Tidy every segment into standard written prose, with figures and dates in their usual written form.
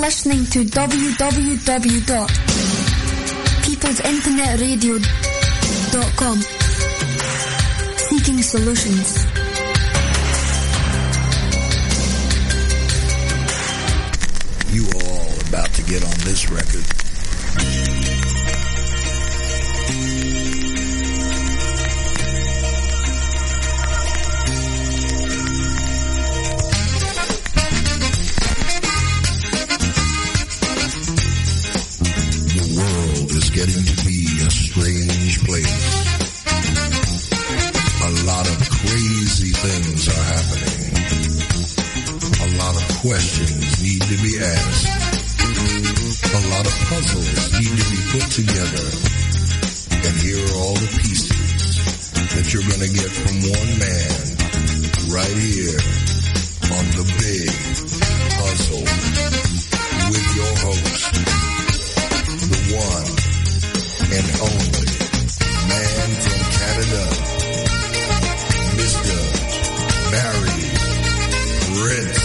listening to www.peoplesinternetradio.com. Seeking solutions. You are all about to get on this record. Getting to be a strange place. A lot of crazy things are happening. A lot of questions need to be asked. A lot of puzzles need to be put together. And here are all the pieces that you're going to get from one man right here on The Big Puzzle with your host, the one and only man from Canada, Mr. Barry Prince.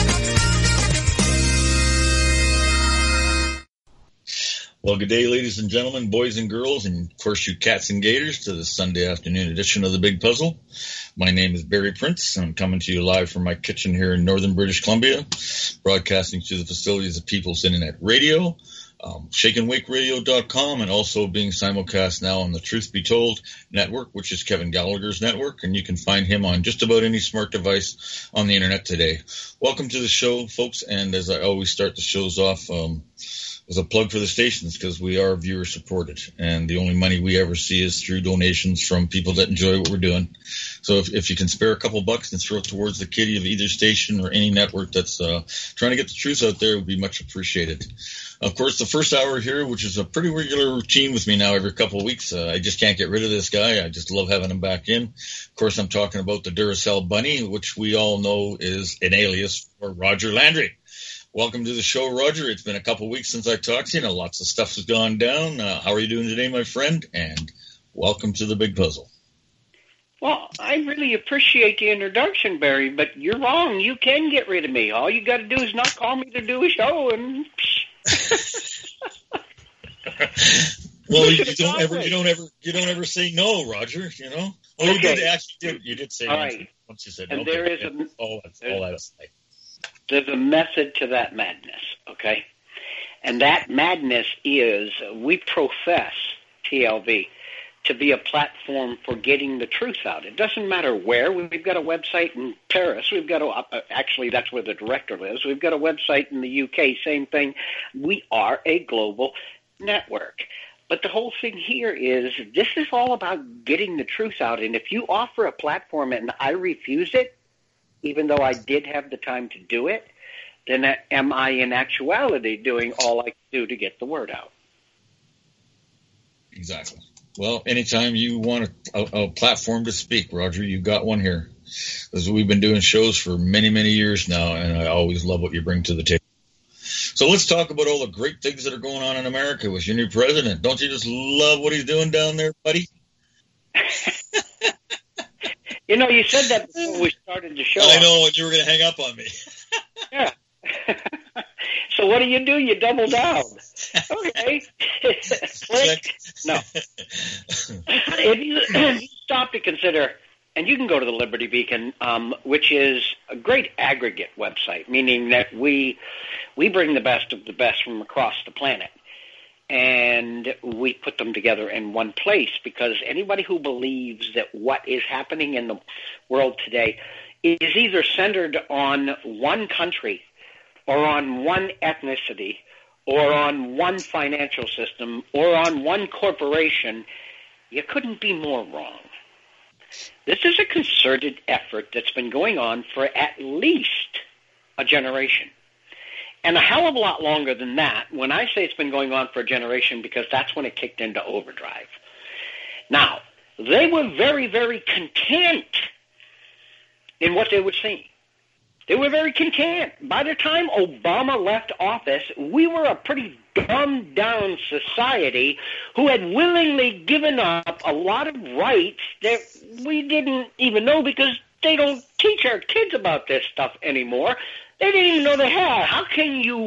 Well, good day, ladies and gentlemen, boys and girls, and of course you cats and gators, to the Sunday afternoon edition of The Big Puzzle. My name is Barry Prince, and I'm coming to you live from my kitchen here in northern British Columbia, broadcasting through the facilities of People's Internet Radio, ShakeandWakeRadio.com, and also being simulcast now on the Truth Be Told network, which is Kevin Gallagher's network, and you can find him on just about any smart device on the internet today. Welcome to the show, folks, and as I always start the shows off, as a plug for the stations, because we are viewer supported, and the only money we ever see is through donations from people that enjoy what we're doing. So if you can spare a couple bucks and throw it towards the kitty of either station or any network that's trying to get the truth out there, it would be much appreciated. Of course, the first hour here, which is a pretty regular routine with me now every couple of weeks, I just can't get rid of this guy. I just love having him back in. Of course, I'm talking about the Duracell Bunny, which we all know is an alias for Roger Landry. Welcome to the show, Roger. It's been a couple of weeks since I talked to you. Lots of stuff has gone down. How are you doing today, my friend? And welcome to the Big Puzzle. Well, I really appreciate the introduction, Barry, but you're wrong. You can get rid of me. All you got to do is not call me to do a show, and well, you don't ever say no, Roger. You know. Oh, okay. You did say all no right. Once you said and okay. There is there's a method to that madness, okay? And that madness is we profess, TLV, to be a platform for getting the truth out. It doesn't matter where. We've got a website in Paris. We've got actually, that's where the director lives. We've got a website in the UK, same thing. We are a global network. But the whole thing here is this is all about getting the truth out. And if you offer a platform and I refuse it, even though I did have the time to do it, then am I in actuality doing all I can do to get the word out? Exactly. Well, anytime you want a platform to speak, Roger, you got one here. As we've been doing shows for many, many years now, and I always love what you bring to the table. So let's talk about all the great things that are going on in America with your new president. Don't you just love what he's doing down there, buddy? You know, you said that before we started the show. I know, and you were going to hang up on me. Yeah. So what do? You double down. Okay. Click. No. If you stop to consider, and you can go to the Liberty Beacon, which is a great aggregate website, meaning that we bring the best of the best from across the planet. And we put them together in one place because anybody who believes that what is happening in the world today is either centered on one country or on one ethnicity or on one financial system or on one corporation, you couldn't be more wrong. This is a concerted effort that's been going on for at least a generation. And a hell of a lot longer than that when I say it's been going on for a generation because that's when it kicked into overdrive. Now, they were very, very content in what they were seeing. They were very content. By the time Obama left office, we were a pretty dumbed-down society who had willingly given up a lot of rights that we didn't even know because they don't teach our kids about this stuff anymore. They didn't even know they had. How can you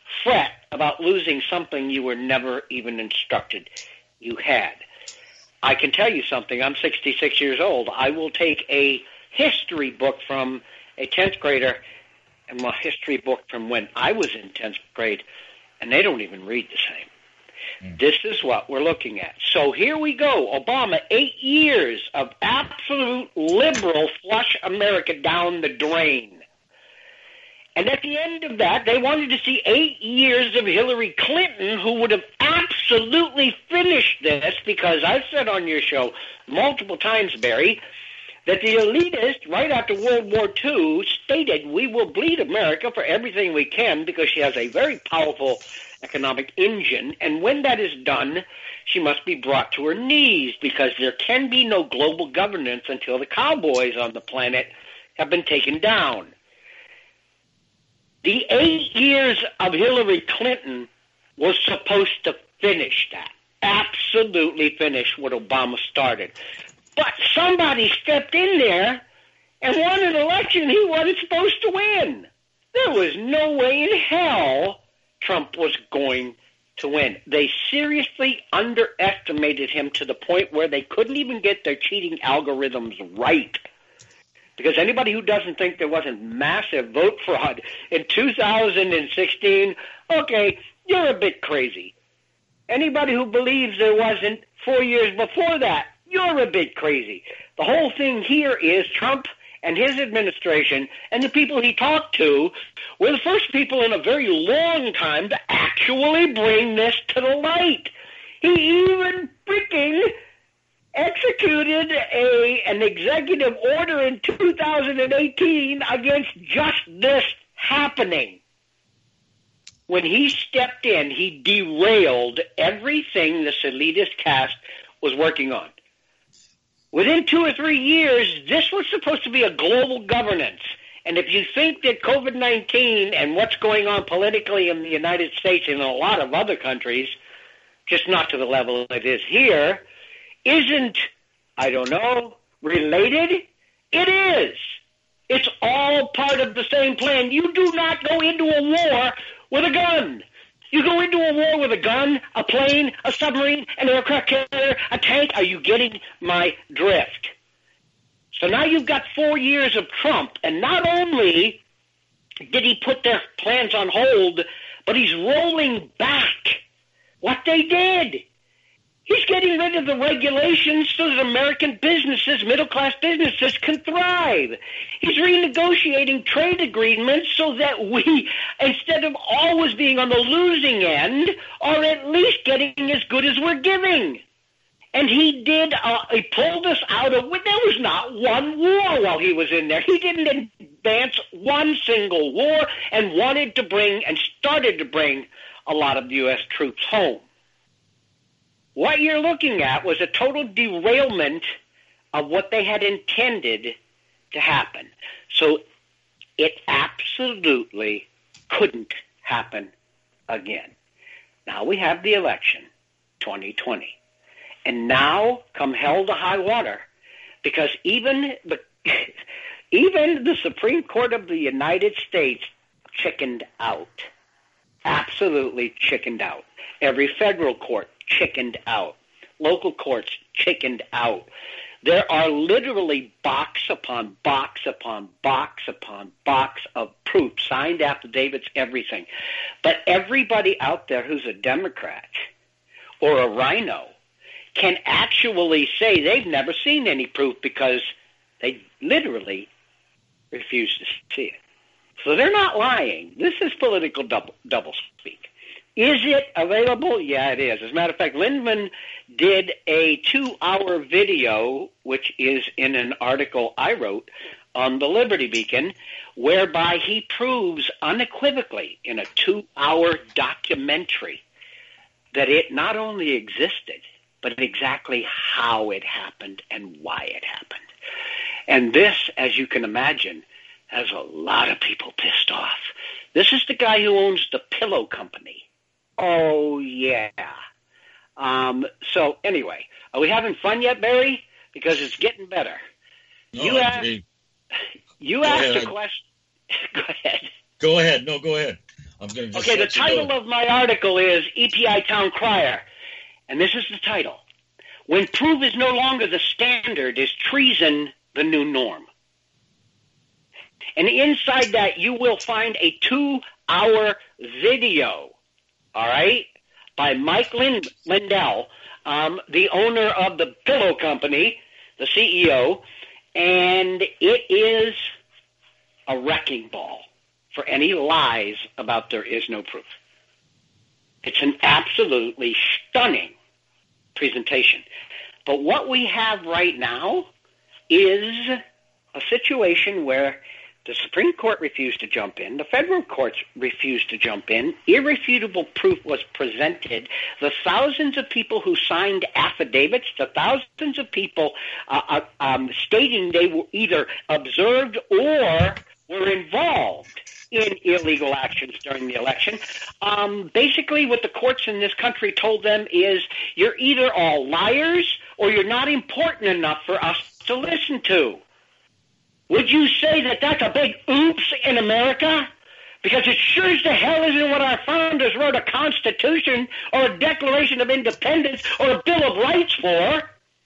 fret about losing something you were never even instructed you had. I can tell you something. I'm 66 years old. I will take a history book from a 10th grader and my history book from when I was in 10th grade, and they don't even read the same. This is what we're looking at. So here we go. Obama, 8 years of absolute liberal flush America down the drain. And at the end of that, they wanted to see 8 years of Hillary Clinton, who would have absolutely finished this, because I've said on your show multiple times, Barry, that the elitist, right after World War II, stated, we will bleed America for everything we can because she has a very powerful economic engine, and when that is done, she must be brought to her knees because there can be no global governance until the cowboys on the planet have been taken down. The 8 years of Hillary Clinton was supposed to finish that, absolutely finish what Obama started. But somebody stepped in there and won an election he wasn't supposed to win. There was no way in hell Trump was going to win. They seriously underestimated him to the point where they couldn't even get their cheating algorithms right. Because anybody who doesn't think there wasn't massive vote fraud in 2016, okay, you're a bit crazy. Anybody who believes there wasn't 4 years before that, you're a bit crazy. The whole thing here is Trump and his administration and the people he talked to were the first people in a very long time to actually bring this to the light. He even freaking executed an executive order in 2018 against just this happening. When he stepped in, he derailed everything this elitist caste was working on. Within 2 or 3 years, this was supposed to be a global governance. And if you think that COVID-19 and what's going on politically in the United States and in a lot of other countries, just not to the level it is here, isn't, I don't know, related, it is. It's all part of the same plan. You do not go into a war with a gun. You go into a war with a gun, a plane, a submarine, an aircraft carrier, a tank. Are you getting my drift? So now you've got 4 years of Trump, and not only did he put their plans on hold, but he's rolling back what they did. He's getting rid of the regulations so that American businesses, middle-class businesses, can thrive. He's renegotiating trade agreements so that we, instead of always being on the losing end, are at least getting as good as we're giving. And he did, he pulled us out of, there was not one war while he was in there. He didn't advance one single war and wanted to bring and started to bring a lot of U.S. troops home. What you're looking at was a total derailment of what they had intended to happen. So it absolutely couldn't happen again. Now we have the election, 2020. And now, come hell to high water, because even the Supreme Court of the United States chickened out. Absolutely chickened out. Every federal court chickened out. Local courts chickened out. There are literally box upon box upon box upon box of proof, signed affidavits, everything. But everybody out there who's a Democrat or a rhino can actually say they've never seen any proof because they literally refuse to see it. So they're not lying. This is political doublespeak. Is it available? Yeah, it is. As a matter of fact, Lindman did a 2-hour video, which is in an article I wrote on the Liberty Beacon, whereby he proves unequivocally in a 2-hour documentary that it not only existed, but exactly how it happened and why it happened. And this, as you can imagine, has a lot of people pissed off. This is the guy who owns the pillow company. Oh, yeah. So, anyway, are we having fun yet, Barry? Because it's getting better. No, you asked a question. Go ahead. Go ahead. No, go ahead. I'm going to just Okay, the title of my article is EPI Town Crier, and this is the title. When proof is no longer the standard, is treason the new norm? And inside that, you will find a 2-hour video, all right, by Mike Lindell, the owner of the Pillow Company, the CEO, and it is a wrecking ball for any lies about there is no proof. It's an absolutely stunning presentation. But what we have right now is a situation where the Supreme Court refused to jump in. The federal courts refused to jump in. Irrefutable proof was presented. The thousands of people who signed affidavits, the thousands of people stating they were either observed or were involved in illegal actions during the election. Basically, what the courts in this country told them is you're either all liars or you're not important enough for us to listen to. Would you say that that's a big oops in America? Because it sure as the hell isn't what our founders wrote a Constitution or a Declaration of Independence or a Bill of Rights for.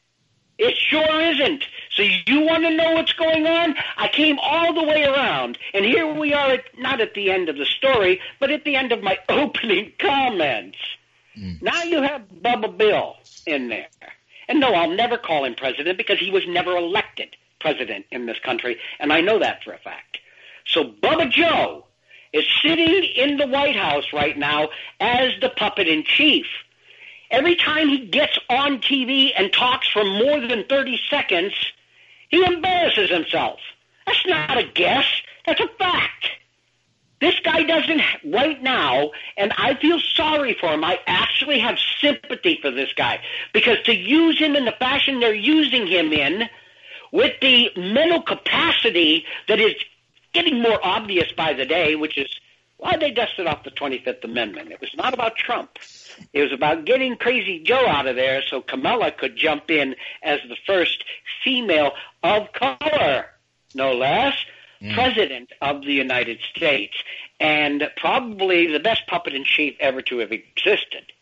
It sure isn't. So you want to know what's going on? I came all the way around, and here we are, not at the end of the story, but at the end of my opening comments. Now you have Bubba Bill in there. And no, I'll never call him president because he was never elected president in this country, and I know that for a fact. So Bubba Joe is sitting in the White House right now as the puppet in chief. Every time he gets on TV and talks for more than 30 seconds, he embarrasses himself. That's not a guess. That's a fact. This guy doesn't right now, and I feel sorry for him. I actually have sympathy for this guy because to use him in the fashion they're using him in, with the mental capacity that is getting more obvious by the day, which is why they dusted off the 25th Amendment. It was not about Trump. It was about getting Crazy Joe out of there so Kamala could jump in as the first female of color, no less, president of the United States, and probably the best puppet-in-chief ever to have existed.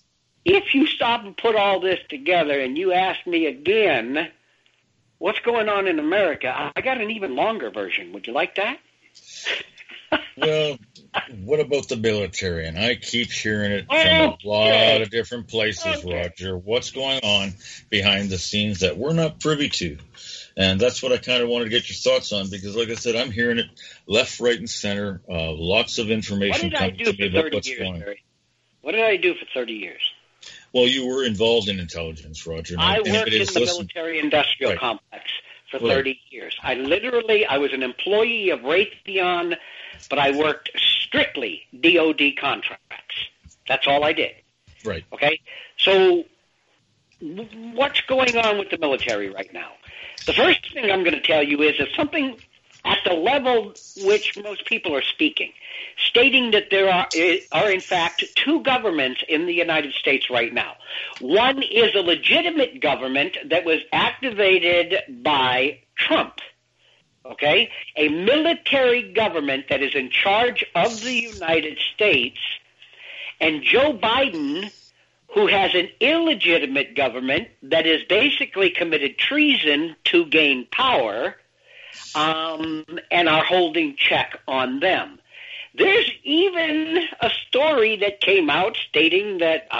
If you stop and put all this together and you ask me again, what's going on in America? I got an even longer version. Would you like that? Well, what about the military? And I keep hearing it from a lot of different places, Roger. What's going on behind the scenes that we're not privy to? And that's what I kind of wanted to get your thoughts on because, like I said, I'm hearing it left, right, and center. Lots of information coming to me about what's going on. What did I do for 30 years? Well, you were involved in intelligence, Roger. I worked in the military-industrial complex for 30 years. I was an employee of Raytheon, but I worked strictly DOD contracts. That's all I did. Right. Okay? So what's going on with the military right now? The first thing I'm going to tell you is something at the level which most people are speaking, stating that there are in fact two governments in the United States right now. One is a legitimate government that was activated by Trump, okay? A military government that is in charge of the United States, and Joe Biden, who has an illegitimate government that has basically committed treason to gain power, and are holding check on them. There's even a story that came out stating that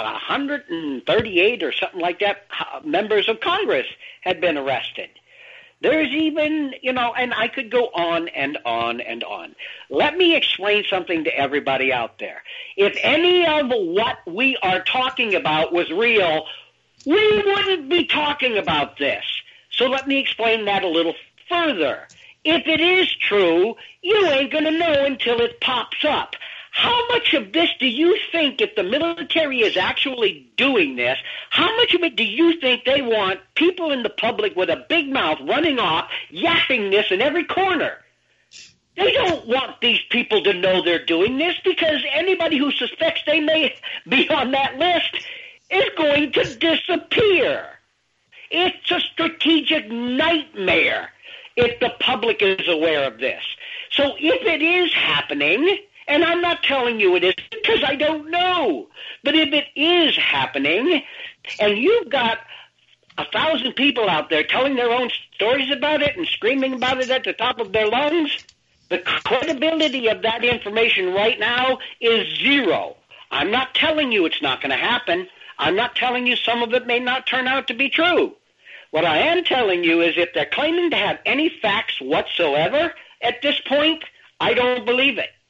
138 or something like that members of Congress had been arrested. There's even, and I could go on and on and on. Let me explain something to everybody out there. If any of what we are talking about was real, we wouldn't be talking about this. So let me explain that a little further. If it is true, you ain't going to know until it pops up. How much of this do you think, if the military is actually doing this, how much of it do you think they want people in the public with a big mouth running off, yapping this in every corner? They don't want these people to know they're doing this because anybody who suspects they may be on that list is going to disappear. It's a strategic nightmare if the public is aware of this. So if it is happening, And I'm not telling you it is because I don't know. But if it is happening, and you've got 1,000 people out there telling their own stories about it and screaming about it at the top of their lungs, the credibility of that information right now is zero. I'm not telling you it's not going to happen. I'm not telling you some of it may not turn out to be true. What I am telling you is if they're claiming to have any facts whatsoever at this point, I don't believe it.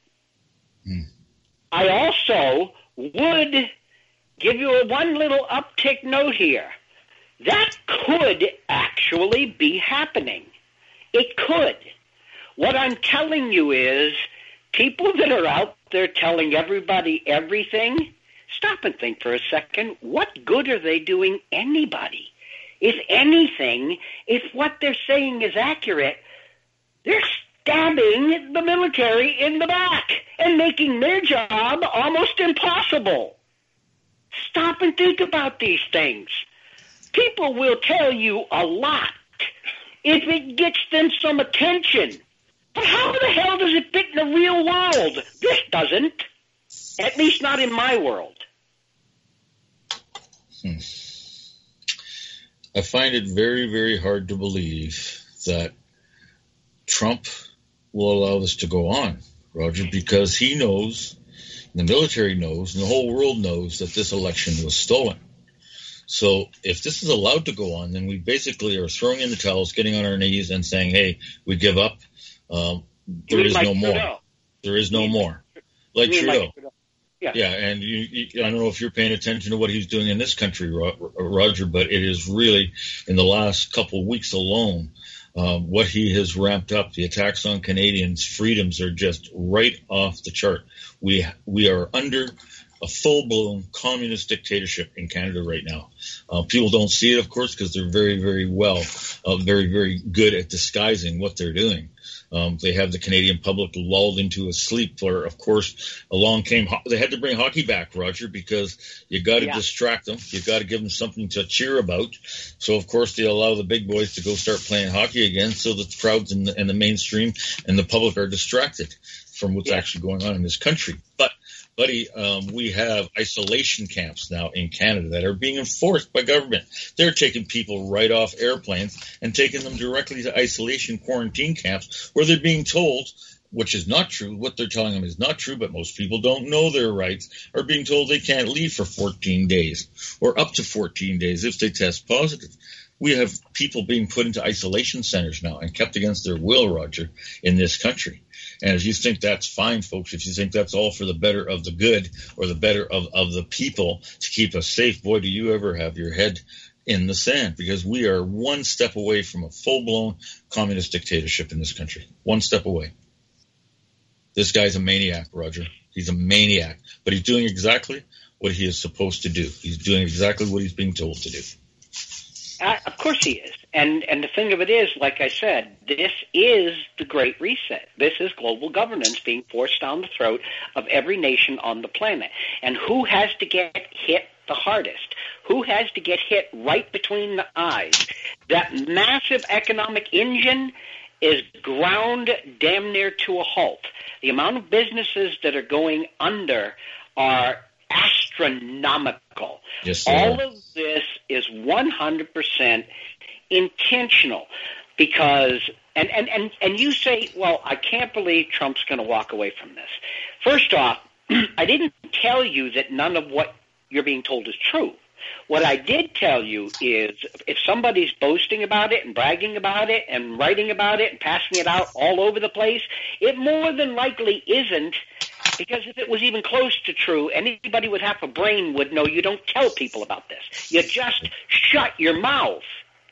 I also would give you one little uptick note here. That could actually be happening. It could. What I'm telling you is people that are out there telling everybody everything, stop and think for a second. What good are they doing anybody? If anything, if what they're saying is accurate, they're stabbing the military in the back and making their job almost impossible. Stop and think about these things. People will tell you a lot if it gets them some attention. But how the hell does it fit in the real world? This doesn't. At least not in my world. I find it very, very hard to believe that Trump will allow this to go on, Roger, because he knows, the military knows, and the whole world knows that this election was stolen. So if this is allowed to go on, then we basically are throwing in the towels, getting on our knees and saying, hey, we give up. There is no more. There is no more. Like Trudeau. Yeah, and I don't know if you're paying attention to what he's doing in this country, Roger, but it is really, in the last couple of weeks alone, what he has ramped up. The attacks on Canadians' freedoms are just right off the chart. We are under a full-blown communist dictatorship in Canada right now. People don't see it, of course, because they're very, very very, very good at disguising what they're doing. They have the Canadian public lulled into a sleep where, of course, along came they had to bring hockey back, Roger, because you got to distract them. You got to give them something to cheer about. So, of course, they allow the big boys to go start playing hockey again so that the crowds and the mainstream and the public are distracted from what's actually going on in this country. But buddy, we have isolation camps now in Canada that are being enforced by government. They're taking people right off airplanes and taking them directly to isolation quarantine camps where they're being told, which is not true, what they're telling them is not true, but most people don't know their rights, are being told they can't leave for 14 days or up to 14 days if they test positive. We have people being put into isolation centers now and kept against their will, Roger, in this country. And if you think that's fine, folks, if you think that's all for the better of the good or the better of the people to keep us safe, boy, do you ever have your head in the sand, because we are one step away from a full-blown communist dictatorship in this country. One step away. This guy's a maniac, Roger. He's a maniac. But he's doing exactly what he is supposed to do. He's doing exactly what he's being told to do. Of course he is. And the thing of it is, like I said, this is the Great Reset. This is global governance being forced down the throat of every nation on the planet. And who has to get hit the hardest? Who has to get hit right between the eyes? That massive economic engine is ground damn near to a halt. The amount of businesses that are going under are astronomical. Yes, all of this is 100% intentional, because and you say, well, I can't believe Trump's going to walk away from this. First off, I didn't tell you that none of what you're being told is true. What I did tell you is if somebody's boasting about it and bragging about it and writing about it and passing it out all over the place, it more than likely isn't. Because if it was even close to true, anybody with half a brain would know you don't tell people about this. You just shut your mouth.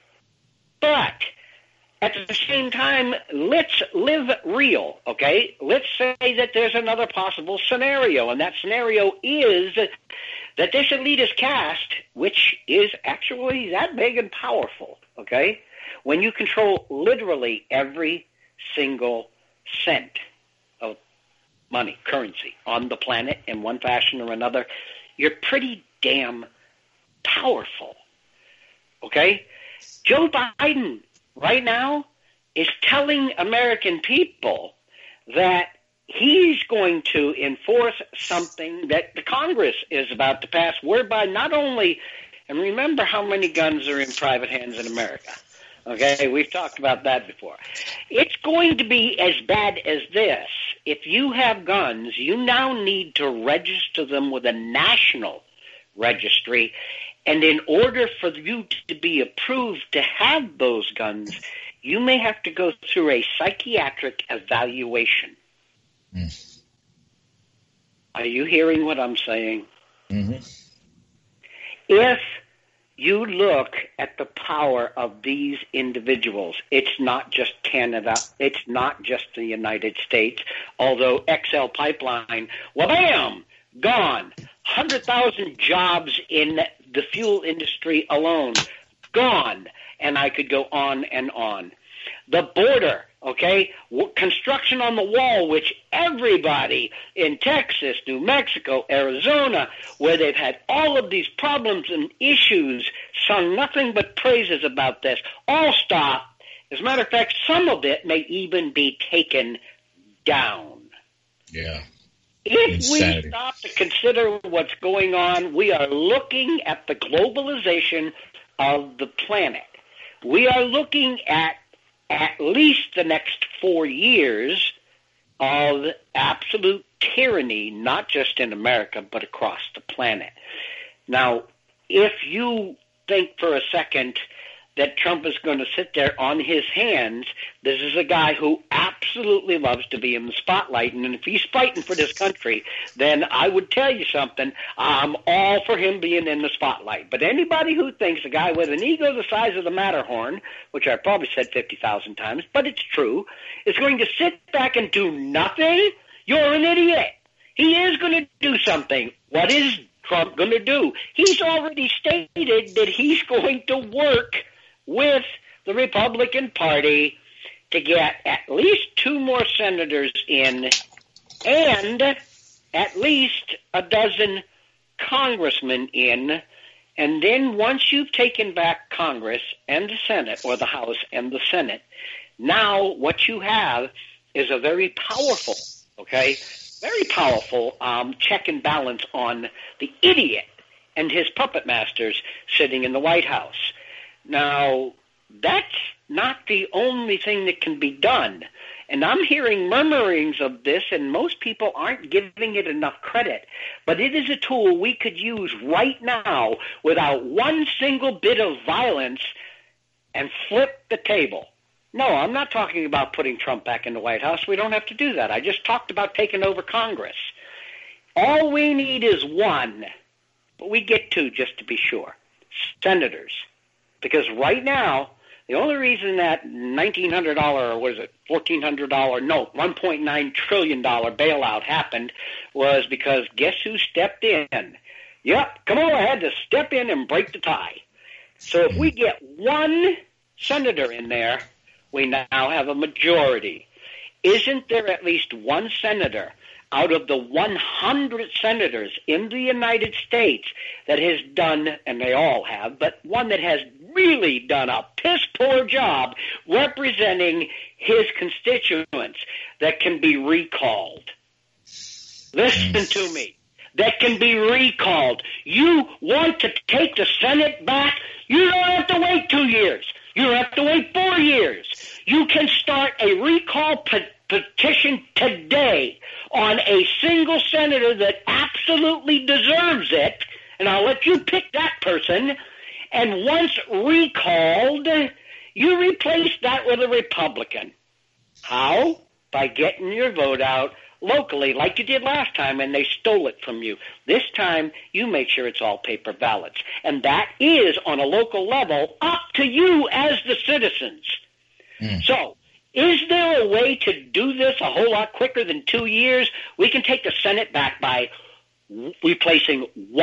But at the same time, let's live real, okay? Let's say that there's another possible scenario, and that scenario is that this elitist caste, which is actually that big and powerful, okay, when you control literally every single cent of money, currency on the planet in one fashion or another, you're pretty damn powerful, okay? Joe Biden right now is telling American people that he's going to enforce something that the Congress is about to pass, whereby not only, and remember how many guns are in private hands in America. Okay, we've talked about that before. It's going to be as bad as this. If you have guns, you now need to register them with a national registry, and in order for you to be approved to have those guns, you may have to go through a psychiatric evaluation. Mm. Are you hearing what I'm saying? Mm-hmm. If you look at the power of these individuals, it's not just Canada, it's not just the United States, although XL Pipeline, wham, gone. 100,000 jobs in the fuel industry alone, gone. And I could go on and on. The border, okay, construction on the wall, which everybody in Texas, New Mexico, Arizona, where they've had all of these problems and issues, sung nothing but praises about this, all stopped. As a matter of fact, some of it may even be taken down. Yeah. If Insanity. we stop to consider what's going on, we are looking at the globalization of the planet. We are looking at least the next 4 years of absolute tyranny, not just in America, but across the planet. Now, if you think for a second that Trump is going to sit there on his hands, this is a guy who absolutely loves to be in the spotlight, and if he's fighting for this country, then I would tell you something, I'm all for him being in the spotlight. But anybody who thinks a guy with an ego the size of the Matterhorn, which I've probably said 50,000 times, but it's true, is going to sit back and do nothing, you're an idiot. He is going to do something. What is Trump going to do? He's already stated that he's going to work with the Republican Party to get at least 2 more senators in and at least a dozen congressmen in. And then once you've taken back Congress and the Senate, or the House and the Senate, now what you have is a very powerful, very powerful check and balance on the idiot and his puppet masters sitting in the White House. Now, that's not the only thing that can be done. And I'm hearing murmurings of this, and most people aren't giving it enough credit. But it is a tool we could use right now without one single bit of violence and flip the table. No, I'm not talking about putting Trump back in the White House. We don't have to do that. I just talked about taking over Congress. All we need is one, but we get 2 just to be sure, senators. Because right now, the only reason that $1,900 or what is it, $1,400 note, $1.9 trillion bailout happened was because guess who stepped in? Yep, Kamala had to step in and break the tie. So if we get one senator in there, we now have a majority. Isn't there at least one senator out of the 100 senators in the United States that has done, and they all have, but one that has really done a piss-poor job representing his constituents that can be recalled? Listen to me. That can be recalled. You want to take the Senate back? You don't have to wait 2 years. You don't have to wait 4 years. You can start a recall petition today on a single senator that absolutely deserves it, and I'll let you pick that person, and once recalled, you replace that with a Republican. How? By getting your vote out locally like you did last time, and they stole it from you. This time, you make sure it's all paper ballots, and that is, on a local level, up to you as the citizens. So, is there a way to do this a whole lot quicker than 2 years? We can take the Senate back by replacing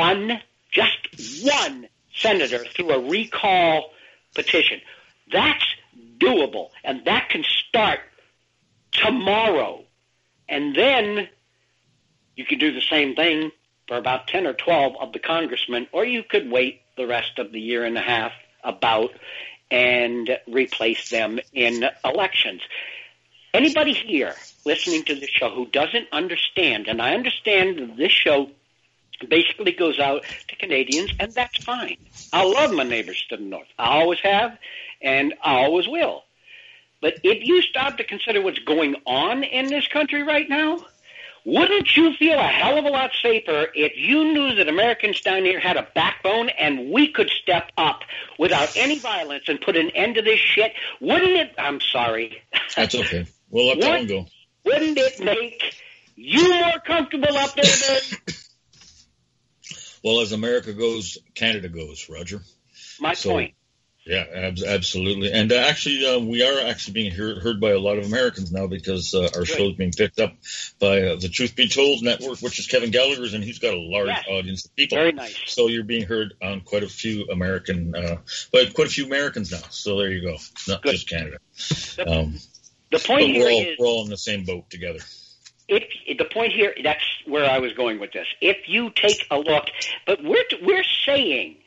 just one senator through a recall petition. That's doable, and that can start tomorrow. And then you can do the same thing for about 10 or 12 of the congressmen, or you could wait the rest of the year and a half and replace them in elections. Anybody here listening to this show who doesn't understand, and I understand that this show basically goes out to Canadians, and that's fine. I love my neighbors to the north. I always have, and I always will. But if you stop to consider what's going on in this country right now, wouldn't you feel a hell of a lot safer if you knew that Americans down here had a backbone and we could step up without any violence and put an end to this shit? Wouldn't it? I'm sorry. That's okay. We'll let that one go. Wouldn't it make you more comfortable up there, Ben? Well, as America goes, Canada goes, Roger. My point. Yeah, absolutely. And actually, we are actually being heard by a lot of Americans now because our show is being picked up by the Truth Be Told network, which is Kevin Gallagher's, and he's got a large audience of people. Very nice. So you're being heard on quite a few Americans now. So there you go. Not just Canada. The point here is we're all in the same boat together. The point here, that's where I was going with this. If you take a look, but we're saying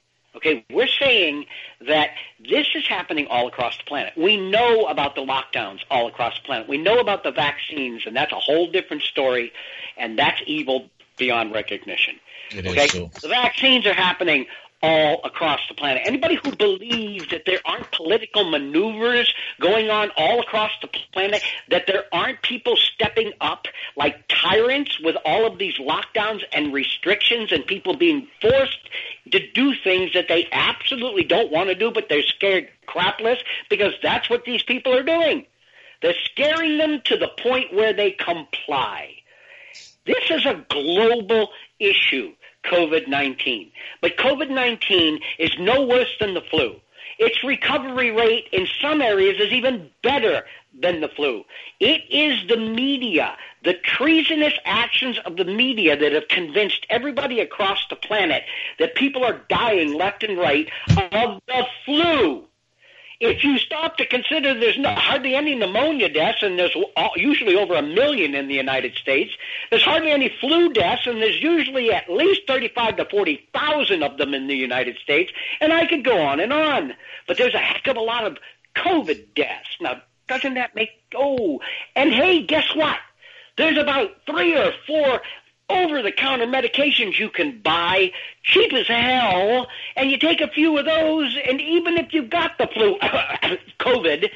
that this is happening all across the planet. We know about the lockdowns all across the planet. We know about the vaccines, and that's a whole different story, and that's evil beyond recognition. It is so. The vaccines are happening all across the planet. Anybody who believes that there aren't political maneuvers going on all across the planet, that there aren't people stepping up like tyrants with all of these lockdowns and restrictions and people being forced to do things that they absolutely don't want to do, but they're scared crapless because that's what these people are doing. They're scaring them to the point where they comply. This is a global issue, COVID-19. But COVID-19 is no worse than the flu. Its recovery rate in some areas is even better than the flu. It is the media, the treasonous actions of the media that have convinced everybody across the planet that people are dying left and right of the flu. If you stop to consider there's hardly any pneumonia deaths, and there's usually over 1 million in the United States, there's hardly any flu deaths, and there's usually at least 35 to 40,000 of them in the United States, and I could go on and on. But there's a heck of a lot of COVID deaths. Now, doesn't that make, and hey, guess what? There's about 3 or 4 over-the-counter medications you can buy, cheap as hell, and you take a few of those, and even if you've got the flu, COVID,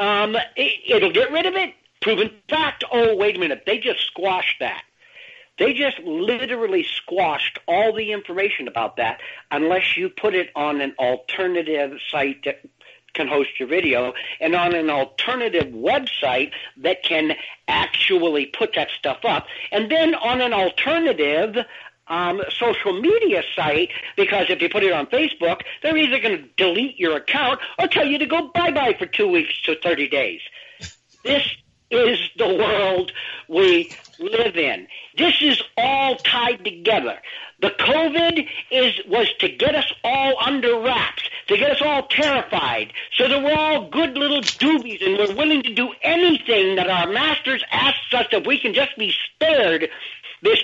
it'll get rid of it. Proven fact. Oh, wait a minute. They just squashed that. They just literally squashed all the information about that unless you put it on an alternative site that can host your video, and on an alternative website that can actually put that stuff up, and then on an alternative social media site, because if you put it on Facebook, they're either going to delete your account or tell you to go bye-bye for 2 weeks to 30 days. This is the world we live in. This is all tied together. The COVID was to get us all under wraps, to get us all terrified, so that we're all good little doobies and we're willing to do anything that our masters ask us if we can just be spared this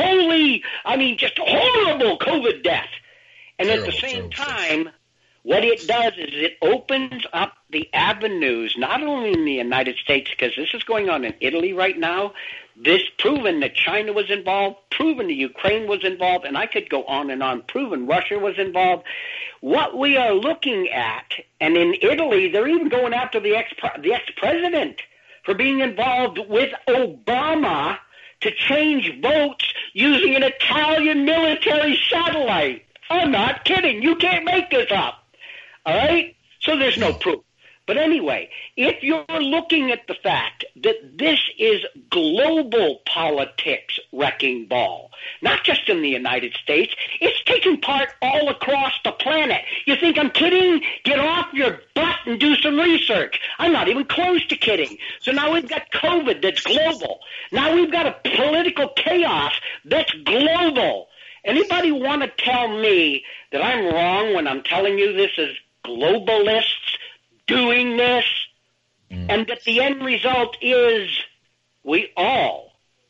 just horrible COVID death. And at the same time, what it does is it opens up the avenues, not only in the United States, because this is going on in Italy right now, this proven that China was involved, proven that Ukraine was involved, and I could go on and on, proven Russia was involved. What we are looking at, and in Italy, they're even going after the ex-president for being involved with Obama to change votes using an Italian military satellite. I'm not kidding. You can't make this up. All right? So there's no proof. But anyway, if you're looking at the fact that this is global politics wrecking ball, not just in the United States, it's taking part all across the planet. You think I'm kidding? Get off your butt and do some research. I'm not even close to kidding. So now we've got COVID that's global. Now we've got a political chaos that's global. Anybody want to tell me that I'm wrong when I'm telling you this is globalists doing this, and that the end result is we all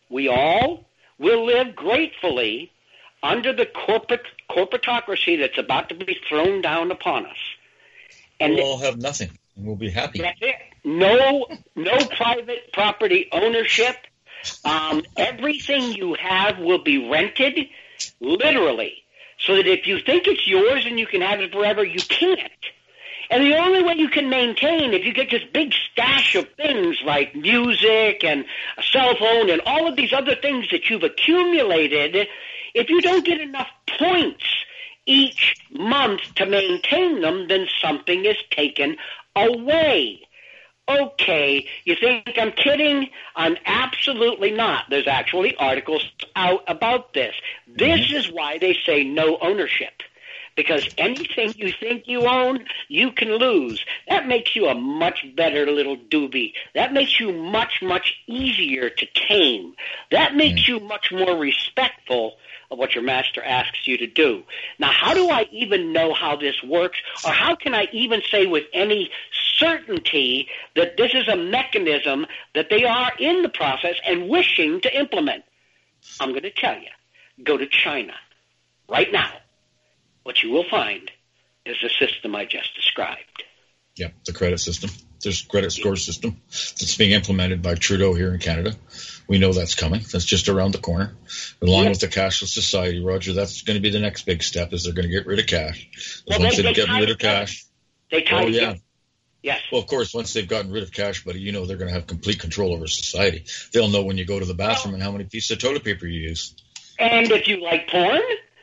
will live gratefully under the corporatocracy that's about to be thrown down upon us. And we'll all have nothing. And we'll be happy. That's it. No private property ownership. Everything you have will be rented, literally, so that if you think it's yours and you can have it forever, you can't. And the only way you can maintain, if you get this big stash of things like music and a cell phone and all of these other things that you've accumulated, if you don't get enough points each month to maintain them, then something is taken away. Okay, you think I'm kidding? I'm absolutely not. There's actually articles out about this. This is why they say no ownership. Because anything you think you own, you can lose. That makes you a much better little doobie. That makes you much, much easier to tame. That makes you much more respectful of what your master asks you to do. Now, how do I even know how this works, or how can I even say with any certainty that this is a mechanism that they are in the process and wishing to implement? I'm going to tell you. Go to China right now. What you will find is the system I just described. Yep, the credit system. There's a credit score system that's being implemented by Trudeau here in Canada. We know that's coming. That's just around the corner. Along with the cashless society, Roger, that's going to be the next big step, is they're going to get rid of cash. Once they've gotten rid of cash. They tie it in. Yes. Well, of course, once they've gotten rid of cash, buddy, you know they're going to have complete control over society. They'll know when you go to the bathroom and how many pieces of toilet paper you use. And if you like porn,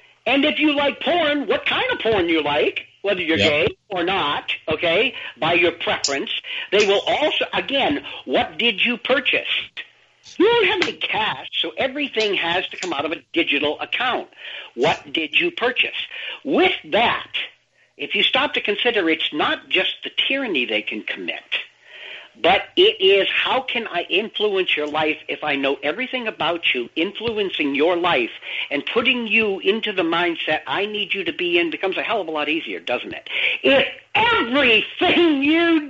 what kind of porn you like, whether you're gay or not, okay, by your preference. They will also, again, what did you purchase? You don't have any cash, so everything has to come out of a digital account. What did you purchase? With that, if you stop to consider, it's not just the tyranny they can commit, but it is how can I influence your life if I know everything about you, influencing your life and putting you into the mindset I need you to be in becomes a hell of a lot easier, doesn't it? If everything you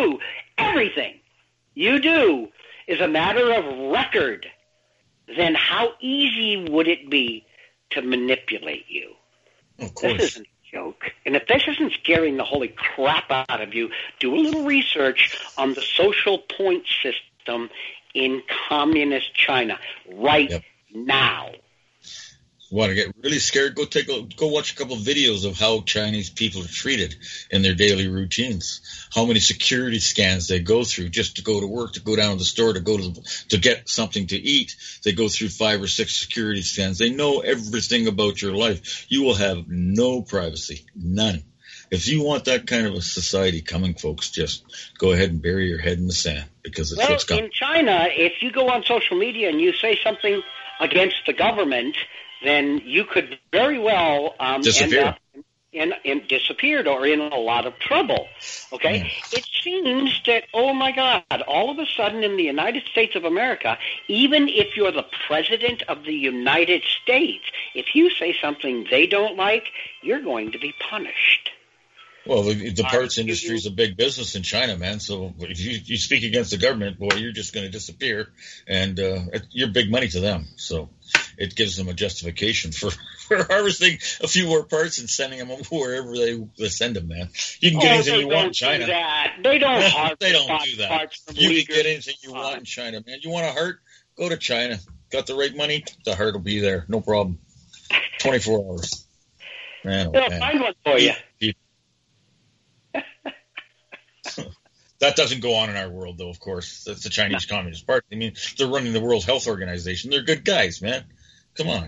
do is a matter of record, then how easy would it be to manipulate you? Of course. This isn't a joke. And if this isn't scaring the holy crap out of you, do a little research on the social point system in communist China right now. Want to get really scared? Go watch a couple of videos of how Chinese people are treated in their daily routines. How many security scans they go through just to go to work, to go down to the store, to get something to eat. They go through 5 or 6 security scans. They know everything about your life. You will have no privacy, none. If you want that kind of a society coming, folks, just go ahead and bury your head in the sand, because it's what's coming. In China, if you go on social media and you say something against the government, then you could very well disappear. End up in disappeared or in a lot of trouble. Okay? Yeah. It seems that, oh my God, all of a sudden in the United States of America, even if you're the president of the United States, if you say something they don't like, you're going to be punished. Well, the parts industry is a big business in China, man. So if you speak against the government, boy, you're just going to disappear, and you're big money to them. So it gives them a justification for harvesting a few more parts and sending them wherever they send them, man. You can get anything you want in China. They don't harvest They don't do that. Parts from you Uyghurs. can get anything you want in China, man. You want a heart? Go to China. Got the right money? The heart will be there. No problem. 24 hours. Man, They'll find one for you. That doesn't go on in our world, though, of course. That's the Chinese Communist Party. I mean, they're running the World Health Organization. They're good guys, man. Come on.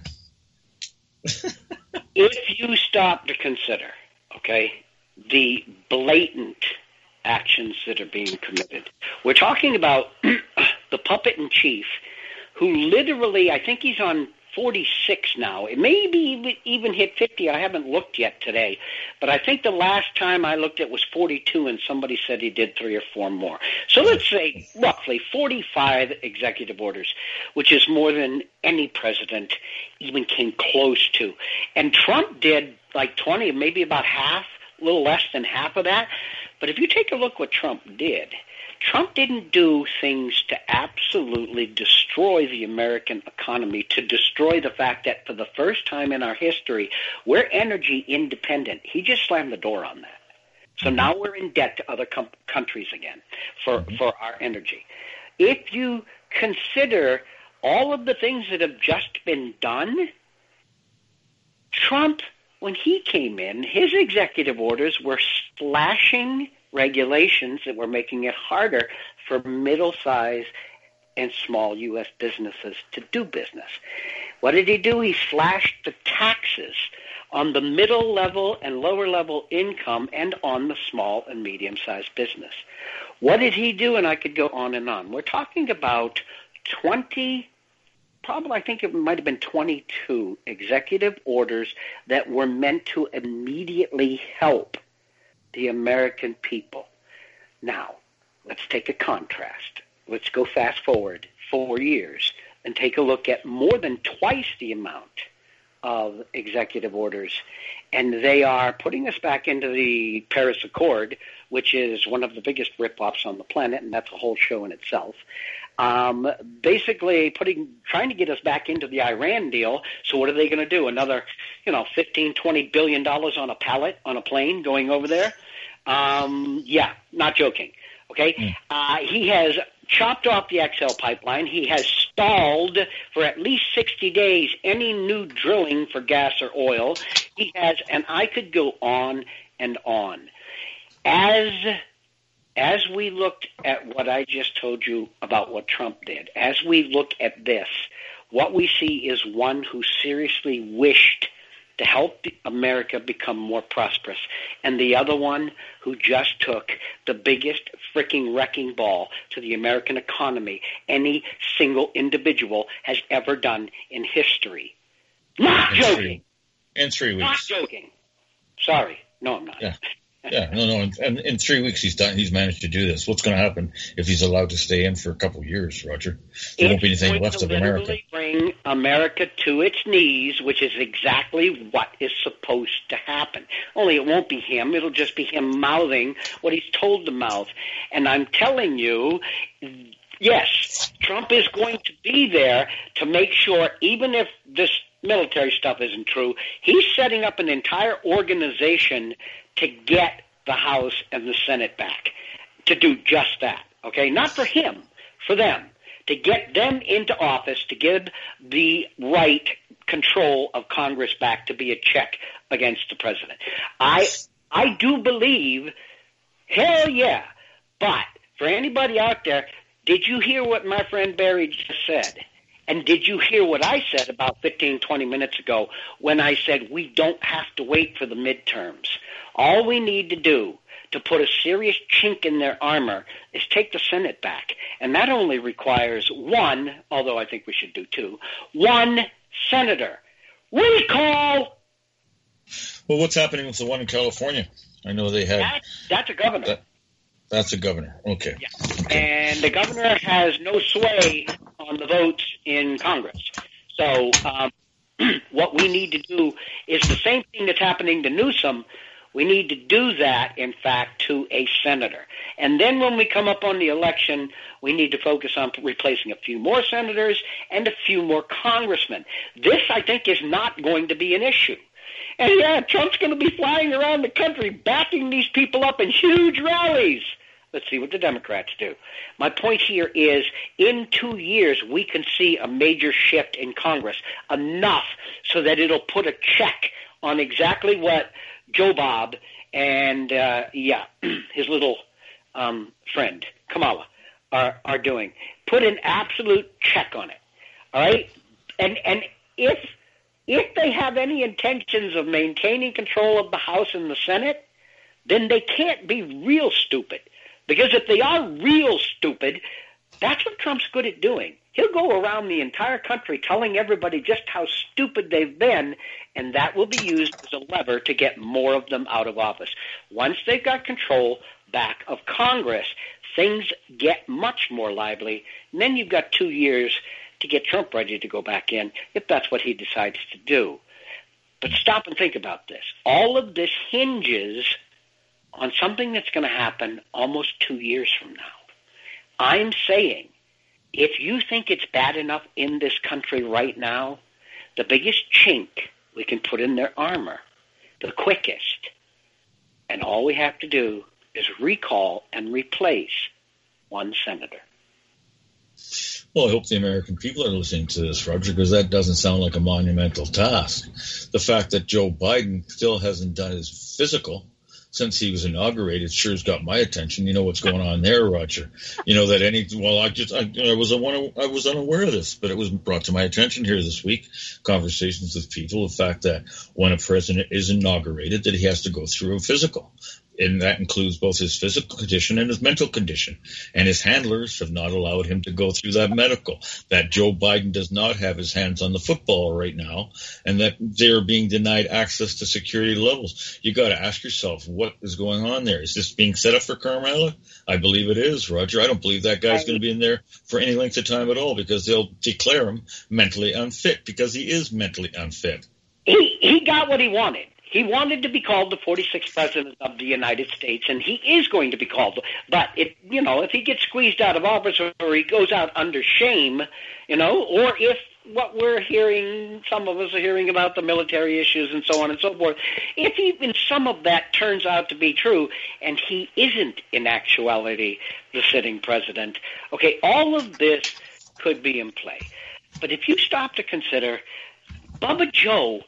If you stop to consider, okay, the blatant actions that are being committed, we're talking about the puppet in chief who literally, I think he's on 46 now. It may be even hit 50. I haven't looked yet today. But I think the last time I looked it was 42, and somebody said he did 3 or 4 more. So let's say roughly 45 executive orders, which is more than any president even came close to. And Trump did like 20, maybe about half, a little less than half of that. But if you take a look what Trump did, Trump didn't do things to absolutely destroy the American economy, to destroy the fact that for the first time in our history, we're energy independent. He just slammed the door on that. So now we're in debt to other countries again for our energy. If you consider all of the things that have just been done, Trump, when he came in, his executive orders were slashing regulations that were making it harder for middle-sized and small U.S. businesses to do business. What did he do? He slashed the taxes on the middle level and lower level income and on the small and medium-sized business. What did he do? And I could go on and on. We're talking about 20, probably I think it might have been 22 executive orders that were meant to immediately help the American people. Now, let's take a contrast. Let's go fast forward 4 years and take a look at more than twice the amount of executive orders, and they are putting us back into the Paris Accord, which is one of the biggest rip-offs on the planet, and that's a whole show in itself. Basically trying to get us back into the Iran deal. So what are they going to do? Another, $15-20 billion on a pallet on a plane going over there? Yeah, not joking. Okay, he has chopped off the XL pipeline. He has stalled for at least 60 days any new drilling for gas or oil. He has, and I could go on and on. As we looked at what I just told you about what Trump did, as we look at this, what we see is one who seriously wished to help America become more prosperous, and the other one who just took the biggest freaking wrecking ball to the American economy any single individual has ever done in history. Not joking. In 3 weeks. Not joking. Sorry. No, I'm not. Yeah. Yeah, no. And in 3 weeks, he's managed to do this. What's going to happen if he's allowed to stay in for a couple of years, Roger? There won't be anything left of America. It's going to bring America to its knees, which is exactly what is supposed to happen. Only it won't be him. It'll just be him mouthing what he's told to mouth. And I'm telling you, yes, Trump is going to be there to make sure, even if this military stuff isn't true, he's setting up an entire organization to get the House and the Senate back, to do just that, okay? Not for him, for them, to get them into office, to give the right control of Congress back to be a check against the president. I do believe, hell yeah, but for anybody out there, did you hear what my friend Barry just said? And did you hear what I said about 15, 20 minutes ago when I said we don't have to wait for the midterms? All we need to do to put a serious chink in their armor is take the Senate back. And that only requires one, although I think we should do two, one senator. Recall! Well, what's happening with the one in California? I know they had... That's a governor. That's a governor. Okay. Yeah. Okay. And the governor has no sway on the votes in Congress. So what we need to do is the same thing that's happening to Newsom. We need to do that, in fact, to a senator. And then when we come up on the election, we need to focus on replacing a few more senators and a few more congressmen. This, I think, is not going to be an issue. And, yeah, Trump's going to be flying around the country backing these people up in huge rallies. Let's see what the Democrats do. My point here is in 2 years, we can see a major shift in Congress, enough so that it'll put a check on exactly what Joe Bob and, his little friend, Kamala, are doing. Put an absolute check on it, all right? And if they have any intentions of maintaining control of the House and the Senate, then they can't be real stupid. Because if they are real stupid, that's what Trump's good at doing. He'll go around the entire country telling everybody just how stupid they've been, and that will be used as a lever to get more of them out of office. Once they've got control back of Congress, things get much more lively, and then you've got 2 years to get Trump ready to go back in, if that's what he decides to do. But stop and think about this. All of this hinges on something that's going to happen almost 2 years from now. I'm saying, if you think it's bad enough in this country right now, the biggest chink we can put in their armor, the quickest, And all we have to do is recall and replace one senator. Well, I hope the American people are listening to this, Roger, because that doesn't sound like a monumental task. The fact that Joe Biden still hasn't done his physical since he was inaugurated sure has got my attention. You know what's going on there, Roger. You know that I was unaware of this, but it was brought to my attention here this week. Conversations with people, the fact that when a president is inaugurated, that he has to go through a physical. And that includes both his physical condition and his mental condition. And his handlers have not allowed him to go through that medical. That Joe Biden does not have his hands on the football right now, and that they're being denied access to security levels. You got to ask yourself, what is going on there? Is this being set up for Carmella? I believe it is, Roger. I don't believe that guy's going to be in there for any length of time at all, because they'll declare him mentally unfit, because he is mentally unfit. He got what he wanted. He wanted to be called the 46th president of the United States, and he is going to be called. But, if he gets squeezed out of office or he goes out under shame, or if what we're hearing, some of us are hearing about the military issues and so on and so forth, if even some of that turns out to be true, and he isn't in actuality the sitting president, okay, all of this could be in play. But if you stop to consider, Bubba Joe,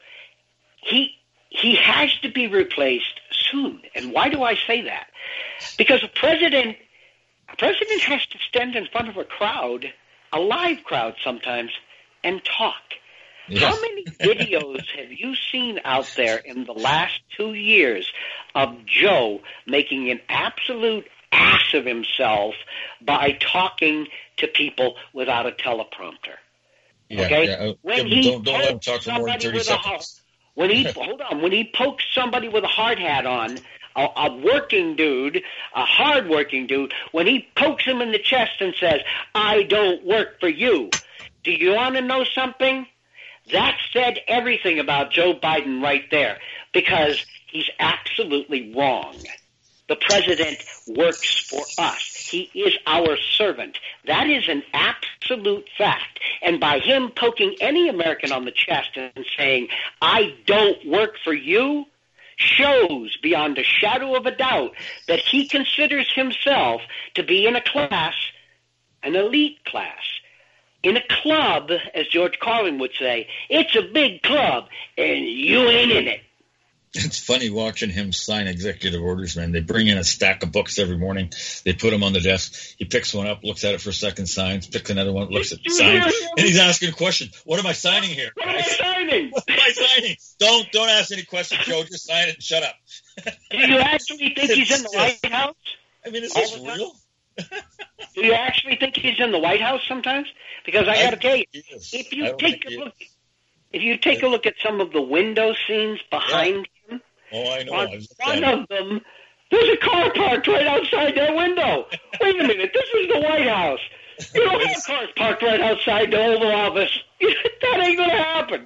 he has to be replaced soon. And why do I say that? Because a president has to stand in front of a crowd, a live crowd sometimes, and talk. Yes. How many videos have you seen out there in the last 2 years of Joe making an absolute ass of himself by talking to people without a teleprompter? Yeah, okay? Yeah. When don't let him talk for more than 30 seconds. When he pokes somebody with a hard hat on, a working dude, a hard-working dude, when he pokes him in the chest and says, "I don't work for you," do you want to know something? That said everything about Joe Biden right there, because he's absolutely wrong. The president works for us. He is our servant. That is an absolute fact. And by him poking any American on the chest and saying, "I don't work for you," shows beyond a shadow of a doubt that he considers himself to be in a class, an elite class. In a club, as George Carlin would say, it's a big club, and you ain't in it. It's funny watching him sign executive orders, man. They bring in a stack of books every morning. They put them on the desk. He picks one up, looks at it for a second, signs, picks another one, looks at the signs, and he's asking a question. What am I signing here? What am I signing? What am I signing? Don't ask any questions, Joe. Just sign it and shut up. Do you actually think he's in the White House? I mean, is this real? Do you actually think he's in the White House sometimes? Because I got to tell you, if you take a look at some of the window scenes behind him, I know. On one of them, there's a car parked right outside that window. Wait a minute, this is the White House. You don't have cars parked right outside the Oval Office. That ain't going to happen.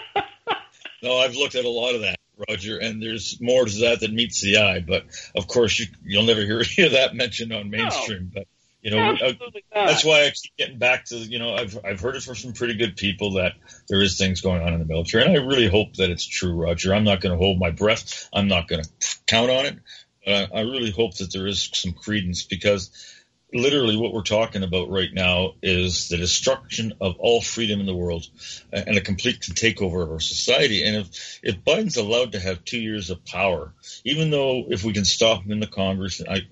No, I've looked at a lot of that, Roger, and there's more to that than meets the eye. But, of course, you'll never hear any of that mentioned on mainstream. No. But, that's why I keep getting back to, I've heard it from some pretty good people that there is things going on in the military. And I really hope that it's true, Roger. I'm not going to hold my breath. I'm not going to count on it. But I really hope that there is some credence, because literally what we're talking about right now is the destruction of all freedom in the world and a complete takeover of our society. And if Biden's allowed to have 2 years of power, even though if we can stop him in the Congress, I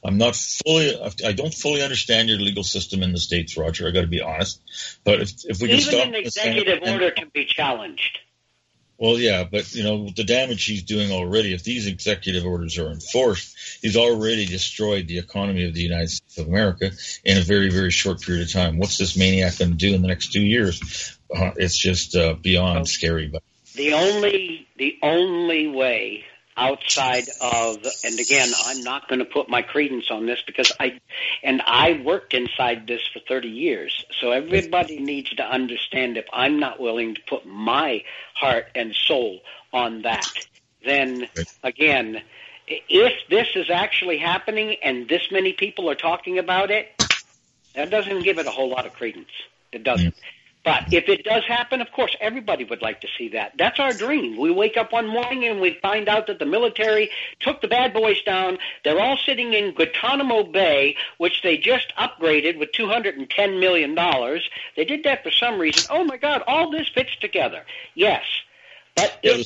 don't fully understand your legal system in the States, Roger. I got to be honest. But if we can stop even an executive order can be challenged. Well, yeah, but, the damage he's doing already, if these executive orders are enforced, he's already destroyed the economy of the United States of America in a very, very short period of time. What's this maniac going to do in the next 2 years? It's just beyond scary. But the only way outside of, and again, I'm not going to put my credence on this because I worked inside this for 30 years. So everybody needs to understand, if I'm not willing to put my heart and soul on that, then again, if this is actually happening and this many people are talking about it, that doesn't give it a whole lot of credence. It doesn't. But if it does happen, of course, everybody would like to see that. That's our dream. We wake up one morning and we find out that the military took the bad boys down. They're all sitting in Guantanamo Bay, which they just upgraded with $210 million. They did that for some reason. Oh, my God, all this fits together. Yes. But if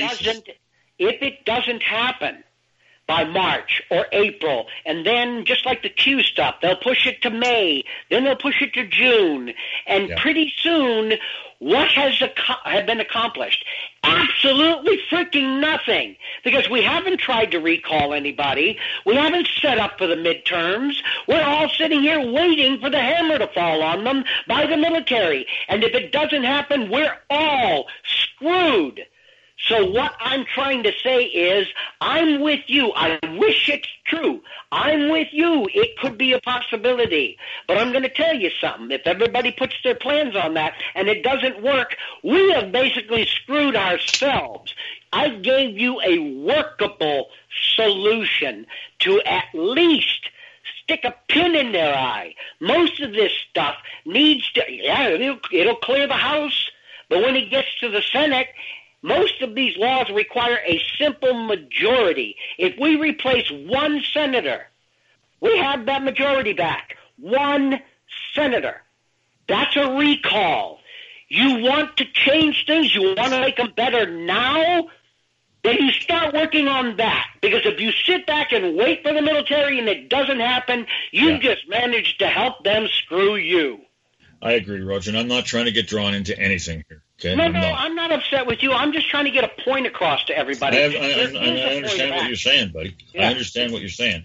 it doesn't happen by March or April, and then just like the Q stuff, they'll push it to May, then they'll push it to June, and pretty soon, what has been accomplished? Absolutely freaking nothing, because we haven't tried to recall anybody, we haven't set up for the midterms, we're all sitting here waiting for the hammer to fall on them by the military, and if it doesn't happen, we're all screwed. So what I'm trying to say is, I'm with you. I wish it's true. I'm with you. It could be a possibility. But I'm going to tell you something. If everybody puts their plans on that and it doesn't work, we have basically screwed ourselves. I gave you a workable solution to at least stick a pin in their eye. Most of this stuff needs to, it'll clear the House, but when it gets to the Senate, most of these laws require a simple majority. If we replace one senator, we have that majority back. One senator. That's a recall. You want to change things? You want to make them better now? Then you start working on that. Because if you sit back and wait for the military and it doesn't happen, you just managed to help them screw you. I agree, Roger, and I'm not trying to get drawn into anything here. Okay? I'm not upset with you. I'm just trying to get a point across to everybody. I understand what you're saying, buddy. Yeah. I understand what you're saying.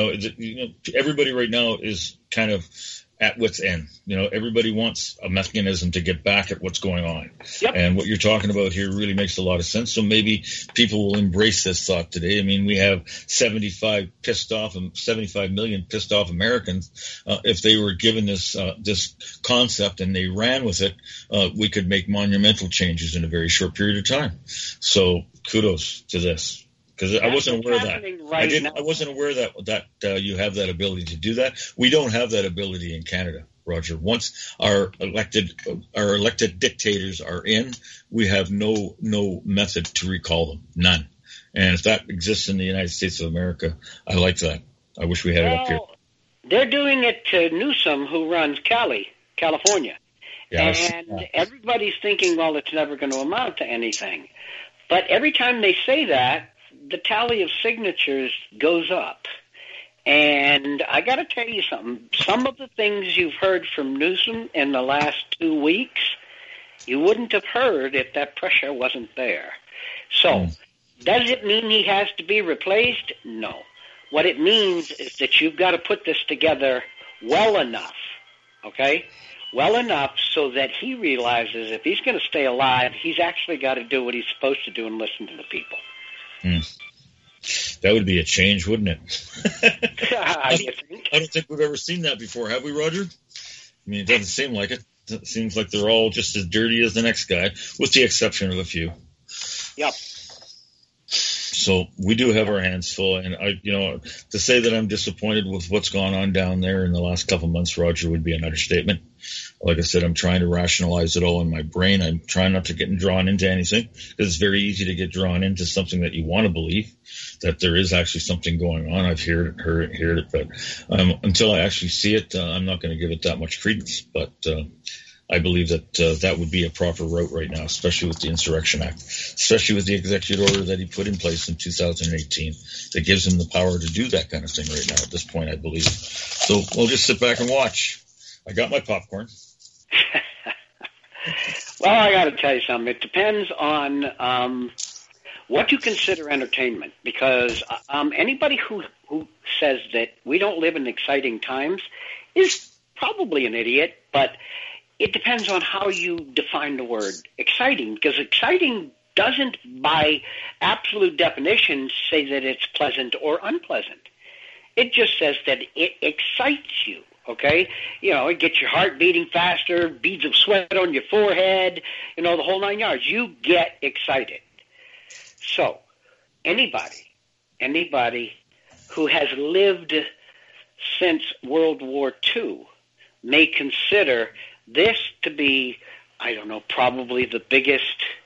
Everybody right now is kind of at wit's end. Everybody wants a mechanism to get back at what's going on. Yep. And what you're talking about here really makes a lot of sense. So maybe people will embrace this thought today. I mean, we have 75 million pissed off Americans. If they were given this concept and they ran with it, we could make monumental changes in a very short period of time. So kudos to this. Because I wasn't aware of that. I wasn't aware that you have that ability to do that. We don't have that ability in Canada, Roger. Once our elected dictators are in, we have no method to recall them. None. And if that exists in the United States of America, I like that. I wish we had it up here. They're doing it to Newsom, who runs California. And everybody's thinking, well, it's never going to amount to anything. But every time they say that, the tally of signatures goes up. And I got to tell you something. Some of the things you've heard from Newsom in the last 2 weeks, you wouldn't have heard if that pressure wasn't there. So, does it mean he has to be replaced? No. What it means is that you've got to put this together well enough, okay? Well enough so that he realizes if he's going to stay alive, he's actually got to do what he's supposed to do and listen to the people. That would be a change, wouldn't it? I don't think we've ever seen that before, have we, Roger? I mean, it doesn't seem like it. It seems like they're all just as dirty as the next guy, with the exception of a few. Yep. So we do have our hands full, and to say that I'm disappointed with what's gone on down there in the last couple of months, Roger, would be an understatement. Like I said, I'm trying to rationalize it all in my brain. I'm trying not to get drawn into anything, because it's very easy to get drawn into something that you want to believe, that there is actually something going on. I've heard it, but until I actually see it, I'm not going to give it that much credence. But I believe that that would be a proper route right now, especially with the Insurrection Act, especially with the executive order that he put in place in 2018 that gives him the power to do that kind of thing right now at this point, I believe. So we'll just sit back and watch. I got my popcorn. Well, I got to tell you something. It depends on what you consider entertainment, because anybody who says that we don't live in exciting times is probably an idiot, but it depends on how you define the word exciting, because exciting doesn't, by absolute definition, say that it's pleasant or unpleasant. It just says that it excites you, okay? It gets your heart beating faster, beads of sweat on your forehead, the whole 9 yards. You get excited. So, anybody who has lived since World War II may consider this to be, I don't know, probably the biggest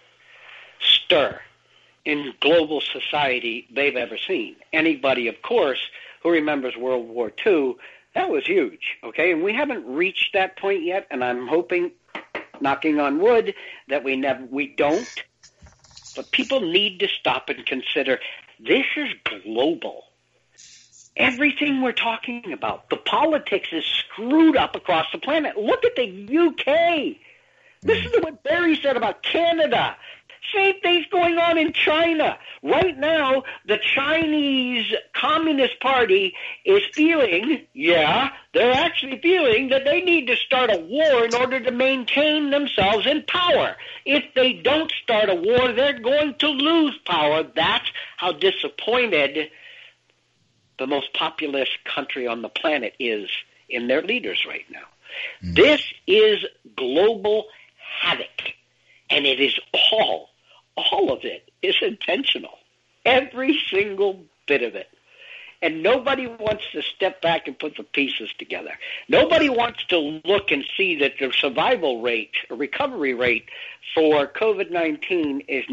stir in global society they've ever seen. Anybody, of course, who remembers World War II, that was huge, okay? And we haven't reached that point yet, and I'm hoping, knocking on wood, that we don't. But people need to stop and consider this is global. Everything we're talking about, the politics is screwed up across the planet. Look at the UK. Listen to what Barry said about Canada. Same thing's going on in China. Right now, the Chinese Communist Party is feeling, they're actually feeling that they need to start a war in order to maintain themselves in power. If they don't start a war, they're going to lose power. That's how disappointed the most populous country on the planet is in their leaders right now. This is global havoc, and it is all of it is intentional. Every single bit of it. And nobody wants to step back and put the pieces together. Nobody wants to look and see that the survival rate, or recovery rate for COVID-19 is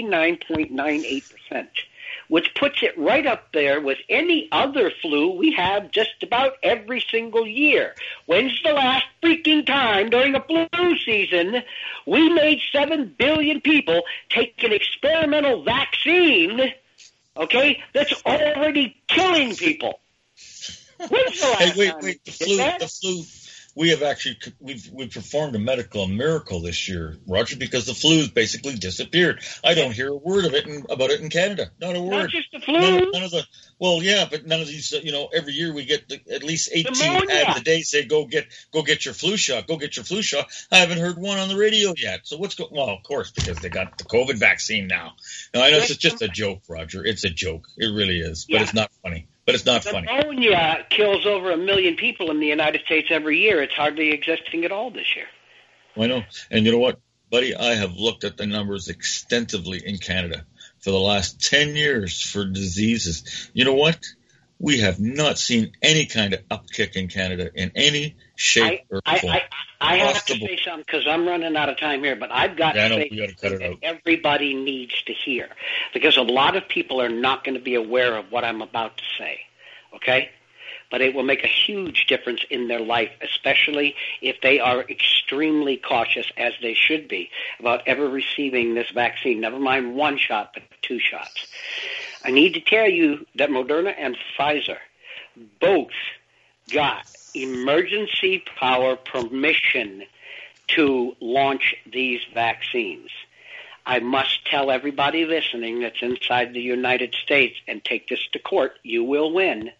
99.98%, which puts it right up there with any other flu we have just about every single year. When's the last freaking time during a flu season we made 7 billion people take an experimental vaccine, okay, that's already killing people? When's the last time? Wait, the flu. We have actually we've performed a medical miracle this year, Roger, because the flu basically disappeared. I don't hear a word of it about it in Canada. Not a word. Not just the flu. None of the. Well, yeah, but none of these. Every year we get at least 18 ads a day say go get your flu shot. Go get your flu shot. I haven't heard one on the radio yet. So what's going? Well, of course, because they got the COVID vaccine now. No, I know it's just a joke, Roger. It's a joke. It really is, but it's not funny. But it's not funny. Pneumonia kills over 1 million people in the United States every year. It's hardly existing at all this year. I know. And you know what, buddy? I have looked at the numbers extensively in Canada for the last 10 years for diseases. You know what? We have not seen any kind of upkick in Canada in any shape or form. I have to say something because I'm running out of time here, but I've got to say that everybody needs to hear, because a lot of people are not going to be aware of what I'm about to say, okay? But it will make a huge difference in their life, especially if they are extremely cautious, as they should be, about ever receiving this vaccine. Never mind 1 shot, but 2 shots. I need to tell you that Moderna and Pfizer both got emergency power permission to launch these vaccines. I must tell everybody listening that's inside the United States, and take this to court, you will win.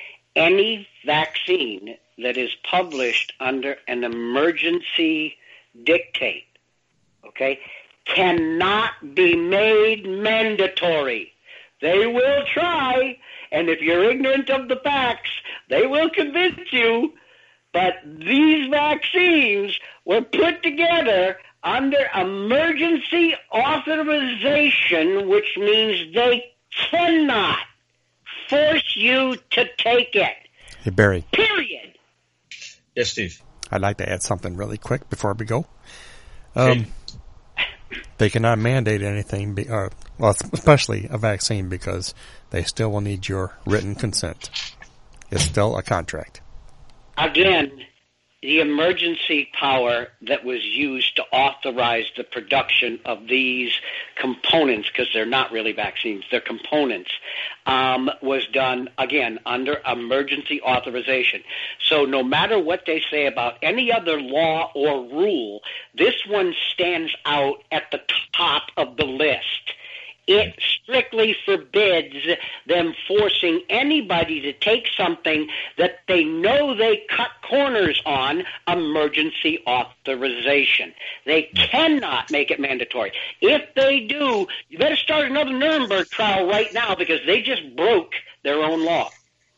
Any vaccine that is published under an emergency dictate, okay, cannot be made mandatory. They will try, and if you're ignorant of the facts, they will convince you, but these vaccines were put together under emergency authorization, which means they cannot force you to take it. Hey, Barry. Period. Yes, Steve. I'd like to add something really quick before we go. Okay. They cannot mandate anything, especially a vaccine, because they still will need your written consent. It's still a contract. Again, the emergency power that was used to authorize the production of these components, because they're not really vaccines, they're components, was done, again, under emergency authorization. So no matter what they say about any other law or rule, this one stands out at the top of the list. It strictly forbids them forcing anybody to take something that they know they cut corners on, emergency authorization. They cannot make it mandatory. If they do, you better start another Nuremberg trial right now, because they just broke their own law.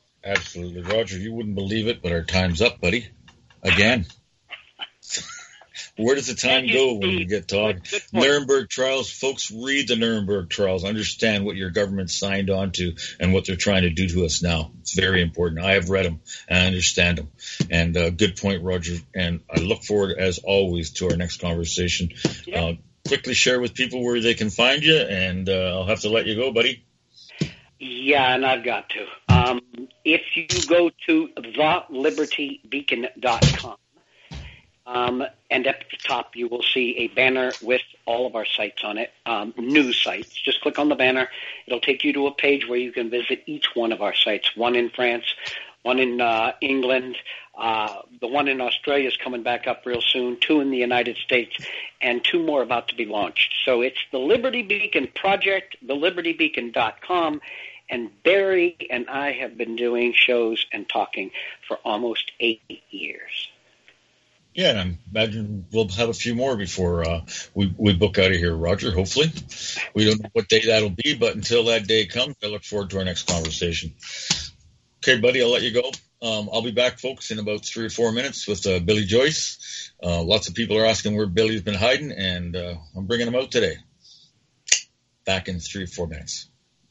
Absolutely. Roger, you wouldn't believe it, but our time's up, buddy. Again. Where does the time go when you get talked? Nuremberg trials, folks, read the Nuremberg trials. Understand what your government signed on to and what they're trying to do to us now. It's very important. I have read them and I understand them. And good point, Roger. And I look forward, as always, to our next conversation. Yeah. Quickly share with people where they can find you, and I'll have to let you go, buddy. Yeah, and I've got to. If you go to thelibertybeacon.com, and at the top you will see a banner with all of our sites on it, news sites. Just click on the banner. It'll take you to a page where you can visit each one of our sites, one in France, one in England, the one in Australia is coming back up real soon, 2 in the United States, and 2 more about to be launched. So it's the Liberty Beacon Project, thelibertybeacon.com, and Barry and I have been doing shows and talking for almost 8 years. Yeah, and I imagine we'll have a few more before we book out of here, Roger, hopefully. We don't know what day that'll be, but until that day comes, I look forward to our next conversation. Okay, buddy, I'll let you go. I'll be back, folks, in about 3 or 4 minutes with Billy Joyce. Lots of people are asking where Billy's been hiding, and I'm bringing him out today. Back in 3 or 4 minutes.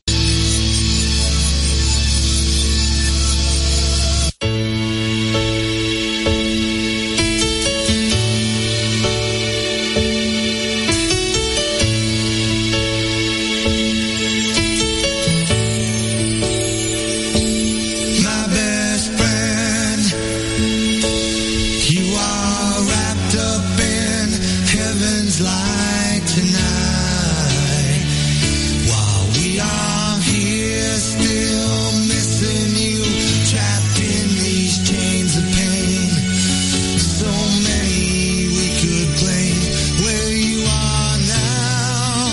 Light tonight, while we are here still missing you, trapped in these chains of pain. So many we could claim where you are now.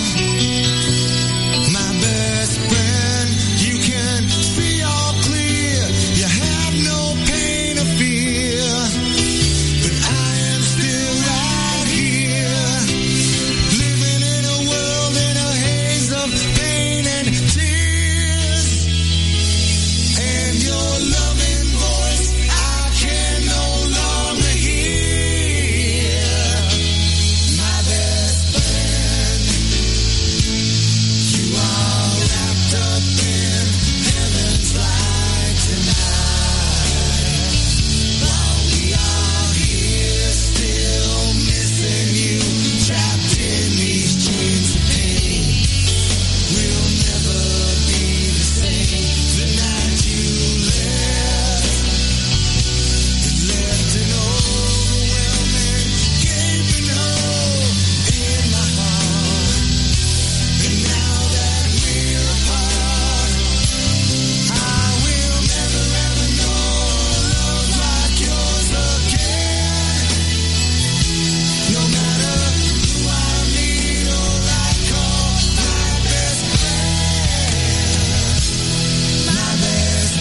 My best friend, you can see all clear, you have no pain or fear, but I am still right here. Living in a world in a haze of pain and tears, and your loving voice I can no longer hear. My best friend, you are wrapped up in heaven's light tonight, while we are here still missing you, trapped in these chains of pain. We'll never be the same. The night you left, it left an overwhelming gaping hole in my heart. And now that we're apart, I will never ever know love like yours again. No matter who I meet or I call my best friend, my best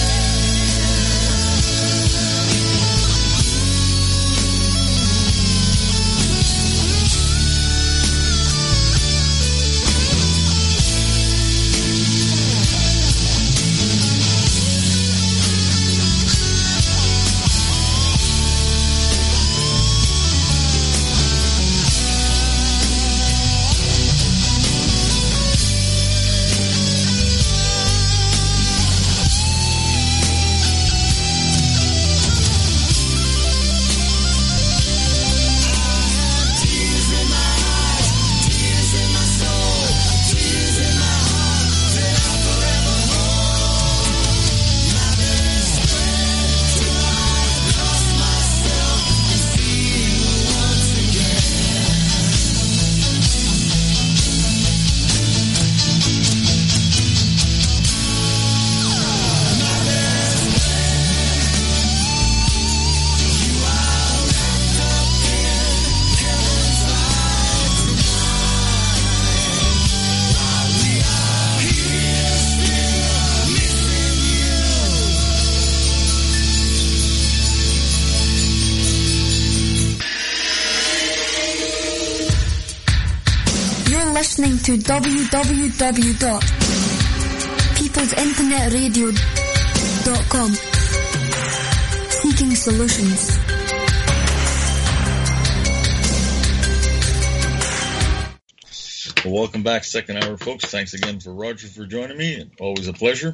tears in my eyes, tears in my soul, tears in my heart that I forever hold. My best friend, till I lost myself and see you once again. My best friend, you are wrapped up in heaven's light tonight, while we are here still missing you. You're listening to www.peoplesinternetradio.com. Seeking solutions. Well, welcome back, second hour, folks. Thanks again for Roger for joining me. Always a pleasure.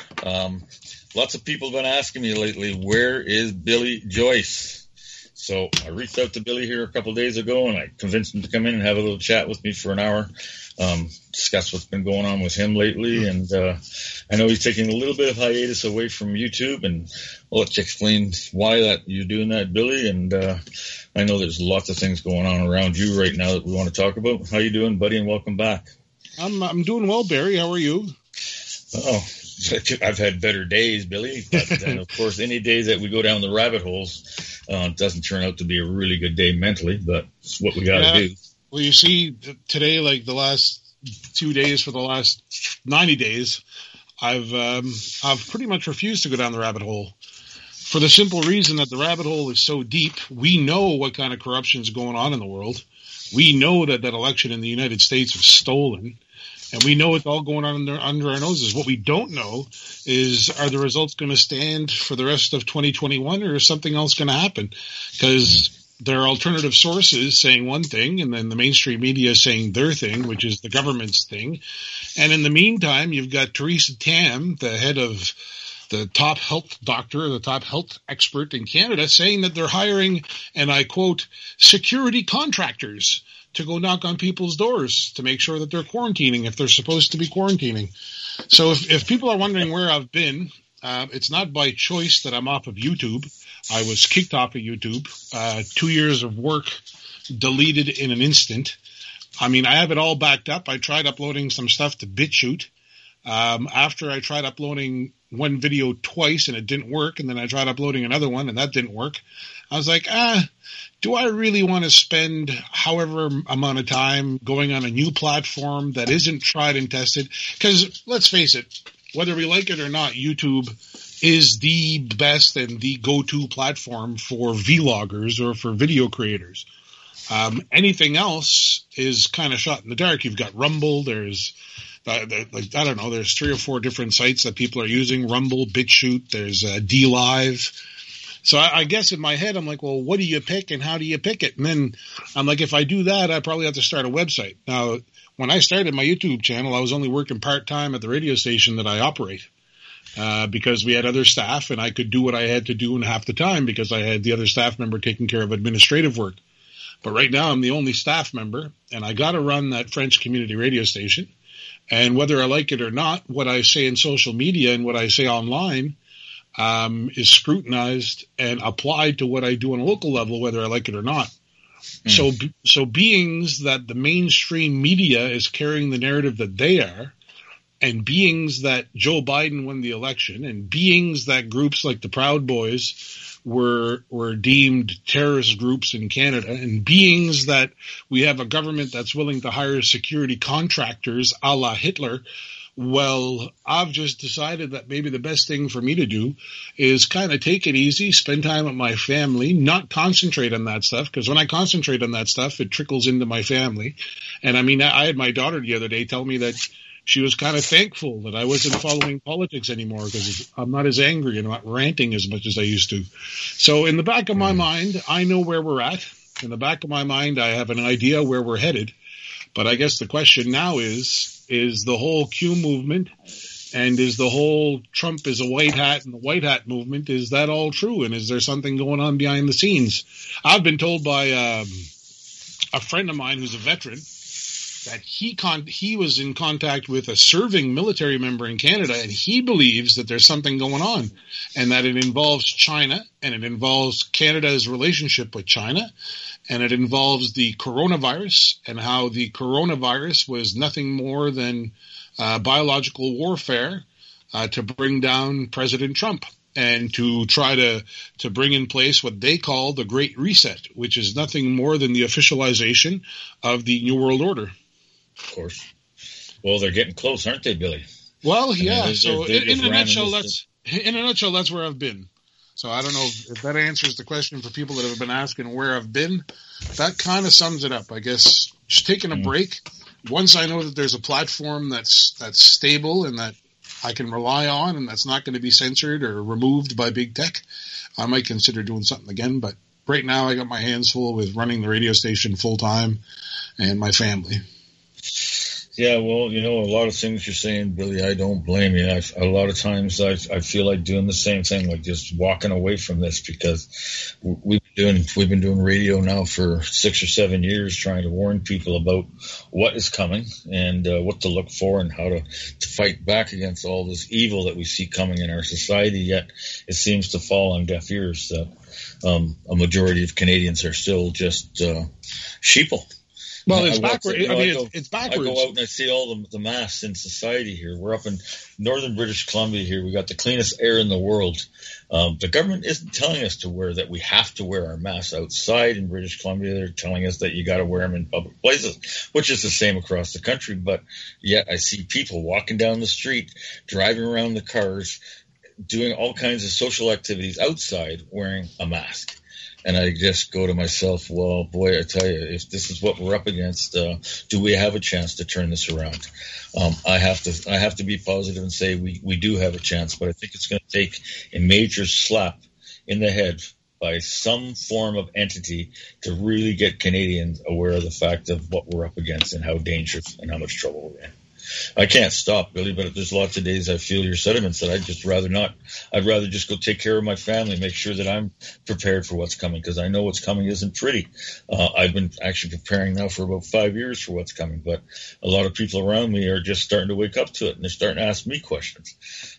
Lots of people have been asking me lately, where is Billy Joyce? So I reached out to Billy here a couple of days ago, and I convinced him to come in and have a little chat with me for an hour, discuss what's been going on with him lately. And I know he's taking a little bit of hiatus away from YouTube, and I'll let you explain why that you're doing that, Billy. And I know there's lots of things going on around you right now that we want to talk about. How you doing, buddy, and welcome back. I'm doing well, Barry. How are you? Oh, I've had better days, Billy. But then, of course, any days that we go down the rabbit holes, it doesn't turn out to be a really good day mentally, but it's what we got to do. Well, you see, today, like the last 2 days for the last 90 days, I've pretty much refused to go down the rabbit hole for the simple reason that the rabbit hole is so deep. We know what kind of corruption is going on in the world. We know that election in the United States was stolen. And we know it's all going on under our noses. What we don't know is, are the results going to stand for the rest of 2021, or is something else going to happen? Because there are alternative sources saying one thing, and then the mainstream media is saying their thing, which is the government's thing. And in the meantime, you've got Theresa Tam, the head of the top health doctor, the top health expert in Canada, saying that they're hiring, and I quote, security contractors to go knock on people's doors to make sure that they're quarantining if they're supposed to be quarantining. So if people are wondering where I've been, it's not by choice that I'm off of YouTube. I was kicked off of YouTube. 2 years of work deleted in an instant. I mean, I have it all backed up. I tried uploading some stuff to BitChute. After I tried uploading one video twice and it didn't work, and then I tried uploading another one and that didn't work, I was like, do I really want to spend however amount of time going on a new platform that isn't tried and tested? Because let's face it, whether we like it or not, YouTube is the best and the go-to platform for vloggers or for video creators. Anything else is kind of shot in the dark. You've got Rumble. There's there's 3 or 4 different sites that people are using. Rumble, BitChute. There's DLive. So I guess in my head, I'm like, well, what do you pick and how do you pick it? And then I'm like, if I do that, I probably have to start a website. Now, when I started my YouTube channel, I was only working part-time at the radio station that I operate because we had other staff, and I could do what I had to do in half the time because I had the other staff member taking care of administrative work. But right now, I'm the only staff member, and I got to run that French community radio station. And whether I like it or not, what I say in social media and what I say online is scrutinized and applied to what I do on a local level, whether I like it or not. So beings that the mainstream media is carrying the narrative that they are, and beings that Joe Biden won the election, and beings that groups like the Proud Boys were deemed terrorist groups in Canada, and beings that we have a government that's willing to hire security contractors a la Hitler. Well, I've just decided that maybe the best thing for me to do is kind of take it easy, spend time with my family, not concentrate on that stuff, because when I concentrate on that stuff, it trickles into my family. And I mean, I had my daughter the other day tell me that she was kind of thankful that I wasn't following politics anymore because I'm not as angry and not ranting as much as I used to. So in the back of my mind, I know where we're at. In the back of my mind, I have an idea where we're headed. But I guess the question now is the whole Q movement and is the whole Trump is a white hat and the white hat movement, is that all true? And is there something going on behind the scenes? I've been told by a friend of mine who's a veteran that he was in contact with a serving military member in Canada, and he believes that there's something going on and that it involves China and it involves Canada's relationship with China. And it involves the coronavirus and how the coronavirus was nothing more than biological warfare to bring down President Trump and to try to bring in place what they call the Great Reset, which is nothing more than the officialization of the New World Order. Of course. Well, they're getting close, aren't they, Billy? Well, yeah. So in a nutshell, that's where I've been. So I don't know if that answers the question for people that have been asking where I've been. That kind of sums it up, I guess. Just taking a break. Once I know that there's a platform that's stable and that I can rely on and that's not going to be censored or removed by big tech, I might consider doing something again. But right now I got my hands full with running the radio station full time and my family. Yeah, well, a lot of things you're saying, Billy, I don't blame you. A lot of times I feel like doing the same thing, like just walking away from this, because we've been doing radio now for 6 or 7 years, trying to warn people about what is coming and what to look for and how to fight back against all this evil that we see coming in our society. Yet it seems to fall on deaf ears that a majority of Canadians are still just sheeple. Well, it's backwards. It's backwards. I go out and I see all the masks in society here. We're up in northern British Columbia here. We got the cleanest air in the world. The government isn't telling us that we have to wear our masks outside in British Columbia. They're telling us that you got to wear them in public places, which is the same across the country. But yet I see people walking down the street, driving around the cars, doing all kinds of social activities outside wearing a mask. And I just go to myself, well, boy, I tell you, if this is what we're up against, do we have a chance to turn this around? I have to be positive and say we do have a chance, but I think it's going to take a major slap in the head by some form of entity to really get Canadians aware of the fact of what we're up against and how dangerous and how much trouble we're in. I can't stop, Billy, but there's lots of days I feel your sentiments that I'd just rather not. I'd rather just go take care of my family, make sure that I'm prepared for what's coming, because I know what's coming isn't pretty. I've been actually preparing now for about 5 years for what's coming, but a lot of people around me are just starting to wake up to it, and they're starting to ask me questions.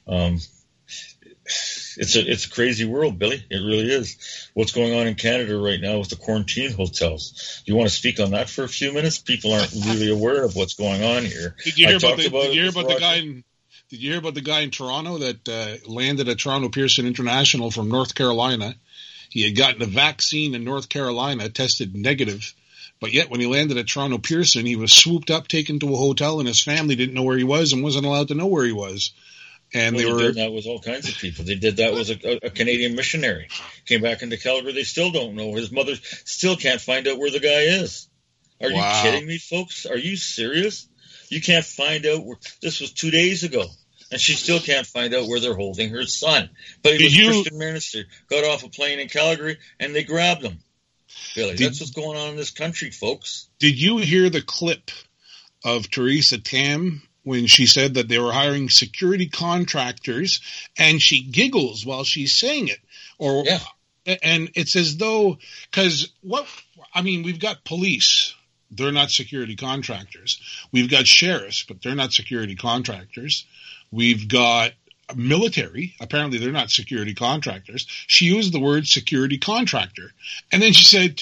It's a crazy world, Billy. It really is. What's going on in Canada right now with the quarantine hotels? Do you want to speak on that for a few minutes? People aren't really aware of what's going on here. Did you hear about the guy in Toronto that landed at Toronto Pearson International from North Carolina? He had gotten a vaccine in North Carolina, tested negative, but yet when he landed at Toronto Pearson, he was swooped up, taken to a hotel, and his family didn't know where he was and wasn't allowed to know where he was. And they did that with all kinds of people. They did that with a Canadian missionary. Came back into Calgary. They still don't know. His mother still can't find out where the guy is. Are you kidding me, folks? Are you serious? You can't find out where. This was 2 days ago, and she still can't find out where they're holding her son. But he was a Christian minister. Got off a plane in Calgary, and they grabbed him. Billy, that's what's going on in this country, folks. Did you hear the clip of Theresa Tam when she said that they were hiring security contractors, and she giggles while she's saying it? And it's as though, we've got police. They're not security contractors. We've got sheriffs, but they're not security contractors. We've got military. Apparently they're not security contractors. She used the word security contractor. And then she said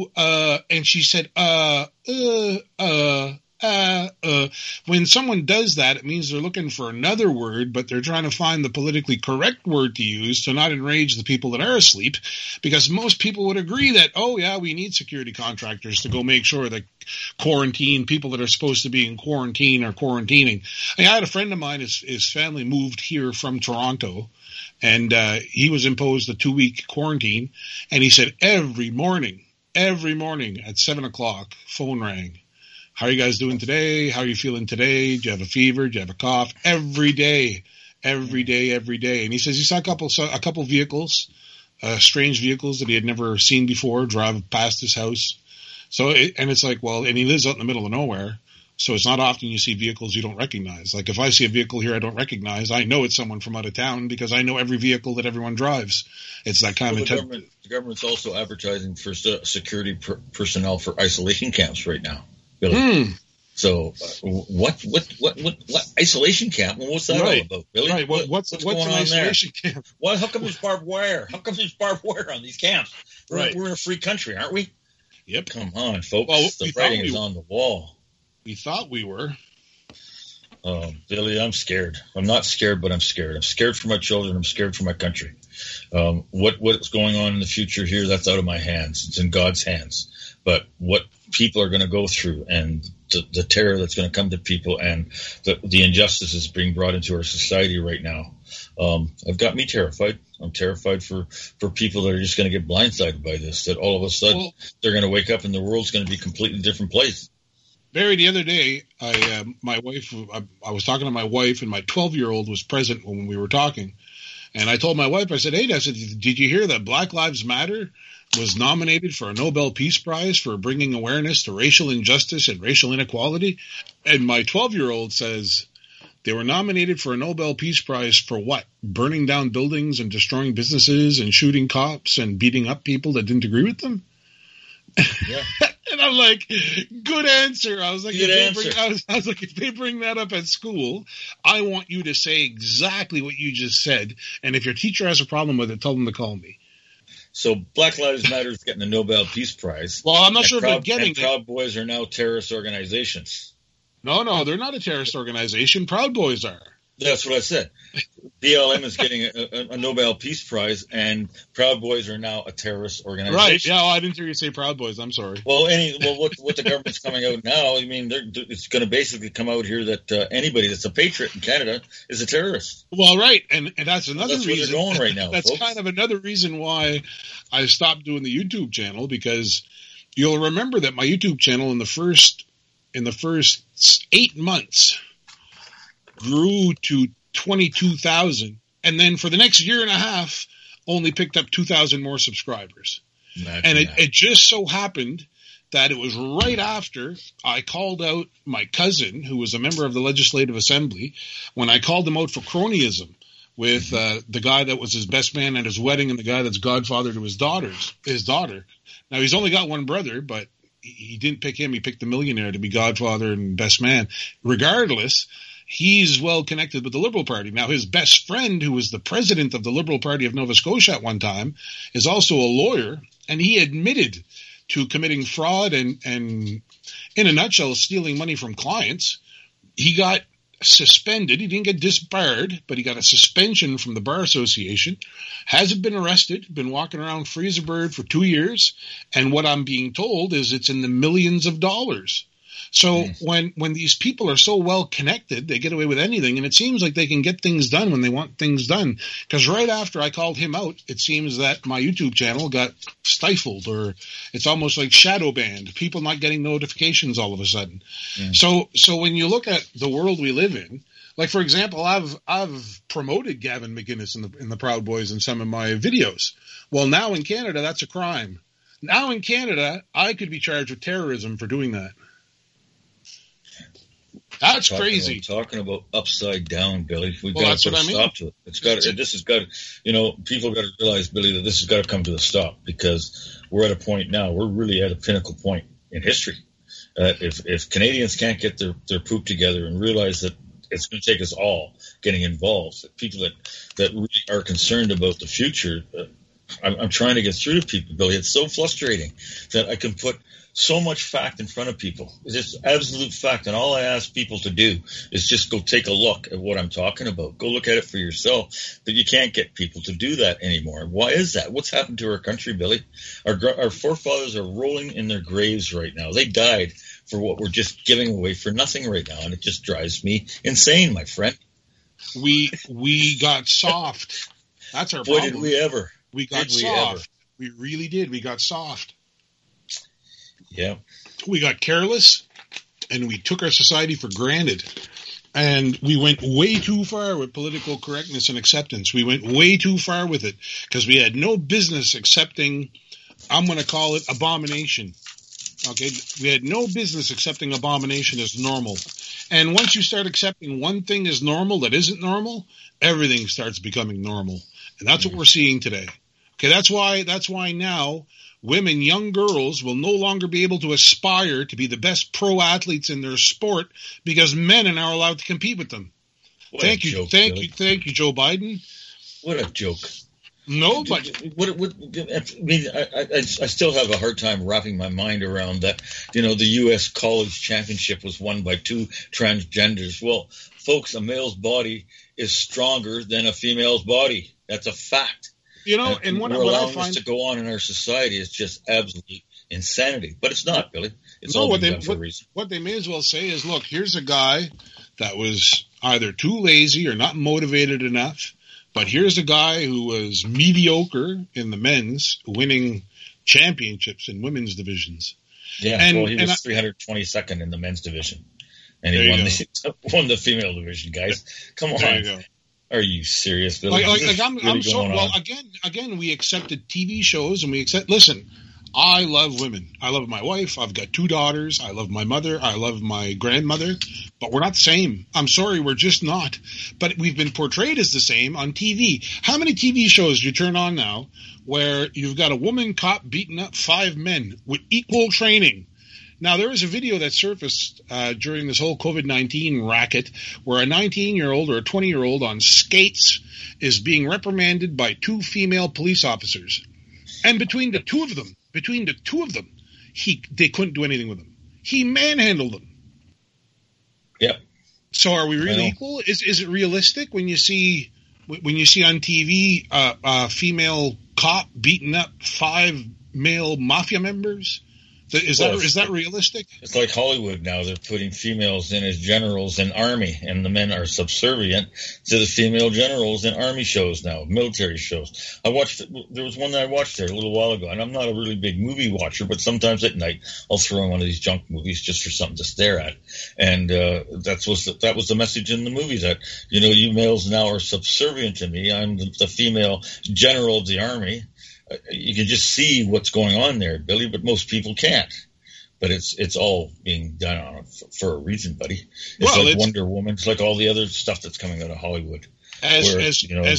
when someone does that, it means they're looking for another word, but they're trying to find the politically correct word to use to not enrage the people that are asleep, because most people would agree that, we need security contractors to go make sure that people that are supposed to be in quarantine are quarantining. I had a friend of mine, his family moved here from Toronto, and he was imposed a 2-week quarantine, and he said every morning at 7:00, phone rang. How are you guys doing today? How are you feeling today? Do you have a fever? Do you have a cough? Every day. And he says he saw a couple vehicles, strange vehicles that he had never seen before, drive past his house. And it's like, and he lives out in the middle of nowhere, so it's not often you see vehicles you don't recognize. Like if I see a vehicle here I don't recognize, I know it's someone from out of town because I know every vehicle that everyone drives. It's that kind of the government's also advertising for security personnel for isolation camps right now. Billy. So what isolation camp? Well, what's that all about, Billy? Right. What's going on isolation camp? Well, how come there's barbed wire? How come there's barbed wire on these camps? We're in a free country, aren't we? Yep. Come on, folks. Well, the writing is on the wall. We thought we were. Billy, I'm scared. I'm not scared, but I'm scared. I'm scared for my children. I'm scared for my country. What's going on in the future here, that's out of my hands. It's in God's hands. But what people are going to go through and the terror that's going to come to people and the injustices being brought into our society right now, have got me terrified. I'm terrified for people that are just going to get blindsided by this, that all of a sudden they're going to wake up and the world's going to be a completely different place. Barry, the other day, I was talking to my wife, and my 12-year-old was present when we were talking. And I told my wife, I said, did you hear that Black Lives Matter was nominated for a Nobel Peace Prize for bringing awareness to racial injustice and racial inequality. And my 12-year-old says they were nominated for a Nobel Peace Prize for what? Burning down buildings and destroying businesses and shooting cops and beating up people that didn't agree with them? Yeah. And I'm like, good answer. I was like, Good answer. I was like, if they bring that up at school, I want you to say exactly what you just said. And if your teacher has a problem with it, tell them to call me. So Black Lives Matter is getting the Nobel Peace Prize. Well, I'm not And sure if they're getting it. Proud Boys are now terrorist organizations. No, they're not a terrorist organization. Proud Boys are. That's what I said. BLM is getting a Nobel Peace Prize, and Proud Boys are now a terrorist organization. Right. Yeah, I didn't hear you say Proud Boys. I'm sorry. Well, what the government's coming out now, I mean, it's going to basically come out here that anybody that's a patriot in Canada is a terrorist. Well, right, and that's another That's where reason. they're going right now, That's folks. kind of another reason why I stopped doing the YouTube channel, because you'll remember that my YouTube channel in the first 8 months grew to 22,000, and then for the next year and a half only picked up 2,000 more subscribers. And it just so happened that it was right after I called out my cousin, who was a member of the Legislative Assembly, when I called him out for cronyism with the guy that was his best man at his wedding and the guy that's godfather to his daughter. Now, he's only got one brother, but he didn't pick him. He picked the millionaire to be godfather and best man. Regardless, he's well connected with the Liberal Party. Now, his best friend, who was the president of the Liberal Party of Nova Scotia at one time, is also a lawyer, and he admitted to committing fraud and in a nutshell, stealing money from clients. He got suspended. He didn't get disbarred, but he got a suspension from the Bar Association. Hasn't been arrested, been walking around free as a bird for 2 years. And what I'm being told is it's in the millions of dollars. So when these people are so well connected, they get away with anything, and it seems like they can get things done when they want things done. Because right after I called him out, it seems that my YouTube channel got stifled, or it's almost like shadow banned. People not getting notifications all of a sudden. So when you look at the world we live in, like for example, I've promoted Gavin McInnes in the Proud Boys in some of my videos. Well, now in Canada, that's a crime. Now in Canada, I could be charged with terrorism for doing that. That's crazy. Talking about upside down, Billy. We've Well, got that's to put what a I mean. stop to it. People got to realize, Billy, that this has got to come to a stop, because we're at a point now. We're really at a pinnacle point in history. If Canadians can't get their poop together and realize that it's going to take us all getting involved, that people that really are concerned about the future, I'm trying to get through to people, Billy. It's so frustrating that I can put so much fact in front of people. It's just absolute fact. And all I ask people to do is just go take a look at what I'm talking about. Go look at it for yourself. But you can't get people to do that anymore. Why is that? What's happened to our country, Billy? Our forefathers are rolling in their graves right now. They died for what we're just giving away for nothing right now. And it just drives me insane, my friend. We got soft. That's our Boy, problem. did we ever. We got Did we soft. ever. We really did. We got soft. Yeah. We got careless, and we took our society for granted. And we went way too far with political correctness and acceptance. We went way too far with it because we had no business accepting, I'm going to call it abomination. Okay? We had no business accepting abomination as normal. And once you start accepting one thing as normal that isn't normal, everything starts becoming normal. And that's what we're seeing today. Okay, that's why now women, young girls, will no longer be able to aspire to be the best pro athletes in their sport because men are now allowed to compete with them. Thank you, Joe Biden. What a joke. No, but I still have a hard time wrapping my mind around that. The U.S. college championship was won by two transgenders. Well, folks, a male's body is stronger than a female's body. That's a fact. And what I find this to go on in our society is just absolute insanity. But it's not, Billy. It's all being done for a reason. What they may as well say is, look, here's a guy that was either too lazy or not motivated enough. But here's a guy who was mediocre in the men's, winning championships in women's divisions. Yeah, he was 322nd in the men's division. And he won the female division, guys. Come on. There you go. Are you serious, Billy? I'm so well. Again, we accepted TV shows, and we accept. Listen, I love women. I love my wife. I've got 2 daughters. I love my mother. I love my grandmother. But we're not the same. I'm sorry, we're just not. But we've been portrayed as the same on TV. How many TV shows do you turn on now where you've got a woman cop beating up 5 men with equal training? Now, there was a video that surfaced during this whole COVID-19 racket where a 19-year-old or a 20-year-old on skates is being reprimanded by 2 female police officers. And between the two of them, they couldn't do anything with them. He manhandled them. Yep. So are we really equal? Is it realistic when you see on TV a female cop beating up 5 male mafia members? Is that realistic? It's like Hollywood now. They're putting females in as generals in army, and the men are subservient to the female generals in army shows now, military shows. There was one that I watched there a little while ago, and I'm not a really big movie watcher, but sometimes at night I'll throw in one of these junk movies just for something to stare at. And that was the message in the movie, that, you males now are subservient to me. I'm the female general of the army. You can just see what's going on there, Billy, but most people can't. But it's all being done for a reason, buddy. It's like Wonder Woman. It's like all the other stuff that's coming out of Hollywood. As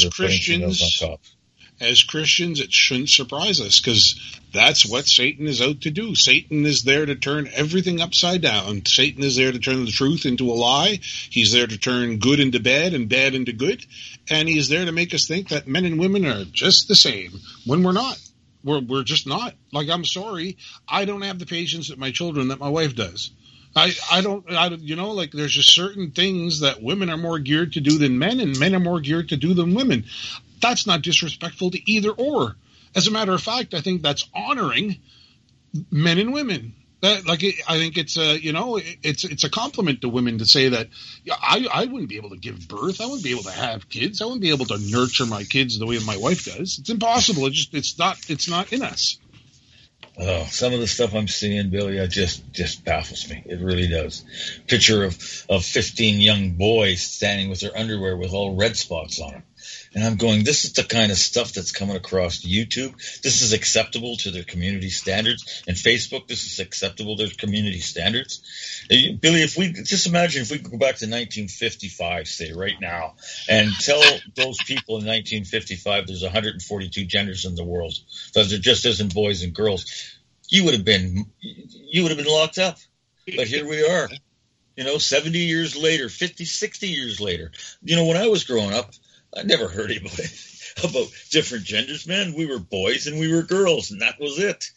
Christians, it shouldn't surprise us, because that's what Satan is out to do. Satan is there to turn everything upside down. Satan is there to turn the truth into a lie. He's there to turn good into bad and bad into good. And he's there to make us think that men and women are just the same, when we're not. We're just not. Like, I'm sorry, I don't have the patience that my children, that my wife does. I don't, there's just certain things that women are more geared to do than men, and men are more geared to do than women. That's not disrespectful to either or. As a matter of fact, I think that's honoring men and women. I think it's it's a compliment to women to say that I wouldn't be able to give birth. I wouldn't be able to have kids. I wouldn't be able to nurture my kids the way my wife does. It's impossible. It's not in us. Oh, some of the stuff I'm seeing, Billy, it just baffles me. It really does. Picture of 15 young boys standing with their underwear with all red spots on them. And I'm going, this is the kind of stuff that's coming across YouTube. This is acceptable to their community standards. And Facebook, this is acceptable to their community standards. Billy, if we just imagine if we could go back to 1955, say, right now, and tell those people in 1955 there's 142 genders in the world, that there just isn't boys and girls, you would have been locked up. But here we are, 70 years later, 50, 60 years later. When I was growing up, I never heard about different genders, man. We were boys and we were girls, and that was it.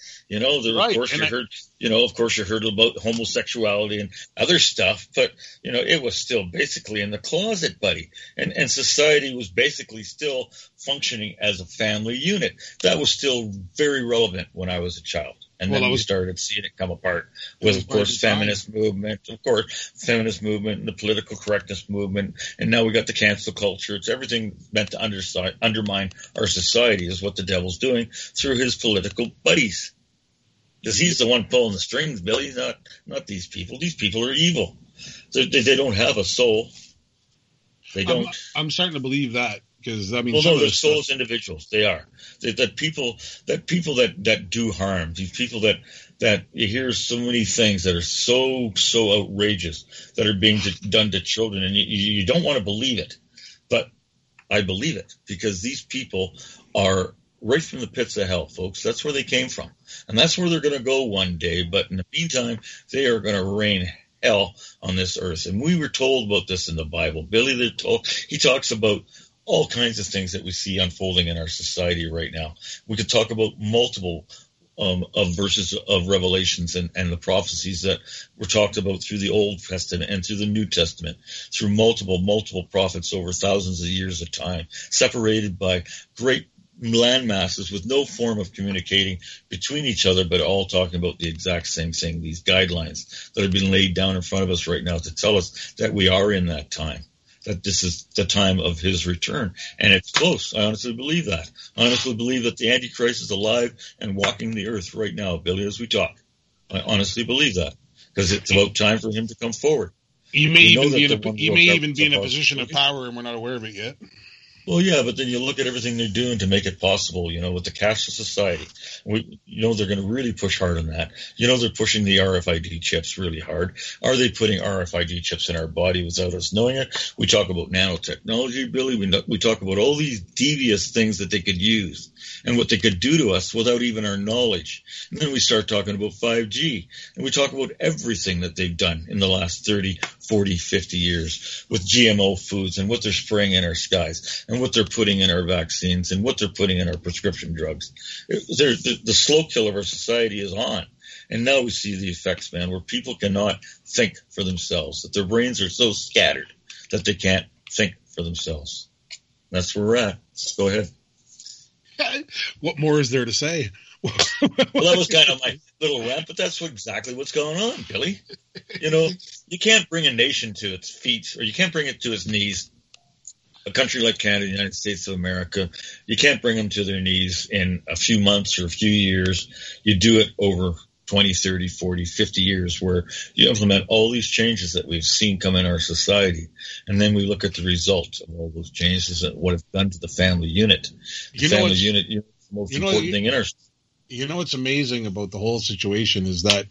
Of course you heard about homosexuality and other stuff, but it was still basically in the closet, buddy. And society was basically still functioning as a family unit. That was still very relevant when I was a child. And then we started seeing it come apart with, of course, feminist movement, and the political correctness movement. And now we got the cancel culture. It's everything meant to undermine our society is what the devil's doing through his political buddies. Because he's the one pulling the strings, Billy, not these people. These people are evil. They don't have a soul. They don't. I'm starting to believe that. Because they're souls individuals. They are. That people that do harm. These people that you hear so many things that are so outrageous that are being done to children, and you don't want to believe it, but I believe it, because these people are right from the pits of hell, folks. That's where they came from, and that's where they're going to go one day. But in the meantime, they are going to reign hell on this earth. And we were told about this in the Bible. Billy, he talks about all kinds of things that we see unfolding in our society right now. We could talk about multiple of verses of Revelations and the prophecies that were talked about through the Old Testament and through the New Testament, through multiple prophets over thousands of years of time, separated by great land masses with no form of communicating between each other, but all talking about the exact same thing, these guidelines that have been laid down in front of us right now to tell us that we are in that time. That this is the time of his return. And it's close. I honestly believe that. I honestly believe that the Antichrist is alive and walking the earth right now, Billy, as we talk. I honestly believe that. Because it's about time for him to come forward. You may We know even be that the one you World may Cup even is be in a a position of possibility. power, and we're not aware of it yet. Well, yeah, but then you look at everything they're doing to make it possible, with the cashless society. They're going to really push hard on that. They're pushing the RFID chips really hard. Are they putting RFID chips in our body without us knowing it? We talk about nanotechnology, Billy. We talk about all these devious things that they could use and what they could do to us without even our knowledge. And then we start talking about 5G, and we talk about everything that they've done in the last 30, 40, 50 years with GMO foods and what they're spraying in our skies and what they're putting in our vaccines and what they're putting in our prescription drugs. The slow kill of our society is on. And now we see the effects, man, where people cannot think for themselves, that their brains are so scattered that they can't think for themselves. That's where we're at. Go ahead. What more is there to say? Well, that was kind of my little rant, but that's exactly what's going on, Billy. You can't bring a nation to its feet, or you can't bring it to its knees. A country like Canada, the United States of America, you can't bring them to their knees in a few months or a few years. You do it over 20, 30, 40, 50 years where you implement all these changes that we've seen come in our society. And then we look at the result of all those changes and what it's done to the family unit. The family unit is the most important thing in our society. What's amazing about the whole situation is that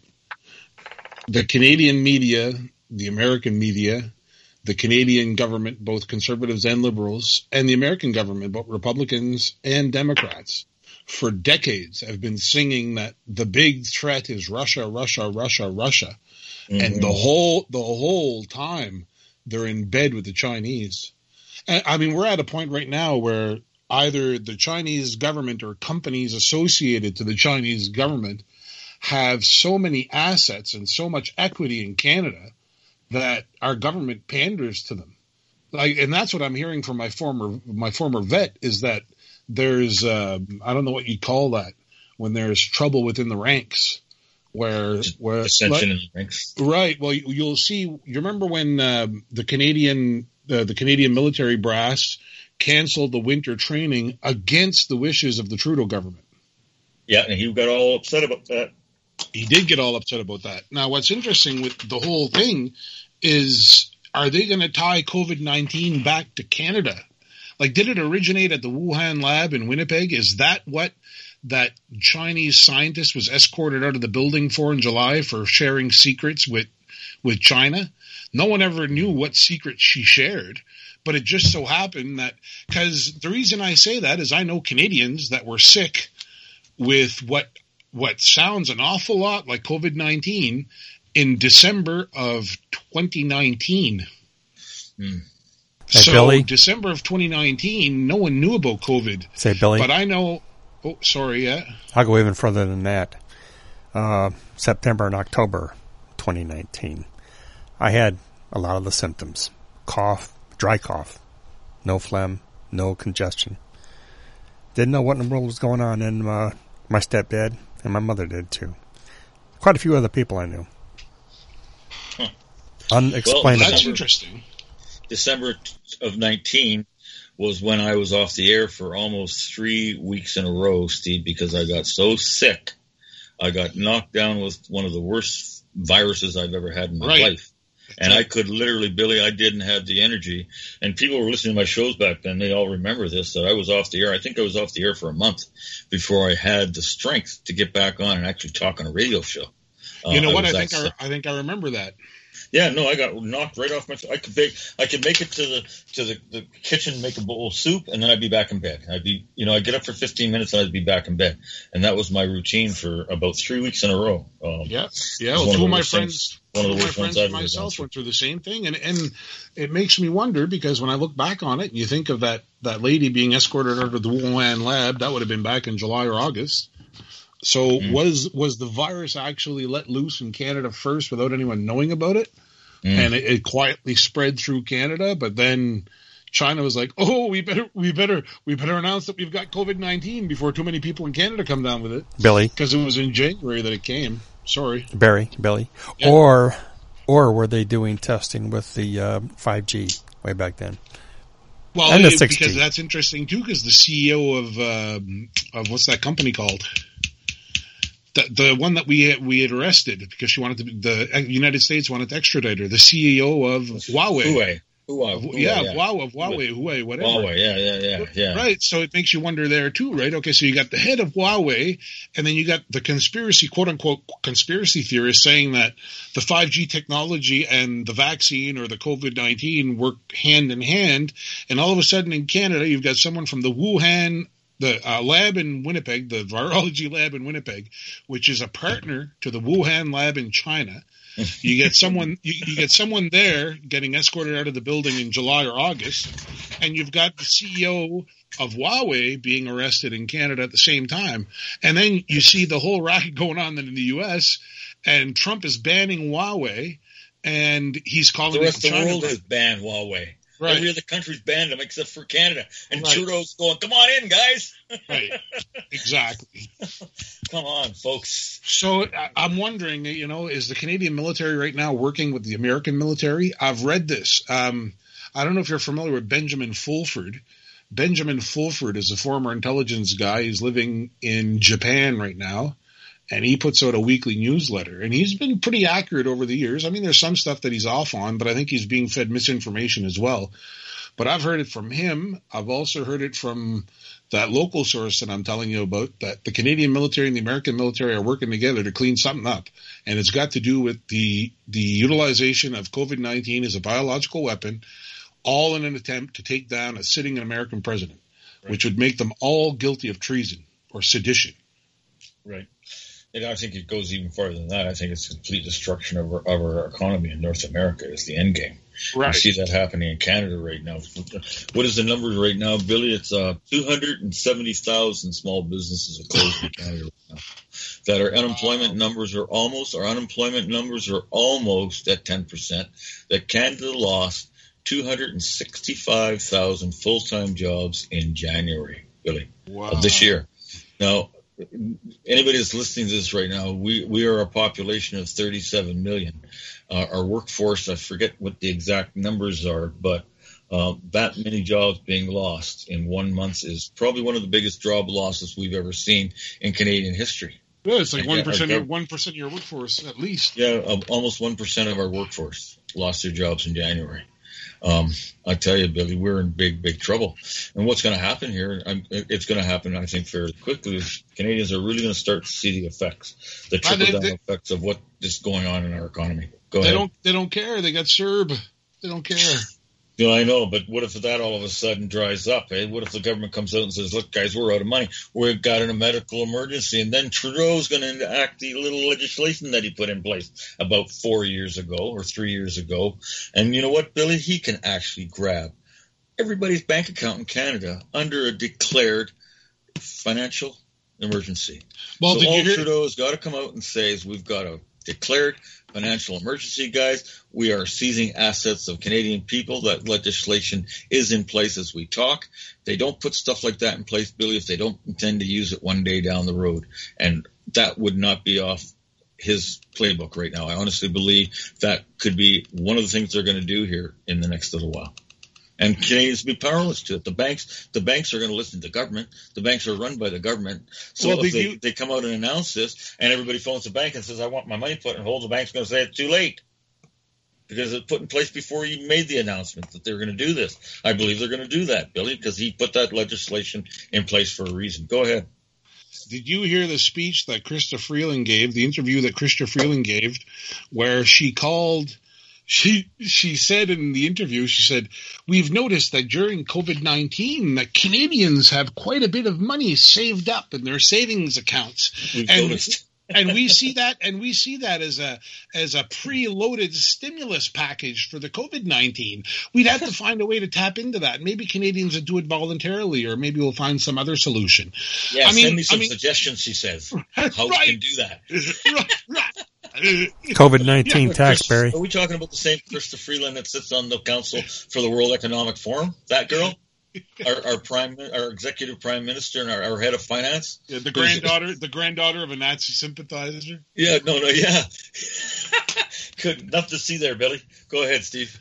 the Canadian media, the American media, the Canadian government, both conservatives and liberals, and the American government, both Republicans and Democrats, for decades have been singing that the big threat is Russia, Russia, Russia, Russia. Mm-hmm. And the whole time they're in bed with the Chinese. And, I mean, we're at a point right now where either the Chinese government or companies associated to the Chinese government have so many assets and so much equity in Canada that our government panders to them. And that's what I'm hearing from my former vet is that there's I don't know what you call that when there's trouble within the ranks where ascension in the ranks. Right. Well, you'll see. You remember when the Canadian military brass canceled the winter training against the wishes of the Trudeau government. Yeah, and he got all upset about that. He did get all upset about that. Now, what's interesting with the whole thing is, are they going to tie COVID-19 back to Canada? Like, did it originate at the Wuhan lab in Winnipeg? Is that what that Chinese scientist was escorted out of the building for in July for sharing secrets with China? No one ever knew what secrets she shared. But it just so happened that, because the reason I say that is I know Canadians that were sick with what sounds an awful lot like COVID-19 in December of 2019. Hey, So Billy? December of 2019, no one knew about COVID. Say, Billy, But I know, yeah. I'll go even further than that. September and October 2019, I had a lot of the symptoms. Cough, dry cough, no phlegm, no congestion. Didn't know what in the world was going on in my stepdad, and my mother did too. Quite a few other people I knew. Unexplainable. That's interesting. December of 19 was when I was off the air for almost 3 weeks in a row, Steve, because I got so sick. I got knocked down with one of the worst viruses I've ever had in my life. And I could literally, Billy, I didn't have the energy. And people were listening to my shows back then. They all remember this, that I was off the air. I think I was off the air for a month before I had the strength to get back on and actually talk on a radio show. You know what? I think I remember that. Yeah, no, I got knocked right off my. I could make it to the kitchen, make a bowl of soup, and then I'd be back in bed. I'd get up for 15 minutes and I'd be back in bed, and that was my routine for about 3 weeks in a row. Well, two of my friends and myself went through the same thing, and it makes me wonder because when I look back on it, and you think of that lady being escorted out of the Wuhan lab, that would have been back in July or August. So was the virus actually let loose in Canada first without anyone knowing about it? And it quietly spread through Canada, but then China was like, "Oh, we better announce that we've got COVID-19 before too many people in Canada come down with it." Billy, because it was in January that it came. Sorry, Billy, yeah. Or were they doing testing with the 5G way back then? Well, and the 6G. Because that's interesting too. Because the CEO of what's that company called? The one that we had arrested because she wanted to, the United States wanted to extradite her, the CEO of Huawei. Huawei, whatever. Huawei, yeah. Right, so it makes you wonder there too, right? Okay, so you got the head of Huawei, and then you got the conspiracy, quote-unquote conspiracy theorists saying that the 5G technology and the vaccine or the COVID-19 work hand in hand, and all of a sudden in Canada, you've got someone from the Wuhan lab in Winnipeg, the virology lab in Winnipeg, which is a partner to the Wuhan lab in China. You get someone, you get someone there getting escorted out of the building in July or August, and you've got the CEO of Huawei being arrested in Canada at the same time. And then you see the whole racket going on in the U.S., and Trump is banning Huawei, and he's calling the rest it of the China. world has banned Huawei. Right. Every other country's banned them except for Canada. And Right. Trudeau's going, come on in, guys. Right, exactly. Come on, folks. So I'm wondering, is the Canadian military right now working with the American military? I've read this. I don't know if you're familiar with Benjamin Fulford. Benjamin Fulford is a former intelligence guy. He's living in Japan right now, and he puts out a weekly newsletter. And he's been pretty accurate over the years. I mean, there's some stuff that he's off on, but I think he's being fed misinformation as well. But I've heard it from him. I've also heard it from that local source that I'm telling you about, that the Canadian military and the American military are working together to clean something up. And it's got to do with the utilization of COVID-19 as a biological weapon, all in an attempt to take down a sitting American president, which would make them all guilty of treason or sedition. Right. And I think it goes even farther than that. I think it's complete destruction of our economy in North America is the end game. Right. We see that happening in Canada right now. What is the numbers right now, Billy? It's 270,000 small businesses are closed in Canada right now. That our unemployment numbers are almost at 10%. That Canada lost 265,000 full-time jobs in January, Billy, of this year. Now, anybody that's listening to this right now, we are a population of 37 million. Our workforce, I forget what the exact numbers are, but that many jobs being lost in 1 month is probably one of the biggest job losses we've ever seen in Canadian history. Yeah, it's like 1% of your workforce at least. Yeah, almost 1% of our workforce lost their jobs in January. I tell you, Billy, we're in big trouble. And what's going to happen here, it's going to happen, I think, fairly quickly. Canadians are really going to start to see the effects, the trickle-down effects of what is going on in our economy. Go ahead. They don't care. They got CERB. They don't care. Yeah, I know, but what if that all of a sudden dries up? Eh? What if the government comes out and says, look, guys, we're out of money. We've got a medical emergency. And then Trudeau's going to enact the little legislation that he put in place about 4 years ago or 3 years ago. And you know what, Billy? He can actually grab everybody's bank account in Canada under a declared financial emergency. Well, so all Trudeau's got to come out and say is we've got a declared financial emergency, guys. We are seizing assets of Canadian people. That legislation is in place as we talk. They don't put stuff like that in place, Billy, if they don't intend to use it one day down the road. And that would not be off his playbook right now. I honestly believe that could be one of the things they're going to do here in the next little while. And Canadians be powerless to it. The banks are going to listen to the government. The banks are run by the government. So if they come out and announce this, and everybody phones the bank and says, I want my money put in hold, the bank's going to say it's too late. Because it's put in place before you made the announcement that they're going to do this. I believe they're going to do that, Billy, because he put that legislation in place for a reason. Go ahead. Did you hear the speech that Chrystia Freeland gave, the interview that Chrystia Freeland gave, where she called... She said in the interview, she said, we've noticed that during COVID-19 that Canadians have quite a bit of money saved up in their savings accounts. And we see that as a preloaded stimulus package for the COVID-19. We'd have to find a way to tap into that. Maybe Canadians would do it voluntarily, or maybe we'll find some other solution. Yeah, send me some suggestions, she says, how we can do that. Right. COVID-19 tax, Barry. Are we talking about the same Chrystia Freeland that sits on the Council for the World Economic Forum? That girl? Our executive prime minister and our head of finance? Yeah, the granddaughter of a Nazi sympathizer? Yeah, yeah. Good enough to see there, Billy. Go ahead, Steve.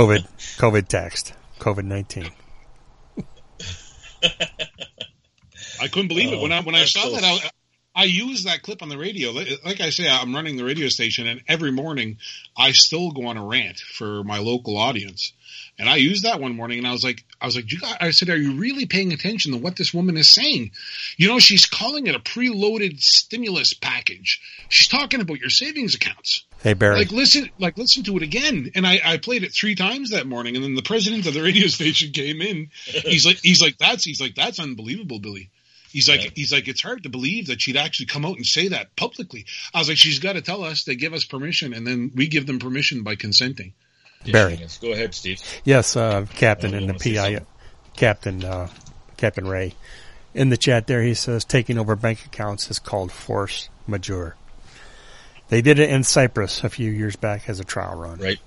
COVID taxed. COVID-19. I couldn't believe it when I saw so- that. I used that clip on the radio. Like I say, I'm running the radio station, and every morning I still go on a rant for my local audience. And I used that one morning, and I was like, I said, are you really paying attention to what this woman is saying? You know, she's calling it a preloaded stimulus package. She's talking about your savings accounts. Hey, Barry. Listen to it again. And I played it 3 times that morning, and then the president of the radio station came in. He's like, that's unbelievable, Billy. He's like, it's hard to believe that she'd actually come out and say that publicly. I was like, she's got to tell us, they give us permission, and then we give them permission by consenting. Barry. Go ahead, Steve. Yes, Captain Oh, in you the wanna say PI, Captain Ray. In the chat there, he says, taking over bank accounts is called force majeure. They did it in Cyprus a few years back as a trial run. Right.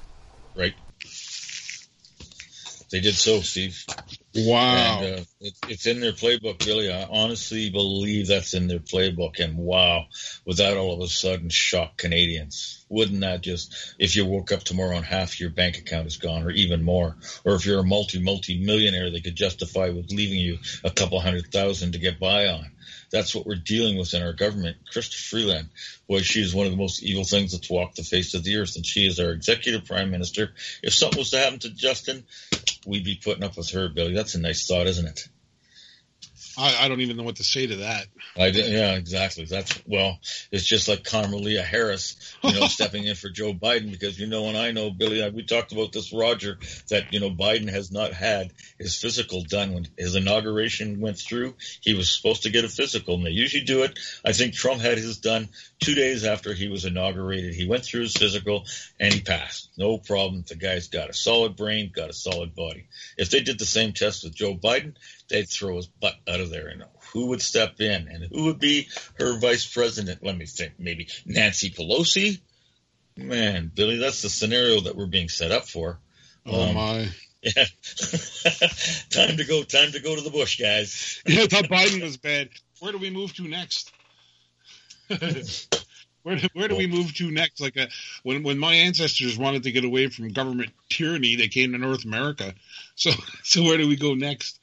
They did so, Steve. Wow. And it's in their playbook, Billy. I honestly believe that's in their playbook. And wow, would that all of a sudden shock Canadians? Wouldn't that just, if you woke up tomorrow and half your bank account is gone, or even more, or if you're a multi-millionaire, they could justify with leaving you a couple $100,000 to get by on. That's what we're dealing with in our government. Chrystia Freeland, boy, she is one of the most evil things that's walked the face of the earth, and she is our executive prime minister. If something was to happen to Justin, we'd be putting up with her, Billy. That's a nice thought, isn't it? I don't even know what to say to that. Yeah, exactly. It's just like Kamala Harris, stepping in for Joe Biden, because and I know, Billy, we talked about this, Roger, that, Biden has not had his physical done. When his inauguration went through, he was supposed to get a physical, and they usually do it. I think Trump had his done 2 days after he was inaugurated. He went through his physical, and he passed. No problem. The guy's got a solid brain, got a solid body. If they did the same test with Joe Biden, they'd throw his butt out of there. And who would step in? And who would be her vice president? Let me think. Maybe Nancy Pelosi? Man, Billy, that's the scenario that we're being set up for. Oh, my. Yeah. Time to go to the bush, guys. Yeah, I thought Biden was bad. Where do we move to next? Where do we move to next? Like when my ancestors wanted to get away from government tyranny, they came to North America. So where do we go next?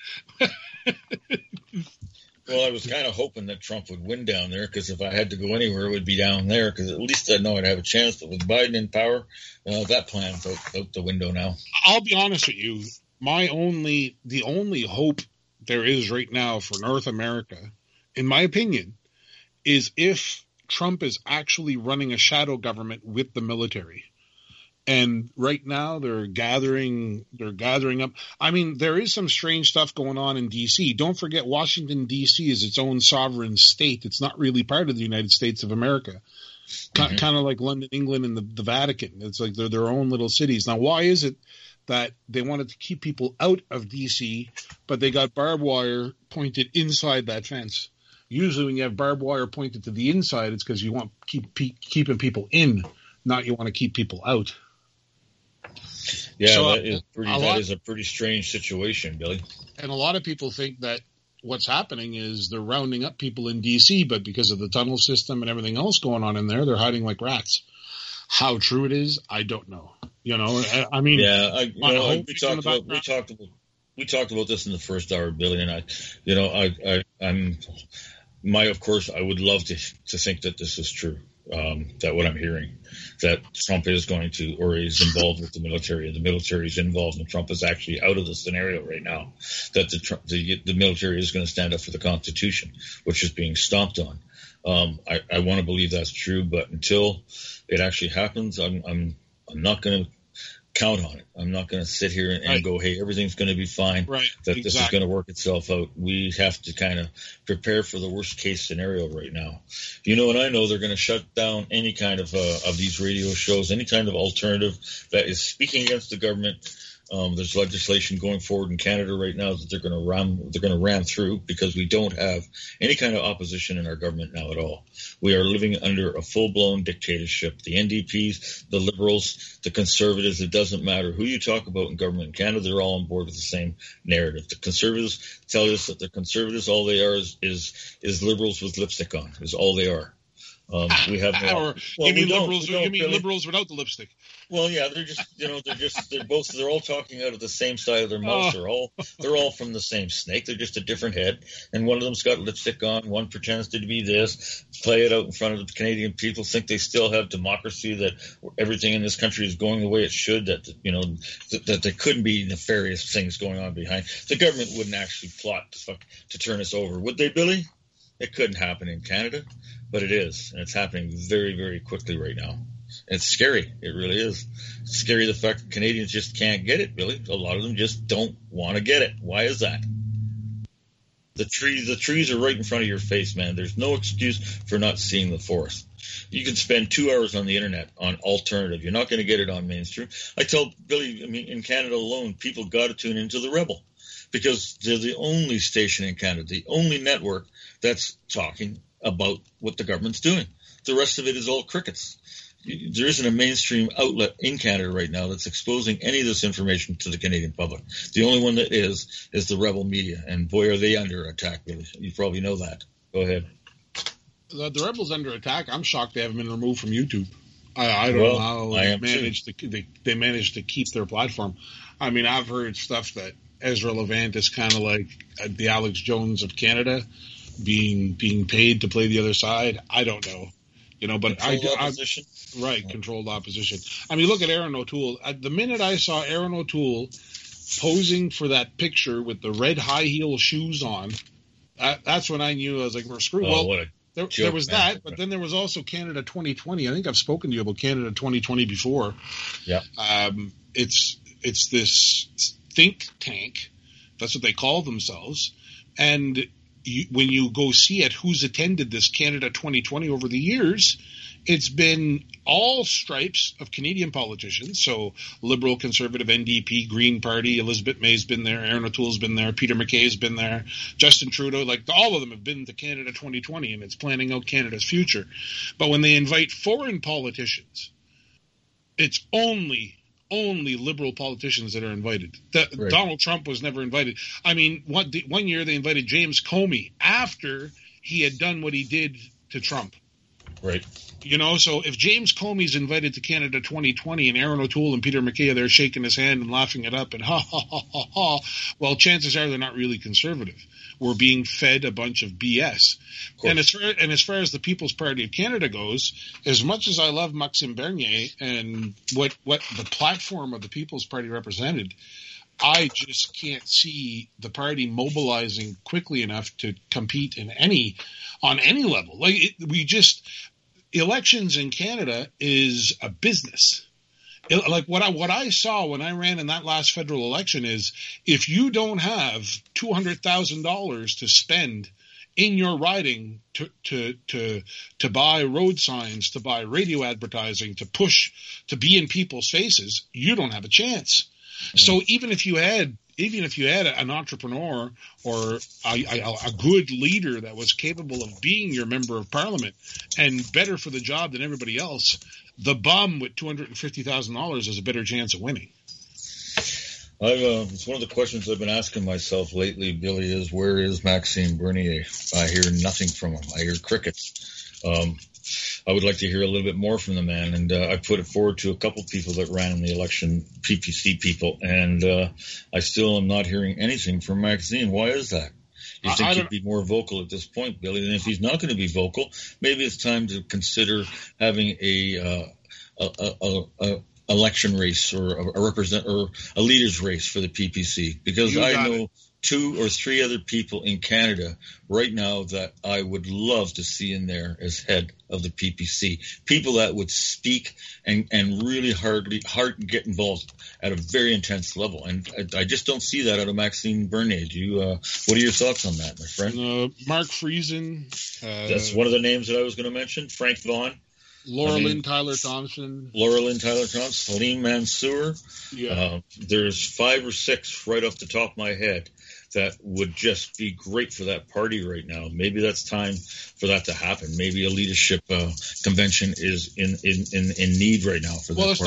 Well, I was kind of hoping that Trump would win down there, because if I had to go anywhere, it would be down there, because at least I'd know I'd have a chance. But with Biden in power, that plan's out the window now. I'll be honest with you. The only hope there is right now for North America, in my opinion, is if Trump is actually running a shadow government with the military. And right now they're gathering up. I mean, there is some strange stuff going on in D.C. Don't forget, Washington, D.C. is its own sovereign state. It's not really part of the United States of America. Kind of like London, England, and the Vatican. It's like they're their own little cities. Now, why is it that they wanted to keep people out of D.C., but they got barbed wire pointed inside that fence? Usually when you have barbed wire pointed to the inside, it's because you want keeping people in, not you want to keep people out. Yeah, So, that is a pretty strange situation, Billy. And a lot of people think that what's happening is they're rounding up people in D.C., but because of the tunnel system and everything else going on in there, they're hiding like rats. How true it is, I don't know. I mean, yeah, we talked about this in the first hour, Billy, and of course, I would love to think that this is true. That what I'm hearing, that Trump is going to, or is involved with the military, and the military is involved, and Trump is actually out of the scenario right now, that the military is going to stand up for the Constitution, which is being stomped on. I want to believe that's true, but until it actually happens, I'm not going to count on it. I'm not going to sit here and go, hey, everything's going to be fine, that this is going to work itself out. We have to kind of prepare for the worst case scenario right now. And I know they're going to shut down any kind of these radio shows, any kind of alternative that is speaking against the government. There's legislation going forward in Canada right now that they're going to ram through, because we don't have any kind of opposition in our government now at all. We are living under a full-blown dictatorship. The NDPs, the Liberals, the Conservatives, it doesn't matter who you talk about in government in Canada, they're all on board with the same narrative. The Conservatives tell us that the Conservatives, all they are is Liberals with lipstick on, is all they are. We have no. Or Well, you mean we don't- liberals? we don't You mean really- liberals without the lipstick? Well, yeah, they're all talking out of the same side of their mouth. They're all from the same snake. They're just a different head. And one of them's got lipstick on. One pretends to be this, play it out in front of the Canadian people, think they still have democracy, that everything in this country is going the way it should, that there couldn't be nefarious things going on behind. The government wouldn't actually plot to turn us over, would they, Billy? It couldn't happen in Canada, but it is, and it's happening very, very quickly right now. It's scary. It really is. It's scary the fact that Canadians just can't get it, Billy. A lot of them just don't want to get it. Why is that? The trees are right in front of your face, man. There's no excuse for not seeing the forest. You can spend 2 hours on the internet on alternative. You're not going to get it on mainstream. I tell Billy, in Canada alone, people got to tune into the Rebel because they're the only station in Canada, the only network that's talking about what the government's doing. The rest of it is all crickets. There isn't a mainstream outlet in Canada right now that's exposing any of this information to the Canadian public. The only one that is the Rebel media, and boy, are they under attack, Billy. You probably know that. Go ahead. The Rebels under attack. I'm shocked they haven't been removed from YouTube. I don't know how they managed to keep their platform. I mean, I've heard stuff that Ezra Levant is kind of like the Alex Jones of Canada, being paid to play the other side. I don't know. But controlled opposition. I mean, look at Aaron O'Toole. The minute I saw Aaron O'Toole posing for that picture with the red high heel shoes on, that's when I knew. I was like, we're screwed. There was that, but then there was also Canada 2020. I think I've spoken to you about Canada 2020 before. Yeah. It's this think tank. That's what they call themselves. And when you go see it, who's attended this Canada 2020 over the years, it's been all stripes of Canadian politicians. So Liberal, Conservative, NDP, Green Party, Elizabeth May's been there, Aaron O'Toole's been there, Peter MacKay's been there, Justin Trudeau, all of them have been to Canada 2020, and it's planning out Canada's future. But when they invite foreign politicians, it's only Liberal politicians that are invited. Right. Donald Trump was never invited. I mean, one year they invited James Comey after he had done what he did to Trump. Right. So if James Comey's invited to Canada 2020 and Aaron O'Toole and Peter MacKay are there shaking his hand and laughing it up and ha, ha, ha, ha, ha, well, chances are they're not really conservative. We're being fed a bunch of BS. And as far as the People's Party of Canada goes, as much as I love Maxime Bernier and what the platform of the People's Party represented, I just can't see the party mobilizing quickly enough to compete on any level. Elections in Canada is a business. What I saw when I ran in that last federal election is if you don't have $200,000 to spend in your riding to buy road signs, to buy radio advertising, to push, to be in people's faces, you don't have a chance. Mm-hmm. So even if you had an entrepreneur or a good leader that was capable of being your member of parliament and better for the job than everybody else, the bum with $250,000 has a better chance of winning. It's one of the questions I've been asking myself lately, Billy, is where is Maxime Bernier? I hear nothing from him. I hear crickets. I would like to hear a little bit more from the man, and I put it forward to a couple people that ran in the election, PPC people, and I still am not hearing anything from Maxime. Why is that? You think he'd be more vocal at this point, Billy? And if he's not going to be vocal, maybe it's time to consider having a election race or a leaders race for the PPC, because I know 2 or 3 other people in Canada right now that I would love to see in there as head of the PPC. People that would speak and really hard get involved at a very intense level. And I just don't see that out of Maxime Bernier. What are your thoughts on that, my friend? Mark Friesen. That's one of the names that I was going to mention. Frank Vaughan. Laura Lynn Tyler Thompson. Salim Mansour. Yeah. There's 5 or 6 right off the top of my head that would just be great for that party right now. Maybe that's time for that to happen. Maybe a leadership convention is in need right now for that party. Well,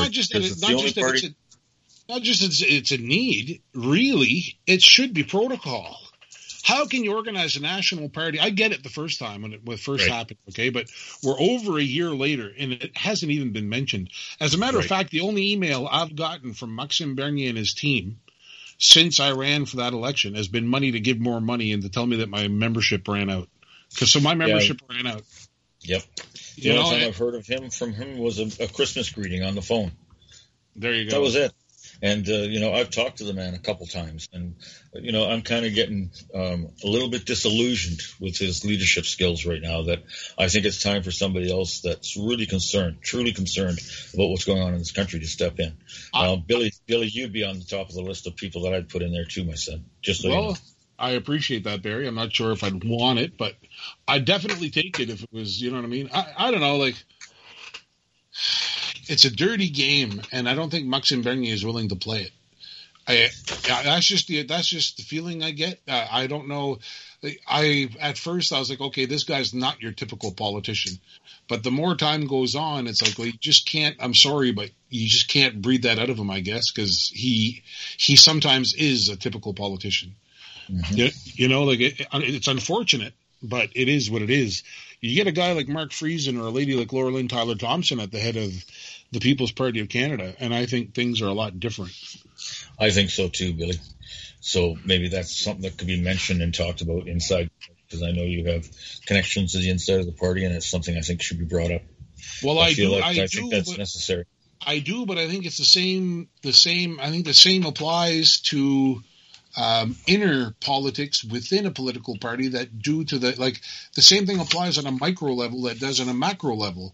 it's not just it's a need. Really, it should be protocol. How can you organize a national party? I get it the first time when it first Right. happened, okay? But we're over a year later, and it hasn't even been mentioned. As a matter of Right. fact, the only email I've gotten from Maxime Bernier and his team since I ran for that election has been money to give more money and to tell me that my membership ran out. So my membership ran out. Yep. The You only know, time and- I've heard from him was a Christmas greeting on the phone. There you go. That was it. And, I've talked to the man a couple times, and, I'm kind of getting a little bit disillusioned with his leadership skills right now, that I think it's time for somebody else that's really truly concerned about what's going on in this country to step in. Billy, you'd be on the top of the list of people that I'd put in there too, my son, just so you know. Well, I appreciate that, Barry. I'm not sure if I'd want it, but I'd definitely take it if it was, you know what I mean? I don't know, like, it's a dirty game, and I don't think Maxime Bernier is willing to play it. That's just the feeling I get. I don't know. At first I was like, okay, this guy's not your typical politician. But the more time goes on, it's like, well, you just can't. I'm sorry, but you just can't breathe that out of him, I guess, because he sometimes is a typical politician. Mm-hmm. It's unfortunate, but it is what it is. You get a guy like Mark Friesen or a lady like Laura Lynn Tyler Thompson at the head of the People's Party of Canada, and I think things are a lot different. I think so too, Billy. So maybe that's something that could be mentioned and talked about inside, because I know you have connections to the inside of the party, and it's something I think should be brought up. Well, I think that's necessary. I do, but I think it's the same. I think the same applies to inner politics within a political party that due to the same thing applies on a micro level that does on a macro level.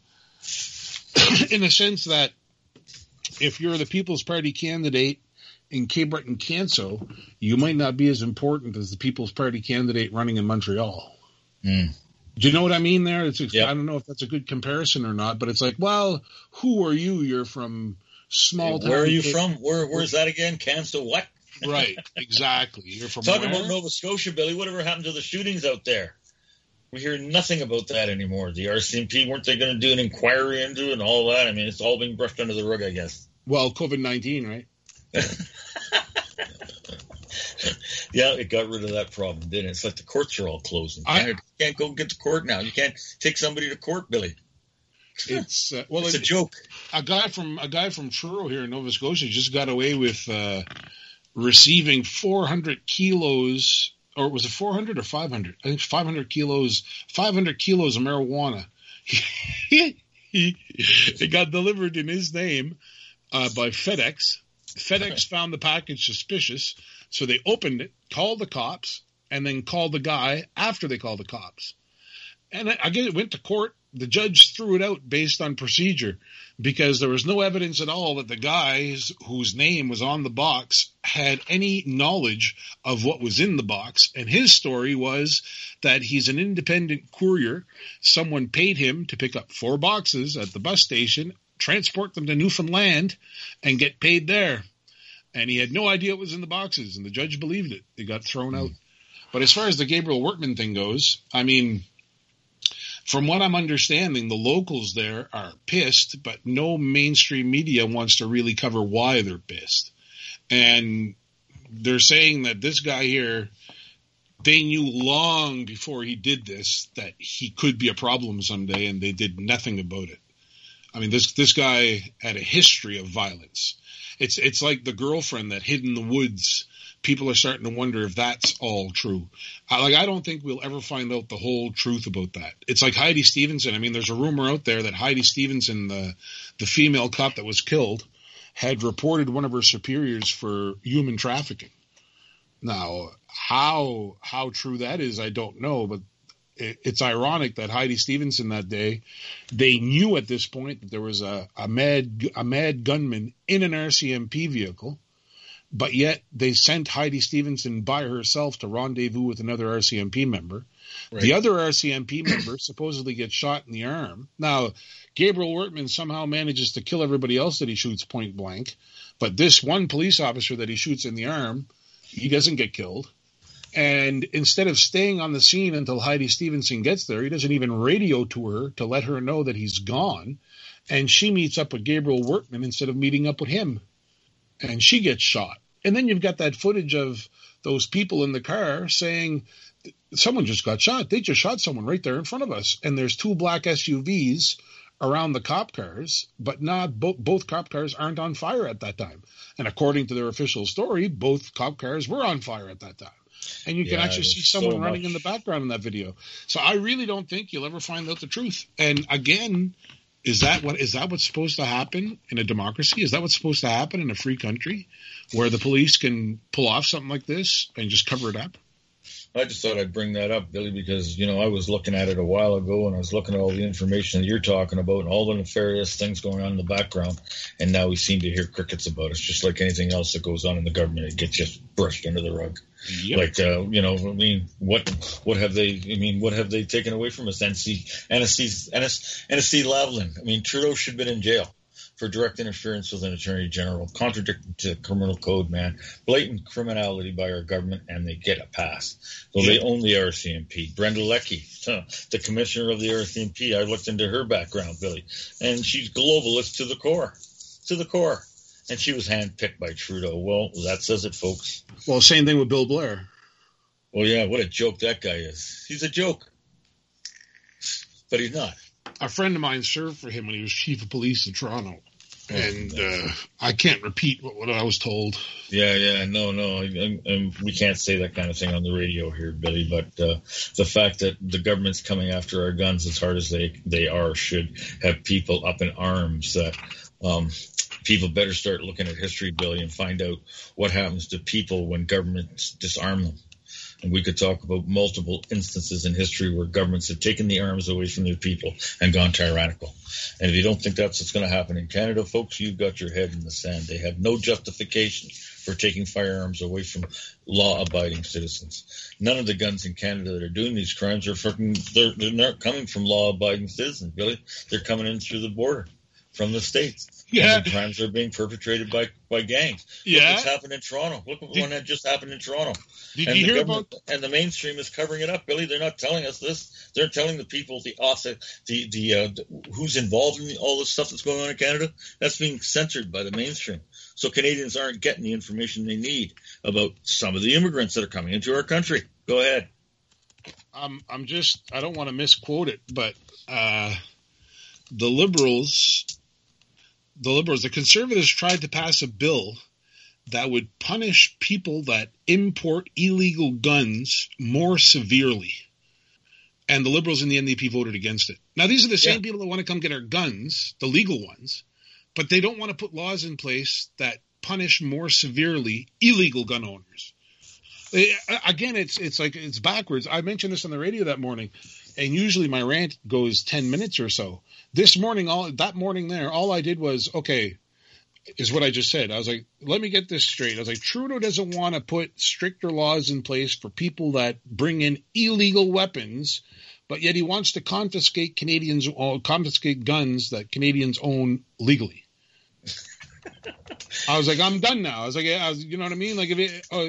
In the sense that if you're the People's Party candidate in Cape Breton-Canso, you might not be as important as the People's Party candidate running in Montreal. Mm. Do you know what I mean there? Yep. I don't know if that's a good comparison or not, but it's like, well, who are you? You're from small town. Where are you from? Where's that again? Canso what? Right, exactly. You're from Talking where? about Nova Scotia, Billy, whatever happened to the shootings out there? We hear nothing about that anymore. The RCMP, weren't they going to do an inquiry into it and all that? I mean, it's all being brushed under the rug, I guess. Well, COVID-19, right? Yeah, it got rid of that problem, didn't it? It's like the courts are all closed. You can't go get to court now. You can't take somebody to court, Billy. It's it's a joke. A guy from Truro here in Nova Scotia just got away with receiving 400 kilos, or was it 400 or 500? I think 500 kilos of marijuana. It got delivered in his name by FedEx. FedEx found the package suspicious, so they opened it, called the cops, and then called the guy after they called the cops. And I guess it went to court. The judge threw it out based on procedure because there was no evidence at all that the guys whose name was on the box had any knowledge of what was in the box. And his story was that he's an independent courier. Someone paid him to pick up 4 boxes at the bus station, transport them to Newfoundland, and get paid there. And he had no idea what was in the boxes, and the judge believed it. They got thrown out. But as far as the Gabriel Wortman thing goes, I mean, from what I'm understanding, the locals there are pissed, but no mainstream media wants to really cover why they're pissed. And they're saying that this guy here, they knew long before he did this that he could be a problem someday, and they did nothing about it. I mean, this guy had a history of violence. It's like the girlfriend that hid in the woods. People are starting to wonder if that's all true. I don't think we'll ever find out the whole truth about that. It's like Heidi Stevenson. I mean, there's a rumor out there that Heidi Stevenson, the female cop that was killed, had reported one of her superiors for human trafficking. Now, how true that is, I don't know, but it's ironic that Heidi Stevenson that day, they knew at this point that there was a mad gunman in an RCMP vehicle, but yet they sent Heidi Stevenson by herself to rendezvous with another RCMP member. Right. The other RCMP member supposedly gets shot in the arm. Now, Gabriel Wortman somehow manages to kill everybody else that he shoots point blank, but this one police officer that he shoots in the arm, he doesn't get killed. And instead of staying on the scene until Heidi Stevenson gets there, he doesn't even radio to her to let her know that he's gone. And she meets up with Gabriel Wortman instead of meeting up with him. And she gets shot. And then you've got that footage of those people in the car saying, someone just got shot. They just shot someone right there in front of us. And there's 2 black SUVs around the cop cars, but not both cop cars aren't on fire at that time. And according to their official story, both cop cars were on fire at that time. And you can actually see someone running in the background in that video. So I really don't think you'll ever find out the truth. And again, is that what's supposed to happen in a democracy? Is that what's supposed to happen in a free country where the police can pull off something like this and just cover it up? I just thought I'd bring that up, Billy, because, I was looking at it a while ago, and I was looking at all the information that you're talking about and all the nefarious things going on in the background, and now we seem to hear crickets about it. It's just like anything else that goes on in the government. It gets just brushed under the rug. Yep. Like, what have they taken away from us? NC Lavalin. Trudeau should have been in jail for direct interference with an attorney general, contradicting to the criminal code, man. Blatant criminality by our government, and they get a pass. So they own the RCMP. Brenda Leckie, the commissioner of the RCMP, I looked into her background, Billy, and she's globalist to the core. And she was handpicked by Trudeau. Well, that says it, folks. Well, same thing with Bill Blair. Well, yeah, what a joke that guy is. He's a joke. But he's not. A friend of mine served for him when he was chief of police in Toronto. And I can't repeat what I was told. Yeah, no. We can't say that kind of thing on the radio here, Billy. But the fact that the government's coming after our guns as hard as they are should have people up in arms. That people better start looking at history, Billy, and find out what happens to people when governments disarm them. And we could talk about multiple instances in history where governments have taken the arms away from their people and gone tyrannical. And if you don't think that's what's going to happen in Canada, folks, you've got your head in the sand. They have no justification for taking firearms away from law-abiding citizens. None of the guns in Canada that are doing these crimes they're not coming from law-abiding citizens, Billy. They're coming in through the border from the States. Yeah. And the crimes are being perpetrated by gangs. Yeah. Look what's happened in Toronto. Look what one that just happened in Toronto. Did you hear about? And the mainstream is covering it up, Billy. They're not telling us this. They're telling the people who's involved in all this stuff that's going on in Canada. That's being censored by the mainstream. So Canadians aren't getting the information they need about some of the immigrants that are coming into our country. Go ahead. I don't want to misquote it, but the Conservatives tried to pass a bill that would punish people that import illegal guns more severely. And the Liberals and the NDP voted against it. Now, these are the same people that want to come get our guns, the legal ones, but they don't want to put laws in place that punish more severely illegal gun owners. Again, it's backwards. I mentioned this on the radio that morning, and usually my rant goes 10 minutes or so. This morning, all I did was, is what I just said. I was like, let me get this straight. I was like, Trudeau doesn't want to put stricter laws in place for people that bring in illegal weapons, but yet he wants to confiscate guns that Canadians own legally. I was like, I'm done now. I was like, you know what I mean? Like,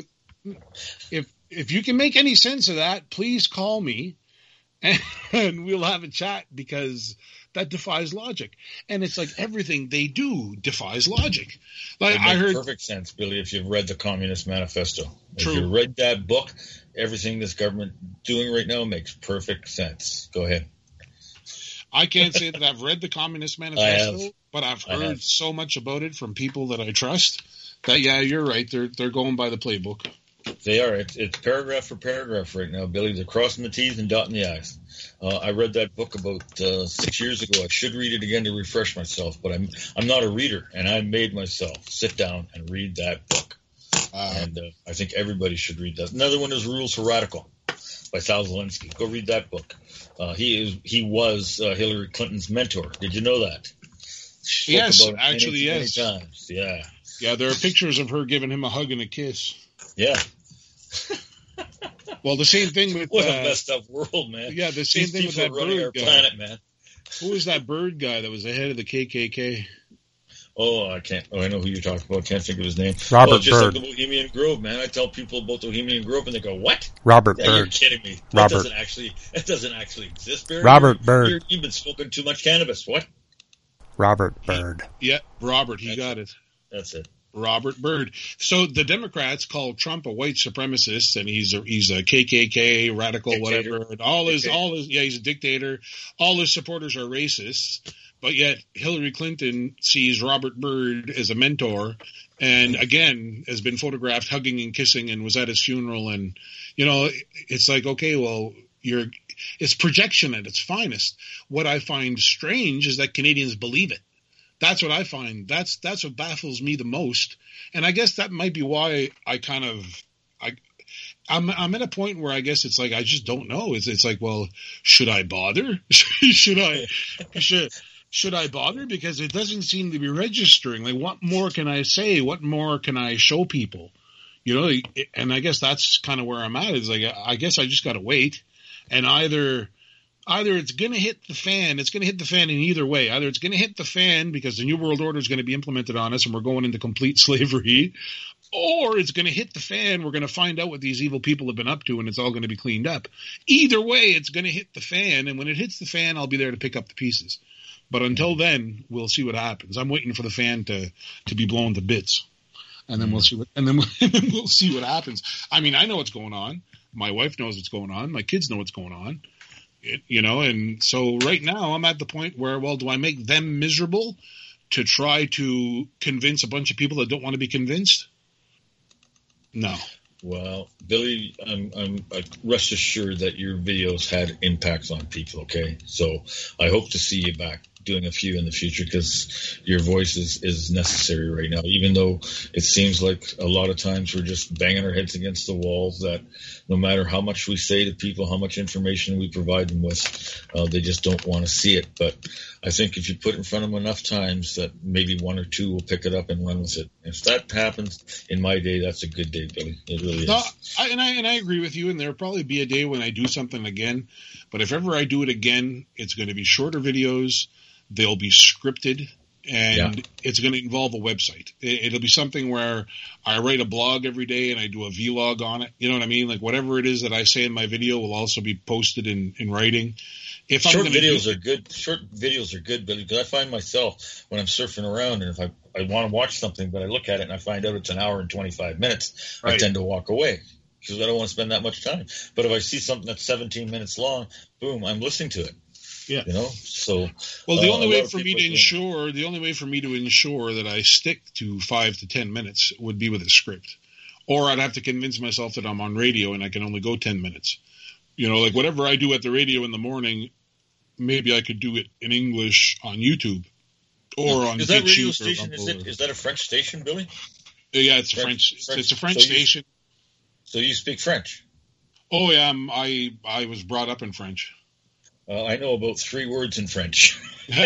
if you can make any sense of that, please call me and we'll have a chat, because that defies logic. And it's like everything they do defies logic. Like I heard perfect sense, Billy, if you've read the Communist Manifesto. True. If you read that book, everything this government doing right now makes perfect sense. Go ahead. I can't say that I've read the Communist Manifesto, but I've heard so much about it from people that I trust that, yeah, you're right. They're going by the playbook. They are. It's paragraph for paragraph right now, Billy. They're crossing the T's and dotting the I's. I read that book about 6 years ago. I should read it again to refresh myself, but I'm not a reader, and I made myself sit down and read that book. And I think everybody should read that. Another one is Rules for Radical by Sal Zelensky. Go read that book. He was Hillary Clinton's mentor. Did you know that? Yes, actually, yes. Many times. Yeah. Yeah, there are pictures of her giving him a hug and a kiss. Yeah. Well, the same thing with... What a messed up world, man. Yeah, the same thing with that bird guy. Planet, man. Who was that bird guy that was the head of the KKK? Oh, I know who you're talking about. Can't think of his name. Robert just Byrd. like the Bohemian Grove, man. I tell people about the Bohemian Grove, and they go, "What? Robert Byrd? You're kidding me? That doesn't actually exist, Barry. Robert Byrd. You've been smoking too much cannabis. What? Robert Byrd. Yeah, Robert. He got it. That's it. Robert Byrd. So the Democrats call Trump a white supremacist, and he's a KKK radical, Dictator. whatever. And all his he's a dictator. All his supporters are racists, but yet Hillary Clinton sees Robert Byrd as a mentor, and again has been photographed hugging and kissing, and was at his funeral. And it's like, okay, well, it's projection at its finest. What I find strange is that Canadians believe it. That's what I find. That's what baffles me the most. And I guess that might be why I'm at a point where I guess it's like I just don't know. It's like, well, should I bother? should I bother? Because it doesn't seem to be registering. Like, what more can I say? What more can I show people? And I guess that's kind of where I'm at. Is like, I guess I just got to wait, and either it's going to hit the fan. It's going to hit the fan in either way. Either it's going to hit the fan because the New World Order is going to be implemented on us and we're going into complete slavery, or it's going to hit the fan. We're going to find out what these evil people have been up to, and it's all going to be cleaned up. Either way, it's going to hit the fan, and when it hits the fan, I'll be there to pick up the pieces. But until then, we'll see what happens. I'm waiting for the fan to be blown to bits, and then we'll see what we'll see what happens. I mean, I know what's going on. My wife knows what's going on. My kids know what's going on. And so right now I'm at the point where, well, do I make them miserable to try to convince a bunch of people that don't want to be convinced? No. Well, Billy, I'm rest assured that your videos had impacts on people. Okay, so I hope to see you back doing a few in the future, because your voice is necessary right now, even though it seems like a lot of times we're just banging our heads against the walls, that no matter how much we say to people, how much information we provide them with, they just don't want to see it. But I think if you put it in front of them enough times, that maybe one or two will pick it up and run with it. If that happens in my day, that's a good day, Billy. It really is. No, I agree with you, and there'll probably be a day when I do something again. But if ever I do it again, it's going to be shorter videos. They'll be scripted, and it's going to involve a website. It'll be something where I write a blog every day and I do a vlog on it. You know what I mean? Like, whatever it is that I say in my video will also be posted in writing. Short videos are good. Short videos are good, Billy, because I find myself when I'm surfing around, and if I want to watch something, but I look at it and I find out it's an hour and 25 minutes, right, I tend to walk away because I don't want to spend that much time. But if I see something that's 17 minutes long, boom, I'm listening to it. Yeah. So the only way for me to ensure that I stick to 5 to 10 minutes would be with a script, or I'd have to convince myself that I'm on radio and I can only go 10 minutes. Like whatever I do at the radio in the morning, maybe I could do it in English on YouTube or on. Is that radio station? Is that a French station, Billy? Yeah, it's French. It's a French station. So you speak French? Oh yeah, I was brought up in French. I know about 3 words in French.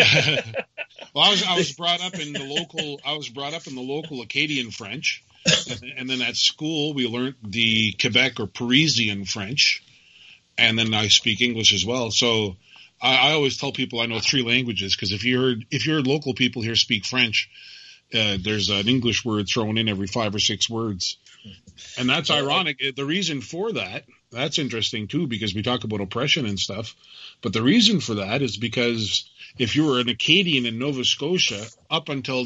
Well, I was brought up in the local Acadian French, and then at school we learned the Quebec or Parisian French, and then I speak English as well. So I always tell people I know 3 languages, because if you're local people here speak French, there's an English word thrown in every 5 or 6 words, and that's ironic. The reason for that's interesting too, because we talk about oppression and stuff. But the reason for that is because if you were an Acadian in Nova Scotia up until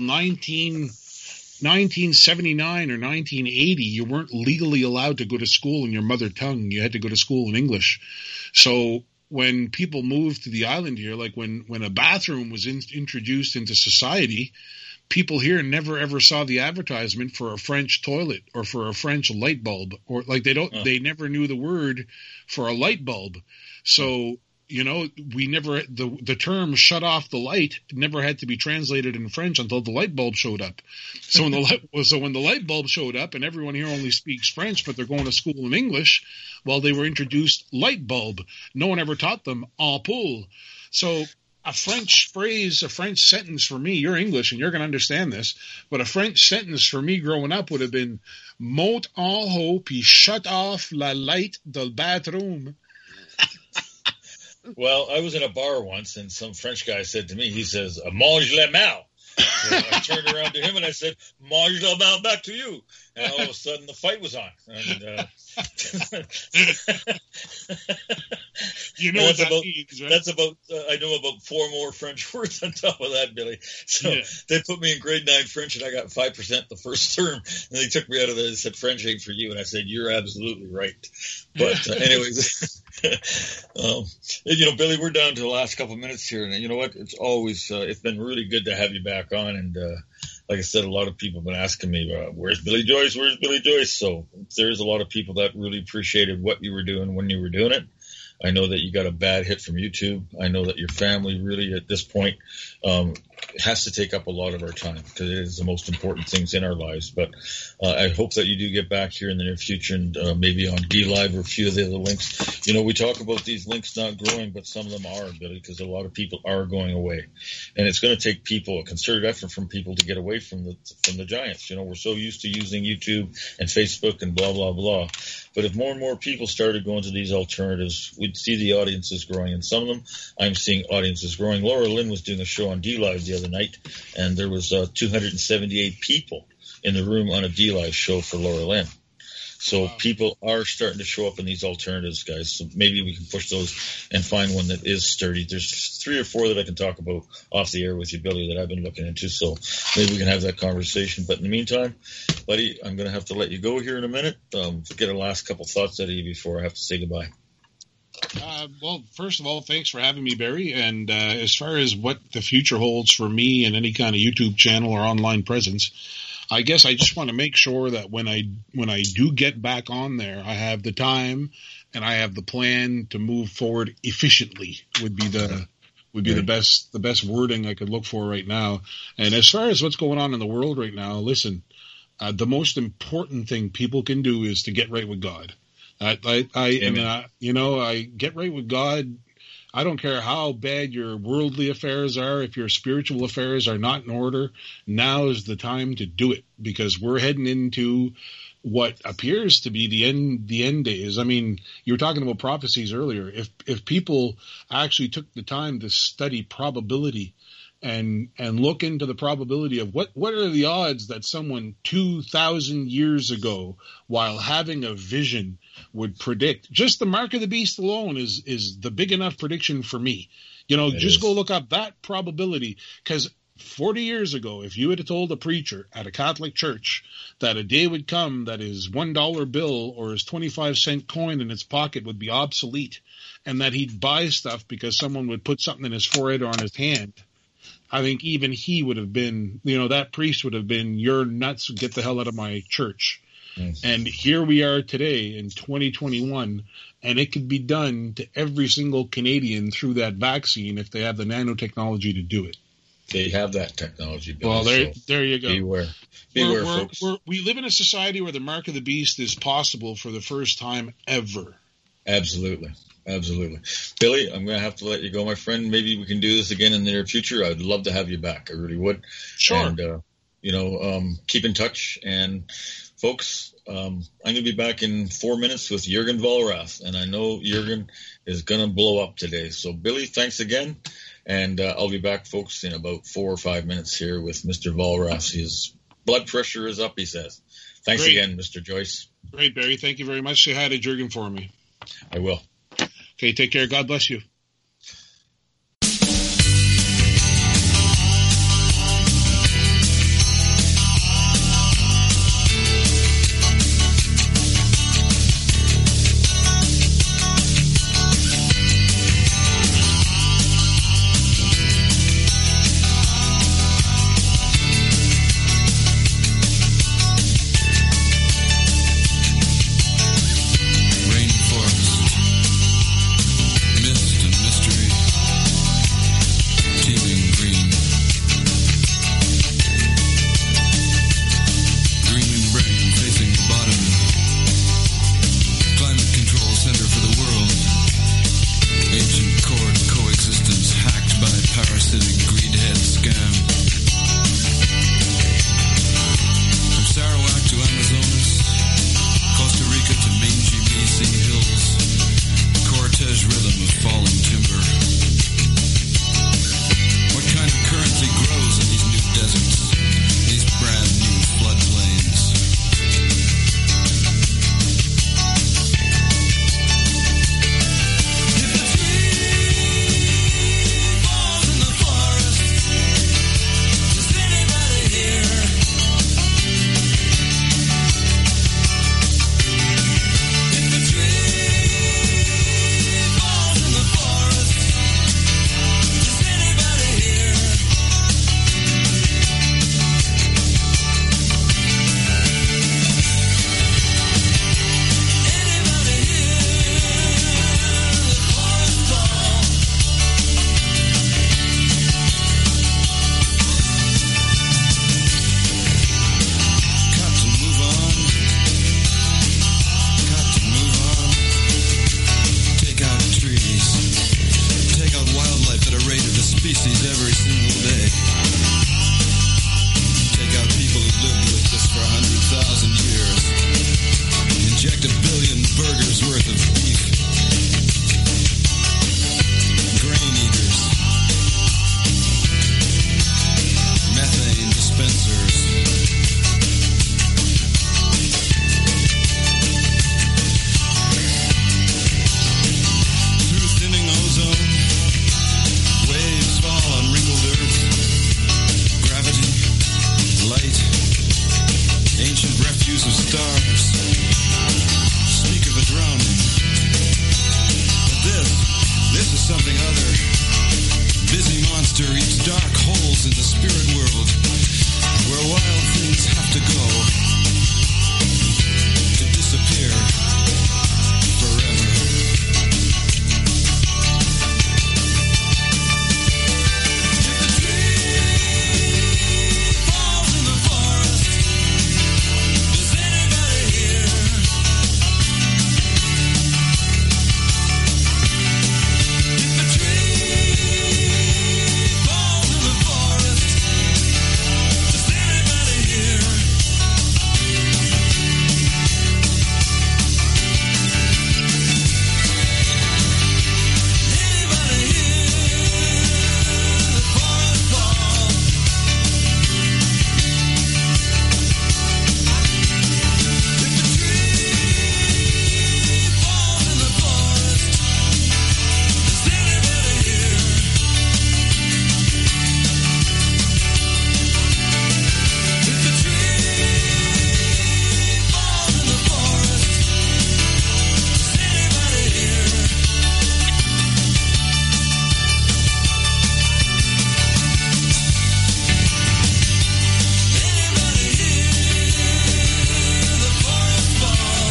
1979 or 1980, you weren't legally allowed to go to school in your mother tongue. You had to go to school in English. So when people moved to the island here, like when a bathroom was introduced into society, people here never ever saw the advertisement for a French toilet or for a French light bulb, or like they never knew the word for a light bulb. So, we never, the term shut off the light never had to be translated in French until the light bulb showed up. So when the light bulb showed up, and everyone here only speaks French, but they're going to school in English, well, they were introduced light bulb. No one ever taught them ampoule. So a French phrase, a French sentence for me, you're English and you're going to understand this, but a French sentence for me growing up would have been monte en haut puis shut off la light del bathroom. Well, I was in a bar once, and some French guy said to me, he says, mange la main. I turned around to him and I said, "Marjal, back to you." And all of a sudden, the fight was on. And, you know what that means, right? That's about. I know about 4 more French words on top of that, Billy. So they put me in grade 9 French, and I got 5% the first term. And they took me out of there and said, "French ain't for you." And I said, "You're absolutely right." But anyways, Billy, we're down to the last couple of minutes here, and you know what? It's always it's been really good to have you back on, and like I said, a lot of people have been asking me, "Where's Billy Joyce? Where's Billy Joyce?" So there's a lot of people that really appreciated what you were doing when you were doing it. I know that you got a bad hit from YouTube. I know that your family really, at this point, has to take up a lot of our time because it is the most important things in our lives. But I hope that you do get back here in the near future and maybe on DLive or a few of the other links. We talk about these links not growing, but some of them are, Billy, because a lot of people are going away. And it's going to take a concerted effort from people to get away from the giants. We're so used to using YouTube and Facebook and blah, blah, blah. But if more and more people started going to these alternatives, we'd see the audiences growing. And some of them, I'm seeing audiences growing. Laura Lynn was doing a show on DLive the other night, and there was 278 people in the room on a DLive show for Laura Lynn. So people are starting to show up in these alternatives, guys. So maybe we can push those and find one that is sturdy. There's 3 or 4 that I can talk about off the air with you, Billy, that I've been looking into. So maybe we can have that conversation. But in the meantime, buddy, I'm going to have to let you go here in a minute to get a last couple thoughts out of you before I have to say goodbye. Well, first of all, thanks for having me, Barry. And as far as what the future holds for me and any kind of YouTube channel or online presence, I guess I just want to make sure that when I do get back on there, I have the time and I have the plan to move forward efficiently. Would be the best wording I could look for right now. And as far as what's going on in the world right now, listen, the most important thing people can do is to get right with God. I get right with God. I don't care how bad your worldly affairs are. If your spiritual affairs are not in order, now is the time to do it, because we're heading into what appears to be the end days. I mean, you were talking about prophecies earlier. If people actually took the time to study probability and look into the probability of what are the odds that someone 2,000 years ago, while having a vision, would predict. Just the mark of the beast alone is the big enough prediction for me. Go look up that probability, because 40 years ago, if you had told a preacher at a Catholic church that a day would come that his $1 bill or his 25-cent coin in his pocket would be obsolete, and that he'd buy stuff because someone would put something in his forehead or on his hand, I think even he would have been, that priest would have been, "You're nuts, get the hell out of my church." And here we are today in 2021, and it could be done to every single Canadian through that vaccine if they have the nanotechnology to do it. They have that technology, Billy. Well, there you go. Beware, folks. We live in a society where the mark of the beast is possible for the first time ever. Absolutely. Billy, I'm going to have to let you go, my friend. Maybe we can do this again in the near future. I'd love to have you back. I really would. Sure. And, keep in touch. And, folks, I'm going to be back in 4 minutes with Jürgen Vollrath. And I know Jürgen is going to blow up today. So, Billy, thanks again. And I'll be back, folks, in about 4 or 5 minutes here with Mr. Vollrath. His blood pressure is up, he says. Thanks again, Mr. Joyce. Great, Barry. Thank you very much. Say hi to Jürgen for me. I will. Okay, take care. God bless you. Rainforest, mist and refuse of stars. Speak of a drowning. But this is something other. Busy monster eats dark holes in the spirit world, where wild things have to go to disappear forever. If a tree falls in the forest, does anybody hear? If a tree falls in the forest, does anybody hear? Anybody hear the forest fall? If a tree falls in the forest, does anybody hear? If a tree falls in the forest, does anybody hear? Anybody hear the forest fall?